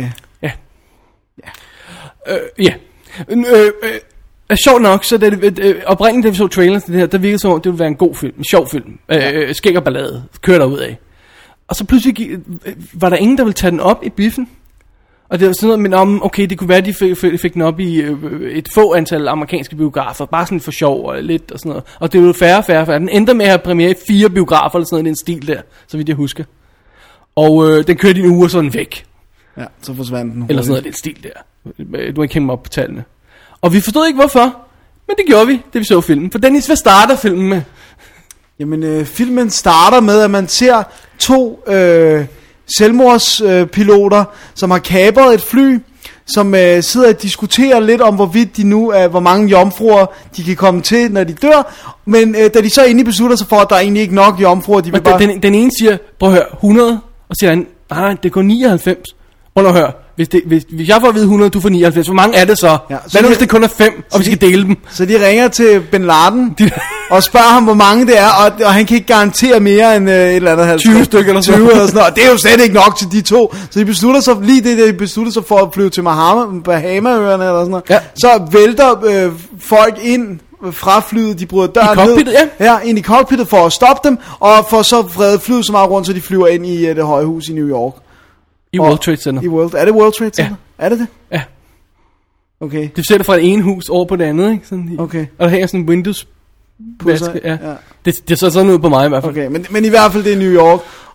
Sjovt nok, så oprindeligt, da vi så traileren til det her, der virkede som om, det ville være en god film, en sjov film. Skæg og ballade, kører derud af. Og så pludselig var der ingen, der ville tage den op i biffen. Og det var sådan noget, men okay, det kunne være, at de fik den op i et få antal amerikanske biografer. Bare sådan for sjov og lidt og sådan noget. Og det var færre. Den endte med at have premiere i 4 biografer, eller sådan noget, den stil der, så vidt jeg husker. Og den kørte i en uge, og så den væk. Ja, så forsvandt den hurtigt. Eller sådan noget, den stil der. Du har ikke hængt mig op på tallene. Og vi forstod ikke hvorfor, men det gjorde vi, da vi så filmen. For Dennis, hvad starter filmen med? Jamen, filmen starter med, at man ser 2 selvmordspiloter, som har kapret et fly, som sidder og diskuterer lidt om, hvorvidt de nu hvor mange jomfruer de kan komme til, når de dør. Men da de så endelig beslutter sig for, at der er egentlig ikke nok jomfruer, de vil bare... Den ene siger, prøv at høre, 100, og siger han, nej, det går 99. Prøv at høre, hvis jeg får at vide 100, du får 99, hvor mange er det så? Ja, hvad nu hvis det kun er 5, og vi skal dele dem? Så de ringer til Bin Laden og spørger ham, hvor mange det er, og han kan ikke garantere mere end et eller andet 50. 20 stykker eller sådan noget. Og det er jo slet ikke nok til de 2. Så de beslutter sig, for at flyve til Bahamaøerne eller sådan noget. Ja. Så vælter folk ind fra flyet, de bryder døren ned. Ja, ind i cockpittet for at stoppe dem, og for så vredet flyet så meget rundt, så de flyver ind i det høje hus i New York. I World Trade Center. Er det World Trade Center? Ja. Er det det? Ja. Okay. Det sætter fra det ene hus over på det andet, ikke? Sådan, okay. Og der hænger sådan en Windows-vaske. Ja. Det ser sådan ud på mig i hvert fald. Okay, men i hvert fald det er New York.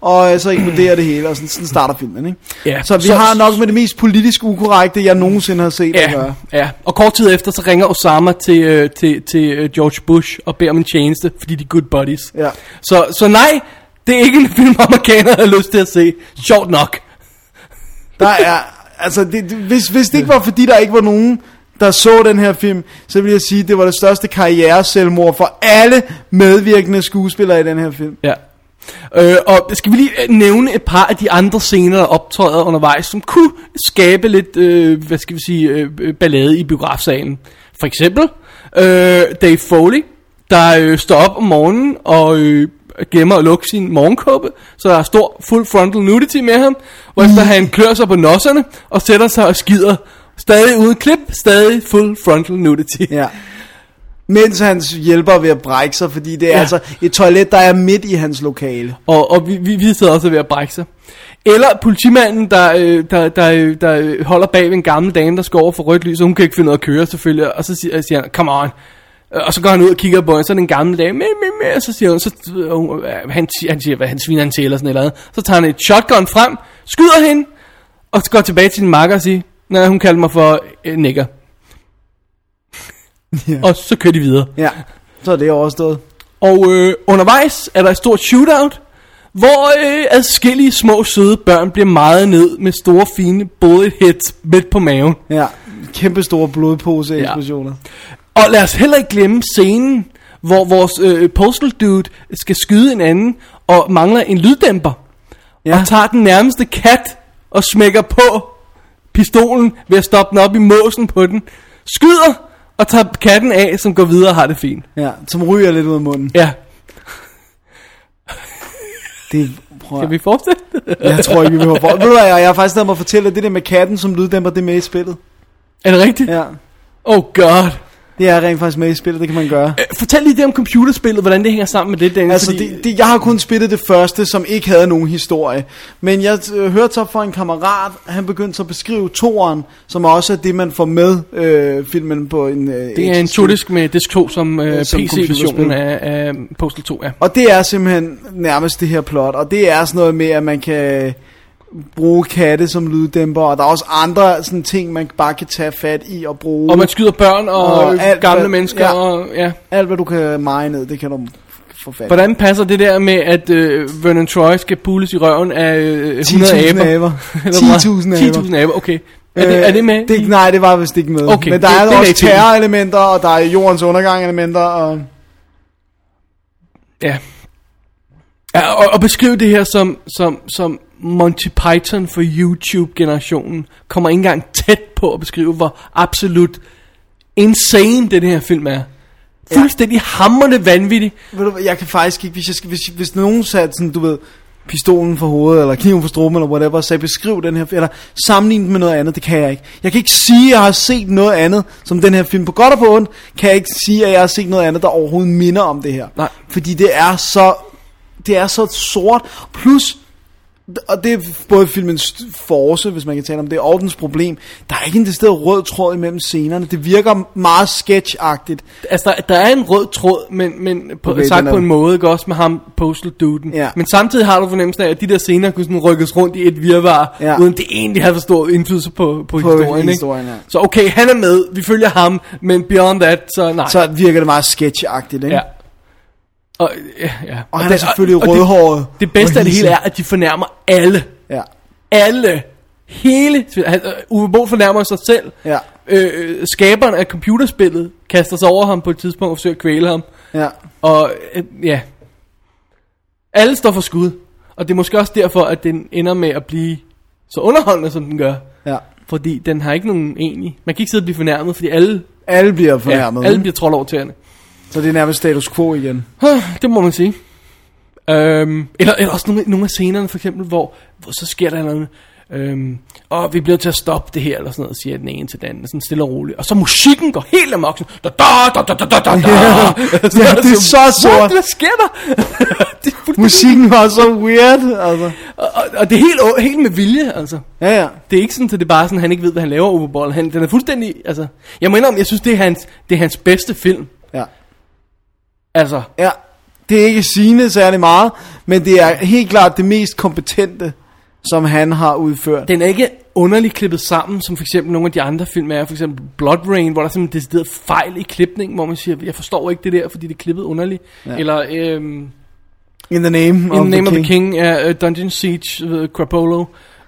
og så eksploderer det hele, og sådan starter filmen, ikke? Ja. Så vi har nok med det mest politisk ukorrekte, jeg nogensinde har set at gøre. Ja, og kort tid efter, så ringer Osama til George Bush og beder om en tjeneste, fordi de er good buddies. Ja. Så nej, det er ikke en film, amerikanere har lyst til at se. Sjovt nok. Der er, altså, hvis det ikke var fordi, der ikke var nogen, der så den her film, så vil jeg sige, at det var det største karriereselvmord for alle medvirkende skuespillere i den her film. Ja. Og skal vi lige nævne et par af de andre scener, der optræder undervejs, som kunne skabe lidt, hvad skal vi sige, ballade i biografsalen. For eksempel Dave Foley, der står op om morgenen og glemmer at lukke sin morgenkåbe, så der er stor full frontal nudity med ham, hvorefter han klør sig på nosserne og sætter sig og skider. Stadig uden klip, stadig full frontal nudity. Ja. Mens hans hjælper ved at brække sig, fordi det er altså et toilet, der er midt i hans lokale. Og vi sidder også ved at brække sig. Eller politimanden, der holder bag ved en gammel dame, der skal over for rødt lys, og hun kan ikke finde ud af at køre selvfølgelig, og så siger han, come on. Og så går han ud og kigger på hende, så er den gamle dame, og så siger hun, han siger, hvad han sviner han til, eller sådan noget. Så tager han et shotgun frem, skyder hende, og så går tilbage til sin makker og siger, nej, hun kalder mig for nigger. Ja. Og så kører de videre. Ja, så er det overstået. Og undervejs er der et stort shootout, hvor adskillige små søde børn bliver meget ned med store fine bullet hits midt på maven. Ja, kæmpe store blodpose-eksplosioner. Ja. Og lad os heller ikke glemme scenen, hvor vores postal dude skal skyde en anden og mangler en lyddæmper. Ja. Og tager den nærmeste kat og smækker på pistolen ved at stoppe den op i måsen på den. Skyder og tager katten af, som går videre og har det fint. Ja, som ryger lidt ud af munden. Ja. Kan vi fortsætte? Jeg tror ikke, vi vil fortsætte. Ved du hvad, jeg har faktisk lavet mig at fortælle, at det der med katten som lyddæmper, det er med i spillet. Er det rigtigt? Ja. Oh god. Det er rent faktisk med i spillet, det kan man gøre. Fortæl lige det om computerspillet, hvordan det hænger sammen med det, Daniel. Altså, fordi... jeg har kun spillet det første, som ikke havde nogen historie. Men jeg hørte så fra en kammerat, han begyndte så at beskrive toeren, som også er det, man får med filmen på en... det er en to-disk med disk 2 som PC-versionen af Postal 2, ja. Og det er simpelthen nærmest det her plot, og det er sådan noget med, at man kan bruge katte som lyddæmper, og der er også andre sådan ting, man bare kan tage fat i og bruge. Og man skyder børn og alt, gamle mennesker. Ja, og, ja. Alt, hvad du kan meje ned, det kan du få fat i. Hvordan passer det der med, at Vernon Troy skal pules i røven af 100 aber? 10.000 aber, okay. Er det med? Nej, det var vist ikke med. Okay, men der er også terrorelementer, og der er jordens undergang-elementer, og... Ja. Og beskriv det her som Monty Python for YouTube-generationen kommer ikke engang tæt på at beskrive, hvor absolut insane den her film er. Fuldstændig hamrende vanvittig. Ved du, jeg kan faktisk ikke, hvis nogen satte sådan, du ved, pistolen for hovedet, eller kniven for struben, eller whatever, så beskriv den her film, eller sammenligne den med noget andet, det kan jeg ikke. Jeg kan ikke sige, at jeg har set noget andet, som den her film, på godt og på ondt, kan jeg ikke sige, at jeg har set noget andet, der overhovedet minder om det her. Nej. Fordi det er så sort, plus... Og det er både filmens force, hvis man kan tale om det, og dens problem. Der er ikke en decideret rød tråd imellem scenerne. Det virker meget sketch-agtigt. Altså, der er en rød tråd, men sagt på en måde, ikke også med ham, Postal Duden. Ja. Men samtidig har du fornemmelsen af, at de der scener kunne sådan rykkes rundt i et virvar, uden det egentlig har for stor indflydelse på historien. Ikke? Ja. Så okay, han er med, vi følger ham, men beyond that, så nej. Så virker det meget sketch-agtigt, ikke? Ja. Og han er selvfølgelig rødhåret. Det bedste af det hele er, at de fornærmer alle. Ja. Alle. Hele. Uwe Boll fornærmer sig selv. Ja. Skaberen af computerspillet kaster sig over ham på et tidspunkt og forsøger at kvæle ham. Ja. Og ja. Alle står for skud. Og det er måske også derfor, at den ender med at blive så underholdende, som den gør. Ja. Fordi den har ikke nogen egentlig. Man kan ikke sidde og blive fornærmet, fordi alle bliver fornærmet. Ja, alle bliver trold over tæerne. Så det er nærmest status quo igen. Det må man sige. Eller også nogle af scenerne, for eksempel, hvor så sker der noget. Vi bliver til at stoppe det her, eller sådan noget, siger den ene til den anden, sådan stille og roligt. Og så musikken går helt amok, sådan, da. Ja, det er så sort. Hvad sker der? Musikken var så weird, altså. Og det er helt med vilje, altså. Ja. Det er ikke sådan, at det er bare sådan, han ikke ved, hvad han laver, Uwe Boll. Den er fuldstændig, altså. Jeg må indrømme, jeg synes, det er hans bedste film. Ja. Altså. Ja. Det er ikke sigende særlig meget, men det er helt klart det mest kompetente, som han har udført. Den er ikke underligt klippet sammen, som for eksempel nogle af de andre film er, for eksempel Blood Rain, hvor der er simpelthen decideret fejl i klipningen, hvor man siger, jeg forstår ikke det der, fordi det er klippet underligt. Ja. Eller In the Name of the King er Dungeon Siege, Crapola.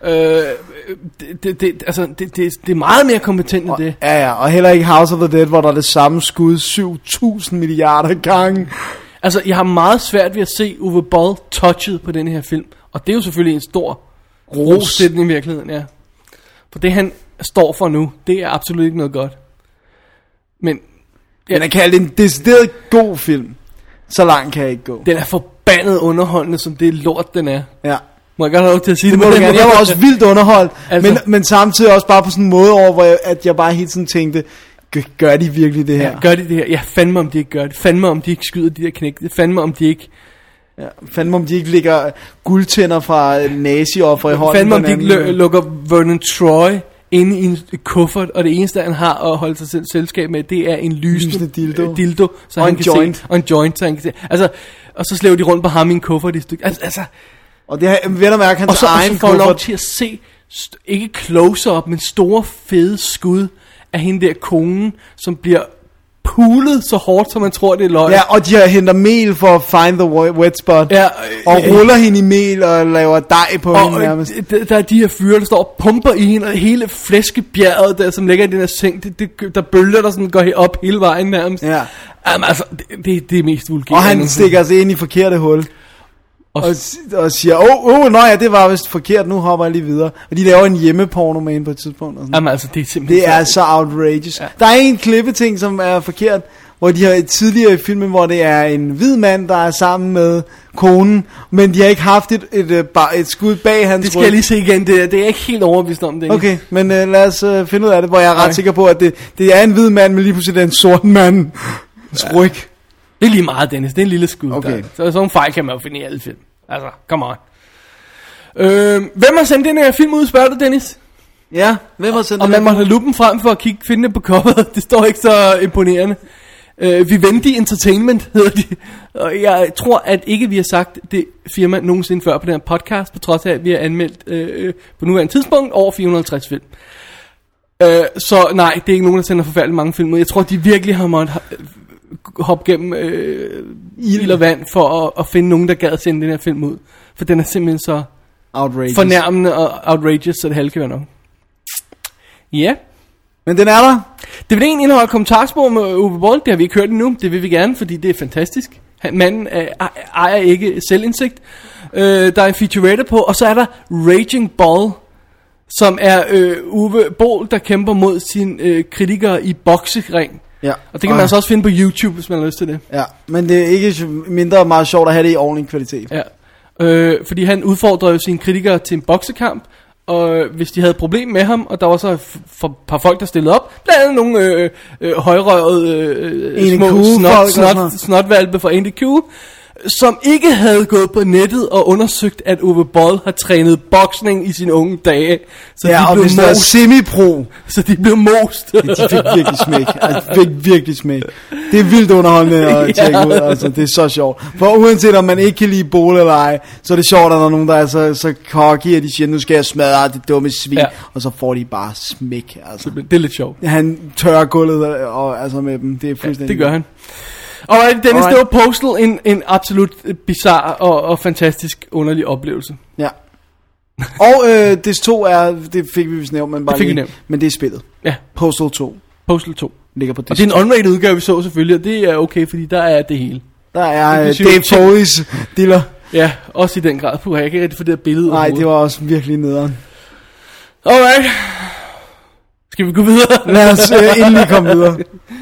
Det er meget mere kompetent end det. Ja, og heller ikke House of the Dead, hvor der er det samme skud 7.000 milliarder gange. Altså, jeg har meget svært ved at se Uwe Boll touchet på den her film. Og det er jo selvfølgelig en stor rosætning i virkeligheden, ja. For det han står for nu, det er absolut ikke noget godt. Men den er kaldt en decideret god film. Så langt kan jeg ikke gå. Den er forbandet underholdende, som det lort den er. Ja. Må jeg godt have lov til at sige det? Jeg var også vildt underholdt, altså, men samtidig også bare på sådan en måde over, hvor jeg bare hele tiden tænkte, gør de virkelig det her? Ja, gør de det her? Ja, fandme om de ikke gør det. Fandme om de ikke skyder de der knæk. Fandme om de ikke... Ja, fandme om de ikke ligger guldtænder fra nazi-offer i hånden. Fandme om de ikke lukker Vernon Troy inde i en kuffert, og det eneste han har at holde sig selv selskab med, det er en lysende dildo så og han en kan joint. Se, og en joint, så han kan se. Altså, og så slæver de rundt på ham i en kuffert i stykke. Altså, og det er vel at mærke hans egen kuffert. Og så får lov til at se, ikke close-up, men store fede skud af hende der konen, som bliver pulet så hårdt, som man tror, det er løgn. Ja, og de henter mel for at find the wet spot. Ja, og ruller hende i mel og laver dej på hende nærmest. Der er de her fyre, der står og pumper i hende, og hele flæskebjerget, der, som ligger i den her seng, der bølger, der sådan går op hele vejen nærmest. Ja. Jamen, altså, det er mest vulgært. Og han stikker sig ind i forkerte hul. Og siger, det var vist forkert, nu hopper jeg lige videre. Og de laver en hjemmeporno med hende på et tidspunkt. Og jamen altså, det er simpelthen... Det er så outrageous. Ja. Der er en klippeting, som er forkert, hvor de har tidligere i filmen, hvor det er en hvid mand, der er sammen med konen, men de har ikke haft et skud bag hans ryg. Det skal jeg lige se igen, det er jeg ikke helt overbevist om det. Okay, men lad os finde ud af det, hvor jeg er ret sikker på, at det er en hvid mand, men lige pludselig det er en sort mand. Ryg. Det er lige meget, Dennis. Det er en lille skud. Okay. Så sådan en fejl kan man jo finde i alle film. Altså, come on. Hvem har sendt den her film ud, spørger du, Dennis? Ja, hvem har sendt den? Og man må have lupen frem for at finde det på coveret. Det står ikke så imponerende. Vivendi Entertainment hedder de. Og jeg tror, at ikke vi har sagt det firma nogensinde før på den her podcast, på trods af, at vi har anmeldt på nuværende tidspunkt over 450 film. Så nej, det er ikke nogen, der sender forfærdeligt mange film ud. Jeg tror, de virkelig har måttet hoppe gennem ild og vand for at finde nogen, der gad at sende den her film ud. For den er simpelthen så fornærmende og outrageous, så det halve kan være nok. Ja. Men den er der. Det vil egentlig indeholde kommentarspor med Uwe Boll. Det har vi ikke hørt endnu. Det vil vi gerne, fordi det er fantastisk. Manden ejer ikke selvindsigt. Der er en featurette på, og så er der Raging Bull, som er Uwe Boll, der kæmper mod sine kritikere i boksering. Ja. Og det kan man altså også finde på YouTube, hvis man har lyst til det. Ja, men det er ikke mindre meget sjovt at have det i ordentlig kvalitet. Ja. Fordi han udfordrer jo sine kritikere til en boksekamp, og hvis de havde et problem med ham, og der var så et par folk, der stillede op, blandt andet nogle højrøvede små snotvalpe fra Andy Q, som ikke havde gået på nettet og undersøgt, at Uwe Boll har trænet boksning i sine unge dage. Så ja, de og blev hvis der er semi-pro, så de blev most. De fik virkelig smæk. Virkelig smæk. Det er vildt underholdende at tjekke ud. Altså, det er så sjovt. For uanset om man ikke kan lide bowl eller ej, så er det sjovt, at der er nogen, der er så cocky, at de siger, nu skal jeg smadre det dumme svin. Ja. Og så får de bare smæk. Altså. Det er lidt sjovt. Han tørrer gulvet og, altså med dem. Det er fuldstændig... det gør han. Alright, Dennis, det var Postal, en absolut bizarre og fantastisk underlig oplevelse. Ja. Og Dis 2 er, det fik vi vist nævnt, men bare lige, men det er spillet. Ja. Postal 2. Postal 2. Ligger på Dis. Og det er en unrated udgave, vi så selvfølgelig, og det er okay, fordi der er det hele. Der er Dave Foley's dealer. Ja, også i den grad. Jeg kan ikke rigtig få det her billede. Nej, det var også virkelig nederen. Alright. Skal vi gå videre? Lad os endelig komme videre.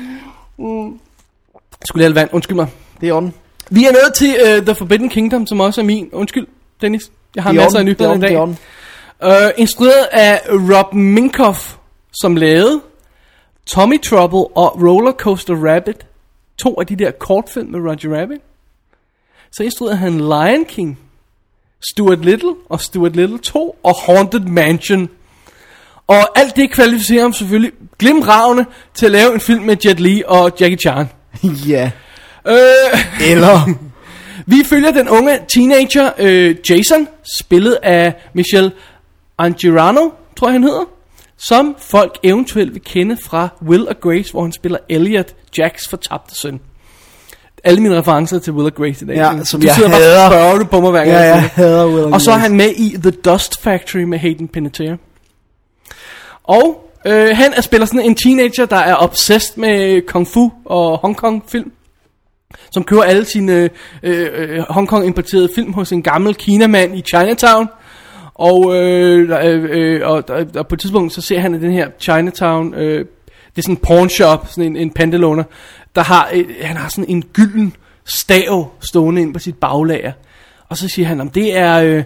Skulle jeg vand? Undskyld mig. Det er orden. Vi er nået til The Forbidden Kingdom, som også er min. Undskyld, Dennis. Jeg har masser af nyheder i dag. Instrueret af Rob Minkoff, som lavede Tommy Trouble og Rollercoaster Rabbit. 2 af de der kortfilm med Roger Rabbit. Så instruerede han Lion King, Stuart Little og Stuart Little 2 og Haunted Mansion. Og alt det kvalificerer ham selvfølgelig glimragende til at lave en film med Jet Li og Jackie Chan. Ja. Eller Vi følger den unge teenager Jason, spillet af Michelle Angelano, tror jeg han hedder, som folk eventuelt vil kende fra Will og Grace, hvor han spiller Elliot, Jacks fortabte søn. Alle mine referencer til Will og Grace i dag. Ja, som du jeg sidder hader. bare og spørger på mig hver gang. Ja, jeg hader Will og Grace. Og så er han med i The Dust Factory med Hayden Panettiere. Og han spiller sådan en teenager, der er obsessed med kung fu og Hong Kong film, som køber alle sine Hong Kong importerede film hos en gammel kinamand i Chinatown. Og på et tidspunkt så ser han i den her Chinatown, det er sådan en pawn shop, sådan en pantelåner, der han har sådan en gylden stav stående ind på sit baglager. Og så siger han, om det er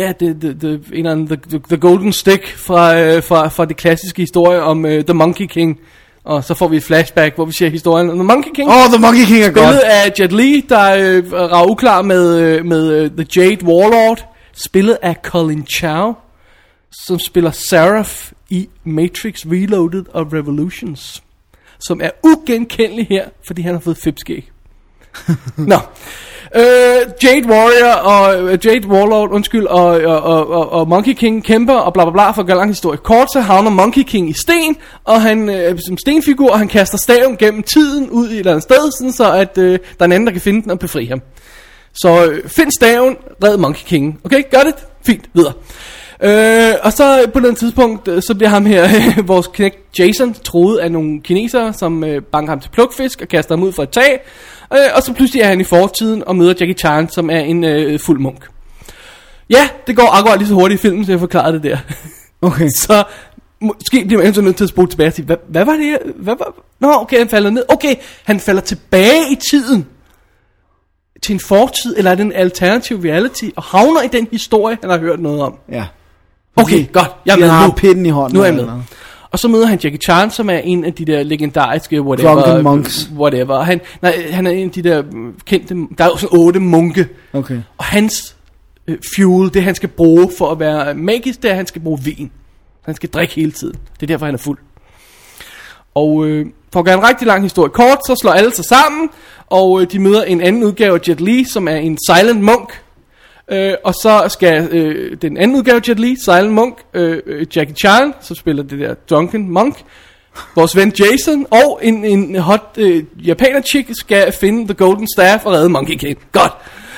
the golden stick fra det klassiske historie om The Monkey King. Og så får vi et flashback, hvor vi ser historien om The Monkey King. The Monkey King er godt. Spillet af Jet Li, der er uklar med The Jade Warlord. Spillet af Colin Chow, som spiller Seraph i Matrix Reloaded og Revolutions. Som er ugenkendelig her, fordi han har fået fipskæg. Nå. Jade Warlord, og Monkey King kæmper og bla bla bla, for at gøre lang historie kort, så havner Monkey King i sten, og han som stenfigur, og han kaster staven gennem tiden ud i et eller andet sted, sådan så at der er en anden, der kan finde den og befri ham. Så find staven, red Monkey King. Okay, gør det? Fint, videre. Og så på den tidspunkt, så bliver ham her, vores knægt Jason, troet af nogle kinesere, som banker ham til plukfisk og kaster ham ud fra et tag. Og så pludselig er han i fortiden og møder Jackie Chan, som er en fuld munk. Ja, det går akkurat lige så hurtigt i filmen, så jeg forklarede det der. Okay. Så måske bliver man nødt til at spole tilbage og sige, hvad var det her? Nå, okay, han falder ned. Okay, han falder tilbage i tiden til en fortid, eller er det en alternativ reality, og havner i den historie, han har hørt noget om. Ja. Okay, godt. Jeg er med har nu. pinden i hånden. Nu er jeg med. Og så møder han Jackie Chan, som er en af de der legendariske Drunken monks. Whatever. Han er en af de der kendte, der er jo sådan 8 munke. Okay. Og hans fuel, det han skal bruge for at være magisk, det er, at han skal bruge vin. Han skal drikke hele tiden. Det er derfor, han er fuld. Og for at gøre en rigtig lang historie kort, så slår alle sig sammen, og de møder en anden udgave af Jet Li, som er en silent monk. Og så skal den anden udgave af Jet Li, silent monk, Jackie Chan, som spiller det der drunken monk, vores ven Jason, og en hot japaner chick skal finde The Golden Staff og redde Monkey King. Godt.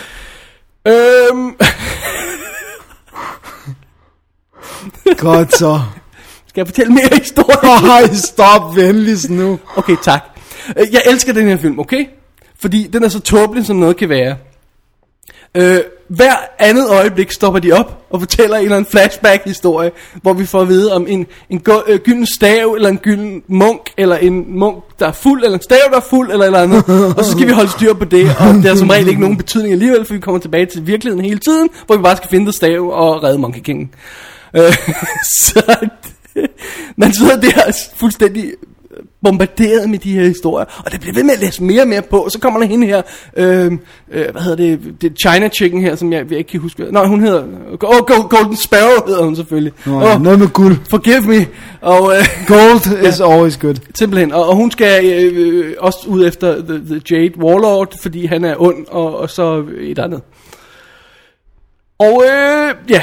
Godt så. Skal jeg fortælle mere historie? Nej, stop venligst nu. Okay, tak. Jeg elsker den her film, okay? Fordi den er så tåbelig, som noget kan være. Hver andet øjeblik stopper de op og fortæller en eller anden flashback-historie, hvor vi får at vide om en gylden stav, eller en gylden munk, eller en munk, der er fuld, eller en stav, der er fuld, eller andet. Og så skal vi holde styr på det, og det er som regel ikke nogen betydning alligevel, for vi kommer tilbage til virkeligheden hele tiden, hvor vi bare skal finde stav og redde Monkey King. Så man sidder der fuldstændig bombarderet med de her historier, og det bliver ved med at læse mere og mere på, og så kommer der hende her, hvad hedder det China Chicken her, som jeg ikke kan huske. Nå, hun hedder, Golden Sparrow hedder hun selvfølgelig. Noget med guld. Forgive me. Og, gold is always good. Simpelthen, og hun skal også ud efter the Jade Warlord, fordi han er ond, og så et andet. Og ja.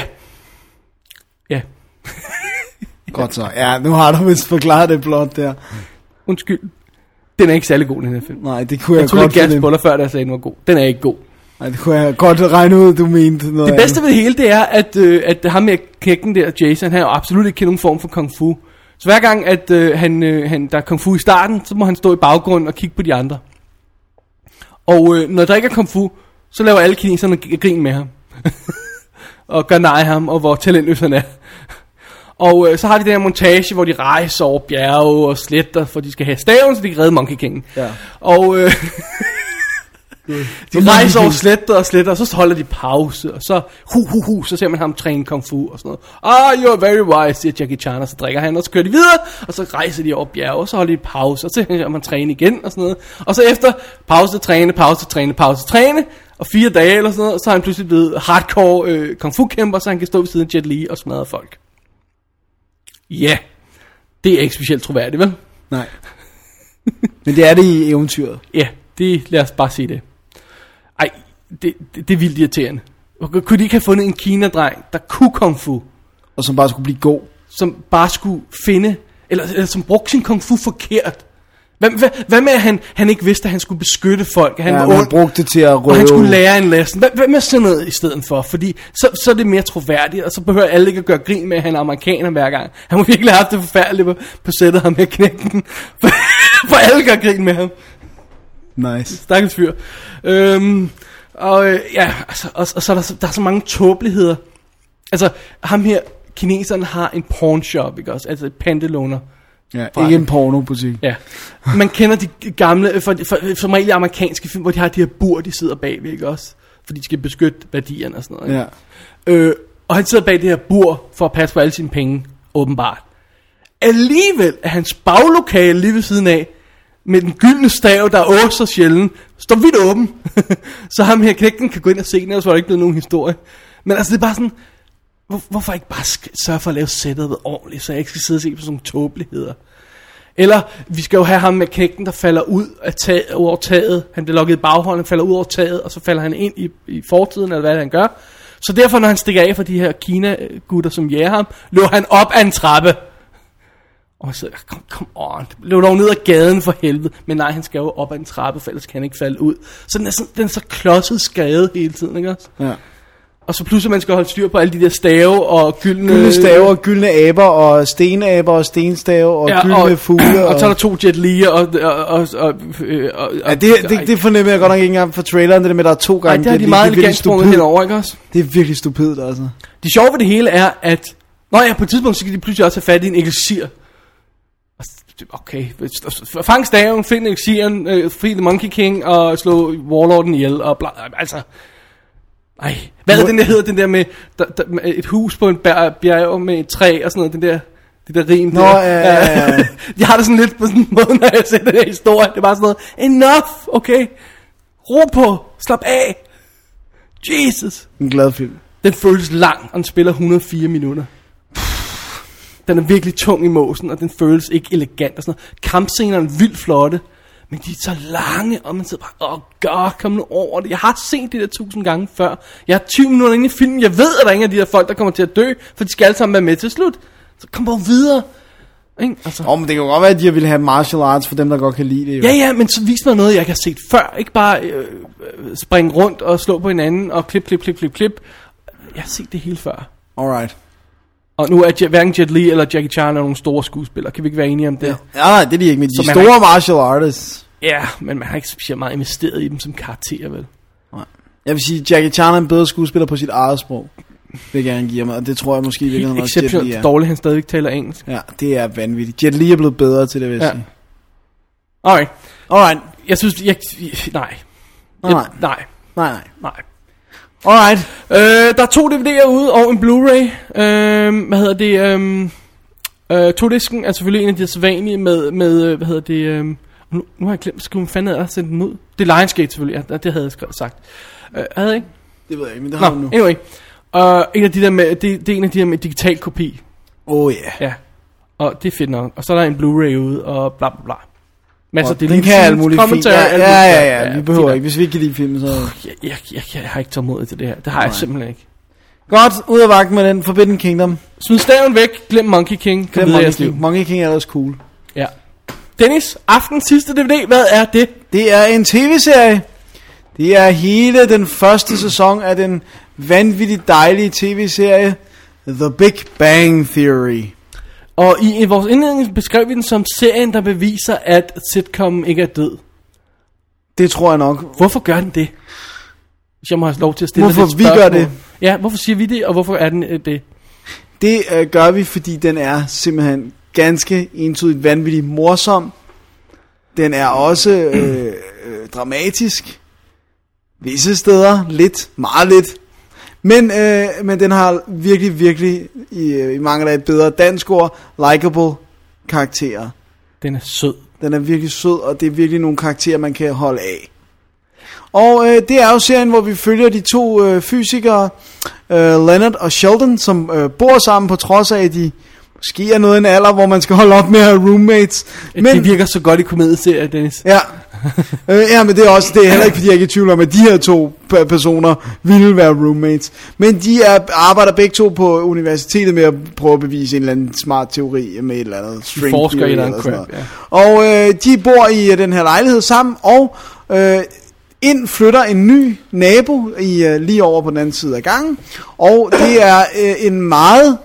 Godt så. Ja, nu har du vist forklaret det blot der. Undskyld. Den er ikke særlig god, den her film. Nej, det kunne jeg godt fornemme. Jeg troede ikke før, da jeg sagde, den var god. Den er ikke god. Nej, det kunne jeg godt regne ud, du mente noget. Det bedste ved det hele, det er, at ham med knækken der, Jason, han har jo absolut ikke nogen form for kung fu. Så hver gang, at der er kung fu i starten, så må han stå i baggrunden og kigge på de andre. Og når der ikke er kung fu, så laver alle kineserne grin med ham. Og gør nej ham, og hvor talentløs han er. Og så har de den her montage, hvor de rejser over bjerge og sletter, for de skal have staven, så de kan redde Monkey King. Ja. Og de rejser over sletter, og så holder de pause, og så så ser man ham træne kung fu og sådan noget. You're very wise, siger Jackie Chan, og så drikker han, og så kører de videre, og så rejser de over bjerge, og så holder de pause, og så ser man træne igen og sådan noget. Og så efter pause, træne, og 4 dage eller sådan noget, så er han pludselig blevet hardcore kung fu kæmper, så han kan stå ved siden af Jet Li og smadre folk. Ja, det er ikke specielt troværdigt, vel? Nej. Men det er det i eventyret. Ja, lad os bare sige det. Ej, det er vildt irriterende. Kunne de ikke have fundet en Kina-dreng, der kunne kung fu, Og som bare skulle blive god. som bare skulle finde, eller som brugte sin kung fu forkert? Hvad med, at han ikke vidste, at han skulle beskytte folk? Han var man ond, brugte det til at røve. og han skulle lære en lesson. Hvad med sådan noget i stedet for? Fordi så er det mere troværdigt, og så behøver alle ikke at gøre grin med, at han er amerikaner hver gang. Han må virkelig have haft det forfærdeligt på sættet ham med knækken. For alle gør grin med ham. Nice. Stakkels fyr. Ja, altså, og så er der så mange tåbeligheder. Altså, ham her, kineseren har en pornshop, ikke også? Altså et pantelåner. Ja, ikke en pornobutik. Ja. Man kender de gamle, som regel amerikanske film, hvor de har de her bur, de sidder bagved, ikke også? For de skal beskytte værdierne og sådan noget. Ja. Og han sidder bag det her bur for at passe på alle sine penge, åbenbart. Alligevel er hans baglokale lige ved siden af, med den gyldne stav, der er så sjældent, står vidt åben. Så ham her knægten kan gå ind og se den, og så er der ikke blevet nogen historie. Men altså, det er bare sådan, hvorfor ikke bare sørge for at lave setupet ordentligt, så jeg ikke skal sidde og se på sådan nogle tåbeligheder. Eller, vi skal jo have ham med knægten, der falder ud af over taget. Han bliver lukket i baghånden, falder ud over taget, og så falder han ind i fortiden, eller hvad det, han gør. Så derfor, når han stikker af fra de her Kina-gutter, som jager ham, løber han op ad en trappe. Og så kom on, løb dog ned ad gaden for helvede. Men nej, han skal jo op ad en trappe, for ellers kan han ikke falde ud. Så den er så klodset skrevet hele tiden, ikke også? Ja. Og så pludselig man skal holde styr på alle de der stave og gyldne stave og gyldne aber og stenaber og stenstave og gyldne fugle. Og så er der 2 Jet Li og ja, det fornemmer jeg godt nok ikke engang fra traileren, det der med, der er 2 gange. Nej, det har de meget elegant sprunget henover, ikke også? Det er virkelig stupidt, altså. Det sjove ved det hele er, at på et tidspunkt, så kan de pludselig også have fat i en elixir. Okay, fang staven, find elixiren, free the Monkey King og slå Warlorden ihjel og bla, altså. Ej, hvad er den der hedder, den der med et hus på en bjerg med et træ og sådan noget, det der rim der. Jeg har det sådan lidt på sådan en måde, når jeg ser den her historie, det er bare sådan noget, enough, okay, ro på, slap af, Jesus. En glad film. Den føles lang, og den spiller 104 minutter. Den er virkelig tung i måsen, og den føles ikke elegant og sådan noget. Kampscenerne er vildt flotte, men de er så lange, og man sidder bare, god, kom nu over det. Jeg har set det der 1000 gange før. Jeg har 20 minutter inde i filmen. Jeg ved, at der er ingen af de der folk, der kommer til at dø, for de skal alle sammen være med til slut. Så kom bare videre. Altså. Men det kan jo godt være, at de ville have martial arts for dem, der godt kan lide det. Jo. Ja, men så vis mig noget, jeg ikke har set før. Ikke bare springe rundt og slå på hinanden og klip. Jeg har set det hele før. Alright. Og nu er hverken Jet Li eller Jackie Chan er nogle store skuespillere. Kan vi ikke være enige om det? Ja, det er de ikke, men de store martial artists. Ja, men man har ikke specielt meget investeret i dem som karakterer, vel? Nej. Jeg vil sige, Jackie Chan er en bedre skuespiller på sit eget sprog. Det kan han give mig, og det tror jeg måske i virkeligheden også Jet Li er. Dårligt, han stadigvæk taler engelsk. Ja, det er vanvittigt. Jet Li er blevet bedre til det, vil jeg sige. Alright. Jeg synes, nej. Alright. Der er 2 DVD'er ude og en Blu-ray. 2-disken er selvfølgelig en af de sædvanlige med nu har jeg glemt, skal man fandme at sende den ud? Det er Lionsgate selvfølgelig, ja, det havde jeg sagt. Havde jeg ikke? Det ved jeg ikke, men det har du nu. Anyway. En af de der med, det er en af de der med digital kopi. Ja. Og det er fedt nok. Og så er der en Blu-ray ude, og bla bla bla. Masser af den kan alle mulige film. Ja, vi behøver ikke. Hvis vi ikke kan lide filmen, så... Jeg har ikke tålmodighed til det her. Det har jeg simpelthen ikke. Godt, ud af vagten med den Forbidden Kingdom. Smid staven væk, glem Monkey King. Monkey King er også cool. Ja. Dennis, aftens sidste DVD, hvad er det? Det er en tv-serie. Det er hele den første sæson af den vanvittigt dejlige tv-serie The Big Bang Theory. Og i vores indledning beskrev vi den som serien, der beviser, at sitcomen ikke er død. Det tror jeg nok. Hvorfor gør den det? Hvis jeg må have lov til at stille hvorfor vi gør det? Ja, hvorfor siger vi det, og hvorfor er den det? Det gør vi, fordi den er simpelthen ganske entydigt vanvittigt morsom. Den er også dramatisk. Visse steder. Meget lidt. Men den har virkelig i mangel af et bedre dansk ord, likable karakterer. Den er sød. Den er virkelig sød, og det er virkelig nogle karakterer, man kan holde af. Og det er jo serien, hvor vi følger de 2 fysikere, Leonard og Sheldon, som bor sammen på trods af, at de måske er noget i en alder, hvor man skal holde op med at have roommates. Men det virker så godt i komedieserien, Dennis. Ja, Ja, men det er heller ikke, fordi jeg ikke er i tvivl om, at de her to personer ville være roommates. Men de arbejder begge to på universitetet med at prøve at bevise en eller anden smart teori med et eller andet string forsker theory i den eller crap, sådan noget. Og de bor i den her lejlighed sammen, og ind flytter en ny nabo lige over på den anden side af gangen. Og det er en meget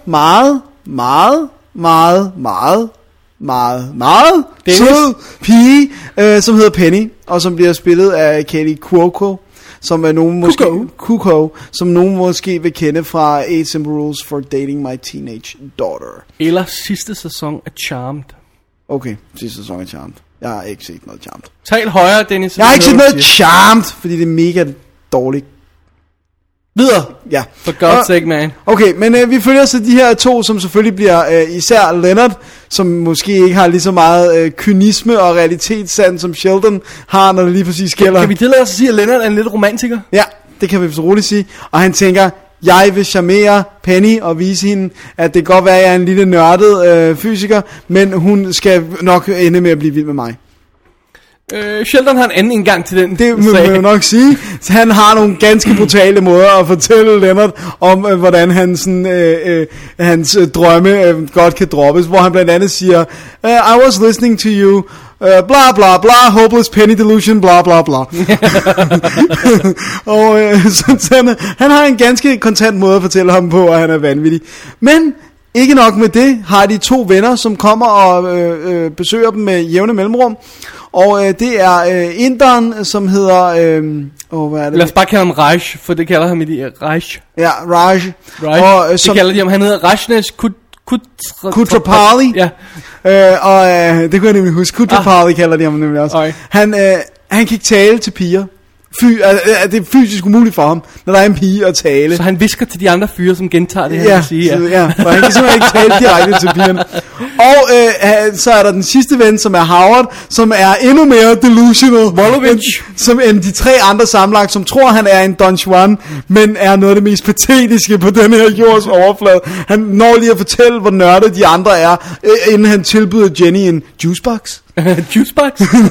sød pige, som hedder Penny, og som bliver spillet af Katie Cuoco, som er nogen måske vil kende fra 8 Simple Rules for Dating My Teenage Daughter. Eller sidste sæson af Charmed. Okay, sidste sæson af Charmed. Jeg har ikke set noget Charmed. Tal højere, Dennis. Jeg har ikke set noget Charmed, fordi det er mega dårligt. Videre. Ja. For God's sake, man. Okay, men vi følger så de her to, som selvfølgelig bliver især Leonard, som måske ikke har lige så meget kynisme og realitetssand, som Sheldon har, når det lige præcis gælder. Kan vi tillade os at sige, at Leonard er en lidt romantiker? Ja, det kan vi så roligt sige. Og han tænker, jeg vil charmere Penny og vise hende, at det kan godt være, at jeg er en lille nørdet fysiker, men hun skal nok ende med at blive vild med mig. Sheldon har en anden indgang til den. Det må jeg nok sige. Han har nogle ganske brutale måder at fortælle Leonard om, hvordan hans drømme godt kan droppes. Hvor han blandt andet siger, I was listening to you, bla bla bla, hopeless penny delusion, bla bla bla. Og så han har en ganske kontant måde at fortælle ham på, at han er vanvittig. Men ikke nok med det, har de to venner, som kommer og besøger dem med jævne mellemrum. Og det er inderen, som hedder... hvad er det? Lad os bare kalde ham Raj, for det kalder ham i de... Raj. Ja, Raj. Og, det kalder de ham. Han hedder Rajneesh Kutrapali. Ja. Det kunne jeg nemlig huske. Kutrapali kalder de ham nemlig også. Okay. Han kan ikke tale til piger. Det er fysisk umuligt for ham, når der er en pige at tale. Så han visker til de andre fyre, som gentager det, han vil sige. Ja, for han kan simpelthen ikke tale direkte til pigerne. Og så er der den sidste ven, som er Howard, som er endnu mere delusional. Volovich. Som end de tre andre sammenlagt, som tror, han er en Don Juan, men er noget af det mest patetiske på den her jords overflade. Han når lige at fortælle, hvor nørdet de andre er, inden han tilbyder Jenny en juicebox. Juicebox?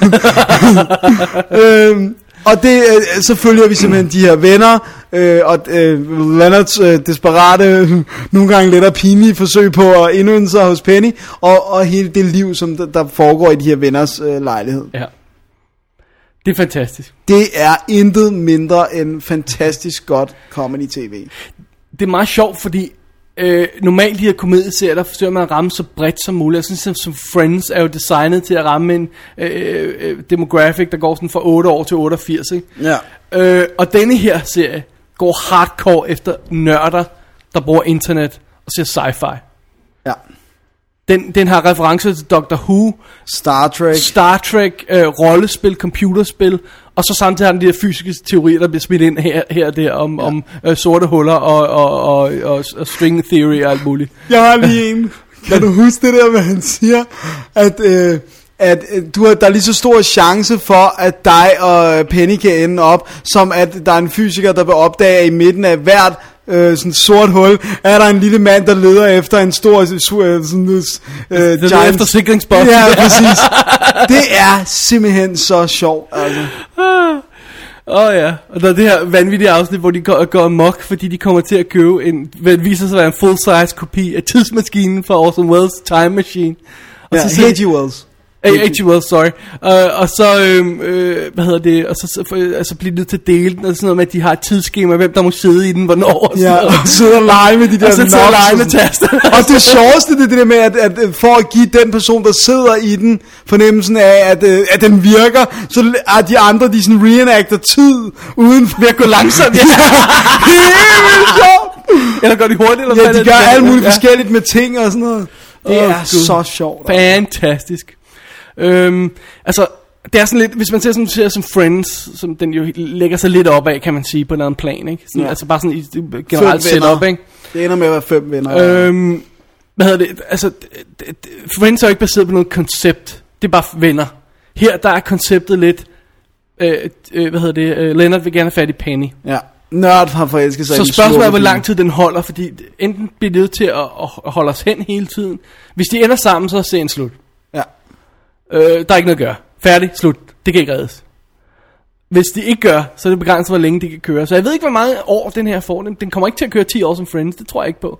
Og det, så følger vi simpelthen de her venner, og Leonards desperate, nogle gange lidt pinlige forsøg på at indvinde sig hos Penny, og hele det liv, som der foregår i de her venners lejlighed. Ja. Det er fantastisk. Det er intet mindre end fantastisk godt comedy-tv. Det er meget sjovt, fordi normalt de her komedieserier, der forsøger man at ramme så bredt som muligt. Jeg synes, som Friends er jo designet til at ramme en demographic, der går sådan fra 8 år til 88, ikke? Ja. Og denne her serie går hardcore efter nørder, der bruger internet og ser sci-fi. Ja. Den har referencer til Doctor Who, Star Trek, rollespil, computerspil, og så samtidig har den de her fysiske teorier, der bliver smidt ind her og der om sorte huller og string theory og alt muligt. Jeg har lige en. Kan du huske det der, hvad han siger? At der er lige så stor chance for, at dig og Penny kan ende op, som at der er en fysiker, der vil opdage, at i midten af hvert sådan sort hul, er der en lille mand, der leder efter en stor giant forsikringsboks. Ja, præcis. Det er simpelthen så sjovt, altså. Ja, og der er det her vanvittige afsnit, hvor de går amok, fordi de kommer til at købe hvad viser sig at være en full-size kopi af tidsmaskinen fra Orson Welles Time Machine. Og ja, H.G. Wells. H.G. Wells, sorry. Og så, hvad hedder det, og så bliver det til at dele den, og sådan noget med, at de har et tidsskema, hvem der må sidde i den, hvornår, og sådan noget. Og sidde og lege med de der knobs. Og så sidde og lege med taster. Og det sjoveste, det er det der med, at for at give den person, der sidder i den, fornemmelsen af, at den virker, så er de andre, de sådan reenacter tid, uden ved at gå langsomt. Ja. Helt sjovt. Eller går de hurtigt? Eller ja, de gør alt muligt forskelligt med ting og sådan noget. Det er så sjovt. Fantastisk. Altså, det er sådan lidt, hvis man ser som Friends, som den jo lægger sig lidt op af, kan man sige, på en anden plan, ikke? Sådan, ja. Altså bare sådan i generelt setup, ikke? Det ender med at være 5 venner. Hvad hedder det? Altså, Friends er jo ikke baseret på noget koncept. Det er bare venner. Her, der er konceptet lidt, Leonard vil gerne have fat i Penny. Ja. Nørd har forelsket sig. Så spørgsmålet er, hvor lang tid den holder, fordi enten bliver det til at holde os hen hele tiden. Hvis de ender sammen, så er serien slut. Ja. Der er ikke noget at gøre. Færdig, slut. det kan ikke reddes. Hvis de ikke gør, så er det begrænset, hvor længe de kan køre. Så jeg ved ikke, hvor mange år den her får. Den kommer ikke til at køre 10 år som Friends, det tror jeg ikke på.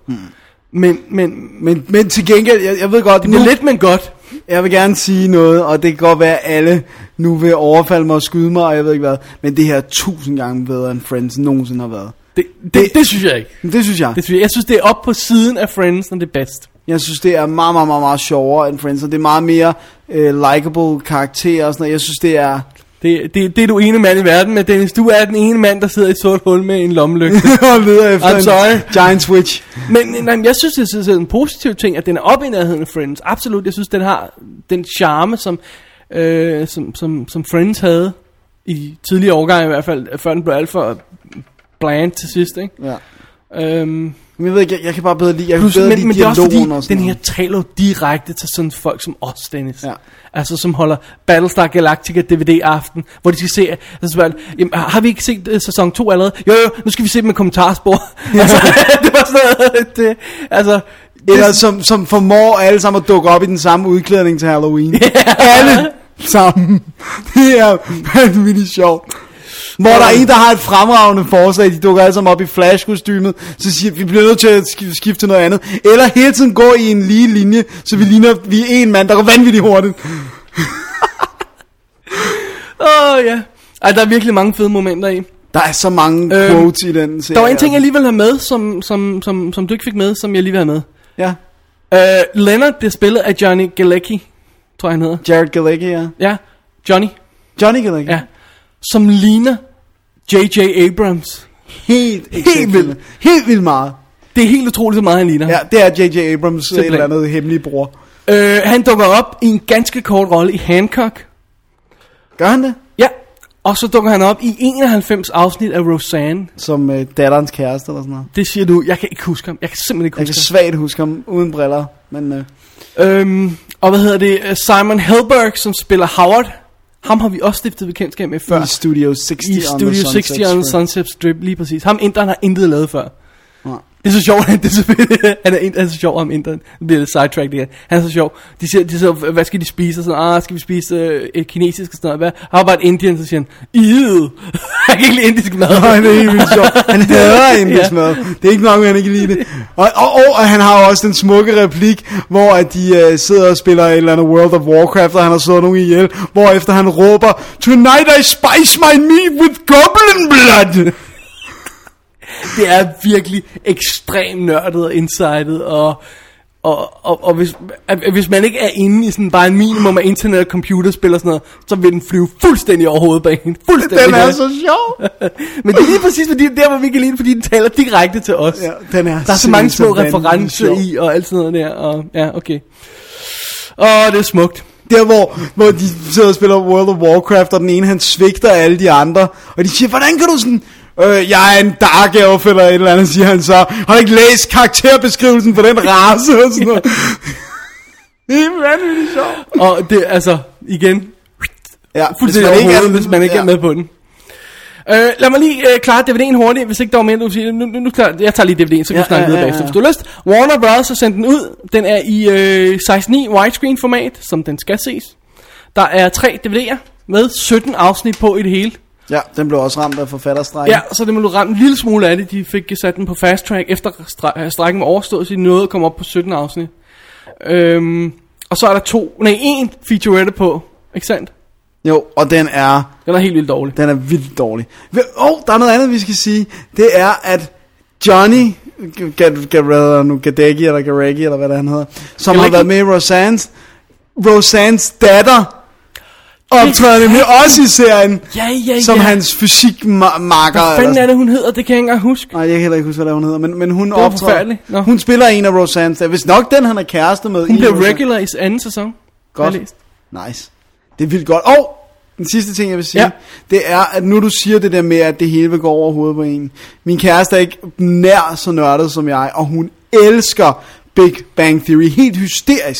Men til gengæld, jeg ved godt... Det er lidt, men godt. Jeg vil gerne sige noget, og det kan godt være, at alle nu vil overfalde mig og skyde mig, og jeg ved ikke hvad. Men det her er 1000 gange bedre, end Friends nogensinde har været. Det synes jeg ikke. Det synes jeg. Jeg synes, det er op på siden af Friends, når det er bedst. Jeg synes, det er meget, meget, meget, meget sjovere end Friends, og det er meget mere likable karakterer og sådan noget. Jeg synes, det er... Det er du ene mand i verden med, Dennis. Du er den ene mand, der sidder i et sort hul med en lommelygte. og leder efter I'm sorry. Giant Switch. Men jeg synes, det er en positiv ting, at den er op i nærheden af Friends. Absolut. Jeg synes, den har den charme, som Friends havde i tidligere årgange i hvert fald, før den blev alt for bland til sidst, ikke? Ja. Men jeg ved ikke, jeg kan bare bedre lide, jeg kan bedre lide men det er også fordi, og den her taler direkte til sådan folk som os, Dennis. Ja. Altså som holder Battlestar Galactica DVD-aften, hvor de skal se, altså, jamen, har vi ikke set sæson 2 allerede? Jo, nu skal vi se med kommentarspor. Altså, det var sådan noget, eller som formår alle sammen at dukke op i den samme udklædning til Halloween. Alle sammen. Det er vanvittigt sjovt. Hvor der er en, der har et fremragende forslag, de dukker alle sammen op i Flash-kostymet, så siger vi bliver nødt til at skifte til noget andet. Eller hele tiden gå i en lige linje, så vi ligner, vi er en mand, der går vanvittigt hurtigt. Ja. Ej, der er virkelig mange fede momenter i. Der er så mange quotes i den serie. Der var en ting, jeg alligevel har med, som du ikke fik med, som jeg lige vil have med. Ja. Leonard bliver spillet af Johnny Galecki, tror jeg han hedder. Jared Galecki, ja. Ja, Johnny Galecki. Ja. Som ligner J.J. Abrams. Helt vildt meget. Det er helt utroligt, så meget han ligner. Ja, det er J.J. Abrams et eller andet hemmelige bror. Han dukker op i en ganske kort rolle i Hancock. Gør han det? Ja, og så dukker han op i 91 afsnit af Roseanne. Som datterens kæreste eller sådan noget. Det siger du, jeg kan ikke huske ham. Jeg kan simpelthen ikke huske ham. Jeg kan svagt huske ham uden briller, men... Og hvad hedder det? Simon Helberg, som spiller Howard. Ham har vi også stiftet bekendtskab med før. I Studio 60 on the Sunset Strip, lige præcis. Ham inderen har intet lavet før. Ja. Det er så sjovt, han er så sjov, ham inderen. Det bliver lidt sidetracked igen. Han er så sjov. De siger, hvad skal de spise? Og sådan, skal vi spise kinesisk og sådan noget? Hvad? How about Indian? Så siger han, ew. Han kan ikke lide indisk mad. Nej, det er helt vildt sjovt. Han hader indisk mad. Det er ikke nok, han ikke lide det. Og han har også den smukke replik, hvor at de sidder og spiller et eller andet World of Warcraft, og han har slået nogen ihjel, hvorefter han råber, "Tonight I spice my meat with goblin blood." Det er virkelig ekstremt nørdet og insidet, og hvis man ikke er inde i sådan bare en minimum af internet og computerspil og sådan noget, så vil den flyve fuldstændig over hovedet bag hende. Fuldstændig. Den er så sjov. Men det er lige præcis fordi, der hvor vi kan lide den, fordi den taler direkte til os. Ja, den er der er så mange små referencer i og alt sådan noget der, og ja, okay. Det er smukt. Der hvor de sidder og spiller World of Warcraft, og den ene han svigter alle de andre, og de siger, hvordan kan du sådan... jeg er en dark elf eller et eller andet, siger han så. Har du ikke læst karakterbeskrivelsen for den race og sådan noget? Det er vanvittigt sjovt. Og det altså igen, ja, fuldstændig overhovedet, hvis man ikke er med på den. Lad mig lige klare DVD'en hurtigt, hvis ikke der var mere, du siger. Nu klar, jeg tager lige DVD'en, så kan vi snakke videre bagefter, hvis du har lyst. Warner Bros. Har sendt den ud. Den er i 16:9 widescreen format, som den skal ses. Der er 3 DVD'er med 17 afsnit på i det hele. Ja, den blev også ramt af forfatterstrækken. Ja, så det blev ramt en lille smule af det. De fik sat den på fast track efter strækken var overstået, så de nåede at komme op på 17 afsnit. Og så er der en featurette på, ikke sandt? Jo, og den er helt vildt dårlig. Den er vildt dårlig. Der er noget andet, vi skal sige. Det er, at Johnny Gadecki eller Garecki, eller hvad det han hedder, som har været med i Roseannes datter, optræder nemlig også i serien, som hans fysikmarker. Hvad fanden er det, hun hedder? Det kan jeg ikke engang huske. Nej, jeg kan heller ikke huske, hvad det hun hedder, men hun optræder. Hun spiller en af Roseannes, hvis nok den, han er kæreste med. Hun bliver regular i anden sæson. Godt. Nice. Det er vildt godt. Og den sidste ting, jeg vil sige, det er, at nu du siger det der med, at det hele vil gå over hovedet på en. Min kæreste er ikke nær så nørdet som jeg, og hun elsker Big Bang Theory. Helt hysterisk.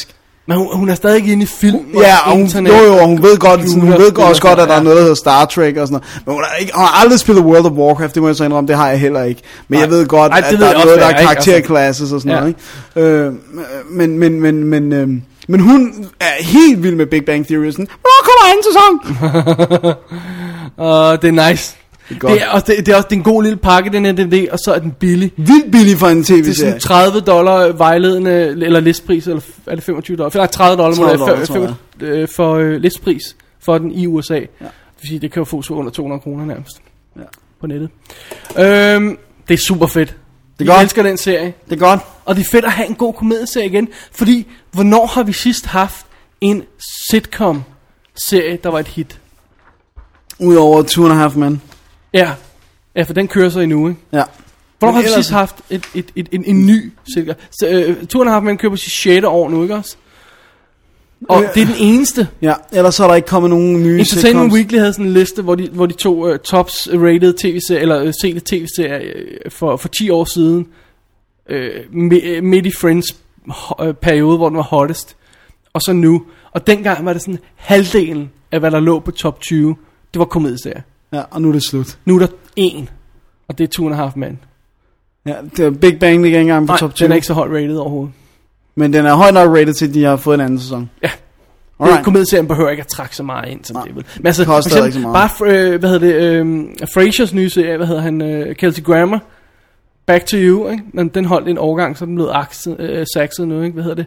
Men hun er stadig inde i film. Ja, og hun ved godt, sådan, hun ved også godt, at der er noget, der hedder Star Trek og sådan noget. Men hun har aldrig spillet World of Warcraft, det må jeg så indrømme, det har jeg heller ikke. Men jeg ved godt, at der er noget, der er karakterklasses og sådan noget, ikke? Men hun er helt vild med Big Bang Theory, sådan, kommer anden sæson. Det er nice. Det er også en god lille pakke, den her DVD, og så er den billig. Vildt billig for en tv-serie. Det er sådan $30 vejledende, eller listpris, eller er det $25? Nej, $30 for listpris for den i USA. Ja. Det vil sige, det kan jo få så under 200 kroner nærmest på nettet. Det er super fedt. Jeg elsker den serie. Det er godt. Og det er fedt at have en god komedieserie igen, fordi hvornår har vi sidst haft en sitcom-serie, der var et hit? Udover Two and a Half Men. Ja, for den kører så endnu, ikke? Ja. Hvornår har vi sidst haft en ny sitcom? Two and a Half Men kører på sit 6. år nu, ikke også? Og det er den eneste. Ja, ellers så er der ikke kommet nogen nye sitcoms. Entertainment Weekly havde sådan en liste, hvor de tog tops rated tv-serier, eller sete tv-serier for 10 år siden, midt i Friends periode, hvor den var hottest, og så nu. Og dengang var det sådan halvdelen af, hvad der lå på top 20, det var komedieserier. Ja, og nu er det slut. Nu er der en, og det er Two and a Half Men. Ja, det er Big Bang ligger ikke engang på top 20. Den er ikke så højt rated overhovedet. Men den er højt nok rated til, at de har fået en anden sæson. Ja. Komedieserien behøver ikke at trække så meget ind, som det vil. Men altså, koster eksempel, ikke så meget. Bare, Frasers nye serie, Kelsey Grammer, Back to You, ikke? Den holdt en årgang, så den blev saxet nu, ikke?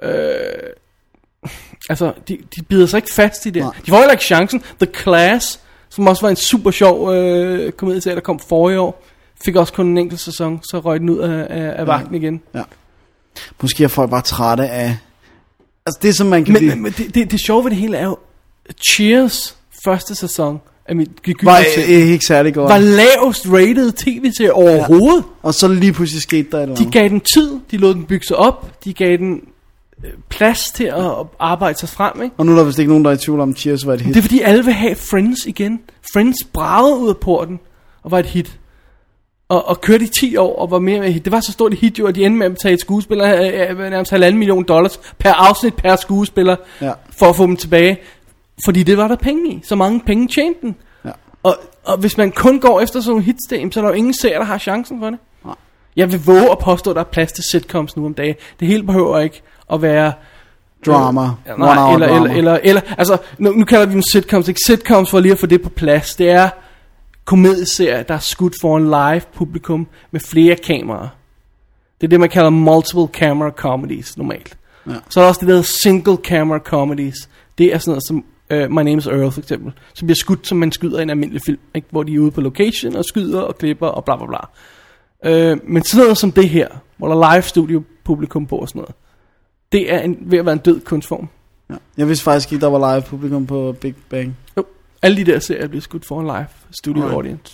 Altså, de bider sig ikke fast i det. Nej. De får heller ikke chancen. The Class, som også var en super sjov komedieserie, der kom forrige år, fik også kun en enkelt sæson, så røg den ud af vagten igen. Ja. Måske er folk bare trætte af... Altså det som man kan blive... Men det sjove ved det hele er jo, Cheers første sæson af mit var ikke særlig godt. Var lavest rated tv-serie overhovedet. Og så lige pludselig skete der et eller andet. De gav den tid, de lod den bygge sig op, de gav den plads til at arbejde sig frem, ikke? Og nu er der vist ikke nogen, der er i tvivl om Cheers var et hit. Det er fordi alle vil have Friends igen. Friends bragede ud af porten og var et hit. Og kørte i 10 år og var mere med hit. Det var så stort et hit jo, at de endte med at betale skuespillere nærmest $1,5 million per afsnit per skuespiller, for at få dem tilbage. Fordi det var der penge i. Så mange penge tjente den. Ja. Og hvis man kun går efter sådan nogle hitstem, så er der jo ingen serie, der har chancen for det. Nej. Jeg vil våge at påstå, at der er plads til sitcoms nu om dagen. Det hele behøver ikke at være drama. Eller altså, nu kalder vi dem sitcoms. Ikke sitcoms for lige at få det på plads. Det er komedieserier, der er skudt for en live publikum med flere kameraer. Det er det, man kalder multiple camera comedies normalt. Ja. Så er der også det der single camera comedies. Det er sådan noget som My Name is Earl for eksempel, som bliver skudt, som man skyder i en almindelig film, ikke? Hvor de er ude på location og skyder og klipper og bla bla bla. Men sådan noget som det her, hvor der er live studio publikum på og sådan noget, det er ved at være en død kunstform. Ja. Jeg vidste faktisk ikke, der var live publikum på Big Bang. Jo, alle de der serier bliver skudt for en live studio audience.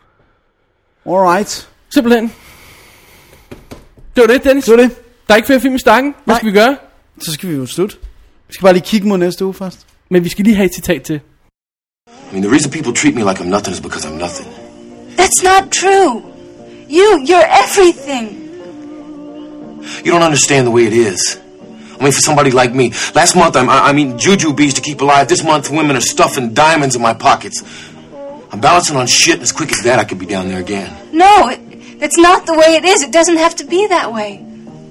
Alright. Simpelthen. Det var det, Dennis. Det var det. Der er ikke flere film i stakken. Hvad skal vi gøre? Så skal vi jo slutte. Vi skal bare lige kigge mod næste uge først. Men vi skal lige have et citat til. I mean, the reason people treat me like I'm nothing is because I'm nothing. That's not true. You're everything. You don't understand the way it is. I mean, for somebody like me. Last month, I mean, jujubes to keep alive. This month, women are stuffing diamonds in my pockets. I'm balancing on shit, and as quick as that, I could be down there again. No, that's not the way it is. It doesn't have to be that way.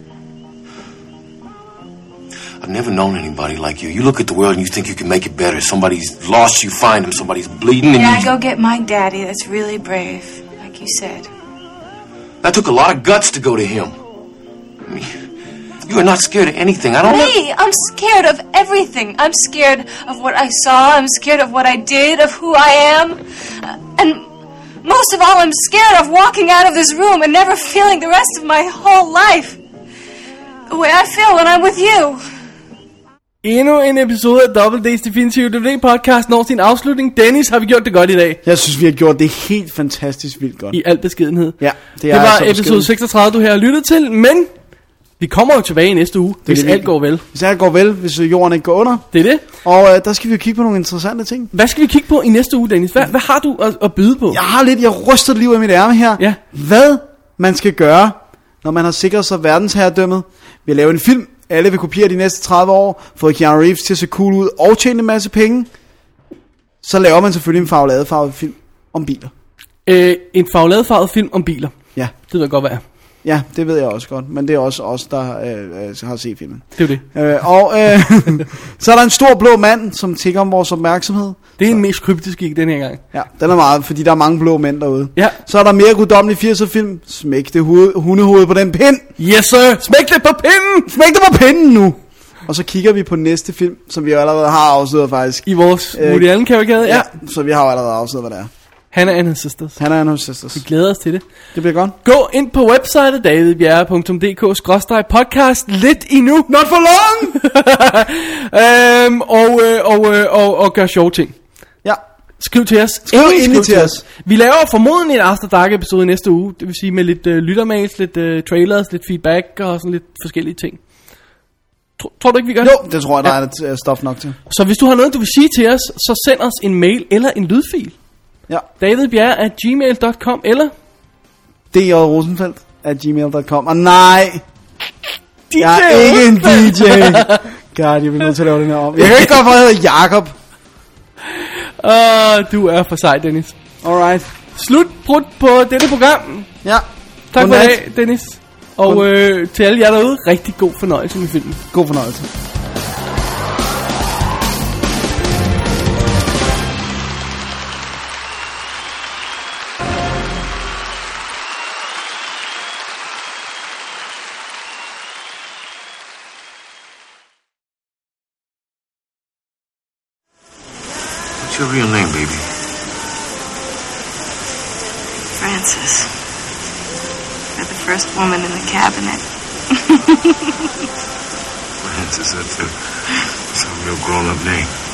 I've never known anybody like you. You look at the world and you think you can make it better. Somebody's lost, you find him. Somebody's bleeding and yeah, go get my daddy. That's really brave, like you said. That took a lot of guts to go to him. I mean, you are not scared of anything. I don't know. Me, I'm scared of everything. I'm scared of what I saw. I'm scared of what I did, of who I am. And most of all, I'm scared of walking out of this room and never feeling the rest of my whole life the way I feel when I'm with you. Endnu en episode af Double D's Definitive DVD podcast når sin afslutning. Dennis, har vi gjort det godt i dag? Jeg synes, vi har gjort det helt fantastisk vildt godt. I al beskedenhed. Ja, det var episode 36, du her har lyttet til, men vi kommer jo tilbage i næste uge, hvis alt går vel. Hvis alt går vel, hvis jorden ikke går under. Det er det. Og der skal vi jo kigge på nogle interessante ting. Hvad skal vi kigge på i næste uge, Dennis? Hvad har du at byde på? Jeg ryster liv i mit ærme her. Ja. Hvad man skal gøre, når man har sikret sig verdensherredømmet ved at lave en film alle vil kopiere de næste 30 år, fået Keanu Reeves til at se cool ud og tjene en masse penge, så laver man selvfølgelig en farvet film om biler. En farvet film om biler. Ja. Det ved jeg godt, hvad er. Ja, det ved jeg også godt, men det er også os, der har set filmen. Det er det. Så er der en stor blå mand, som tigger om vores opmærksomhed. Det er en mest kryptisk i den her gang. Ja, den er meget, fordi der er mange blå mænd derude. Ja. Så er der mere guddommelig 80'er film. Smæk det hundehoved på den pind. Yes sir, smæk det på pinden. Smæk det på pinden nu. Og så kigger vi på næste film, som vi jo allerede har afsløret faktisk. I vores Woody Allen kavalkade, ja. Så vi har jo allerede afsløret, hvad det er. Hannah and His Sisters. Hannah and His Sisters. Vi glæder os til det. Det bliver godt. Gå ind på websitet davidbjerre.dk/podcast lidt endnu. Not for long! Og gør sjove ting. Ja. Skriv til os. Skriv til os. Vi laver formodentlig en After Dark episode i næste uge. Det vil sige med lidt lyttermails, lidt trailers, lidt feedback og sådan lidt forskellige ting. Tror du ikke, vi gør det? Jo, det tror jeg, der er stof nok til. Så hvis du har noget, du vil sige til os, så send os en mail eller en lydfil. Ja. davidbjerre@gmail.com eller drrosenfeldt@gmail.com. Og nej, jeg er ikke en DJ. God, jeg bliver nødt til at lave den her om. Jeg kan ikke godt for at hedde Jacob. Du er for sej, Dennis. Alright. Slut brudt på dette program. Ja. Tak for det, Dennis. Og til alle jer derude, rigtig god fornøjelse med filmen. God fornøjelse. What's your real name, baby? Francis. You're the first woman in the cabinet. Francis, that's a real grown-up name.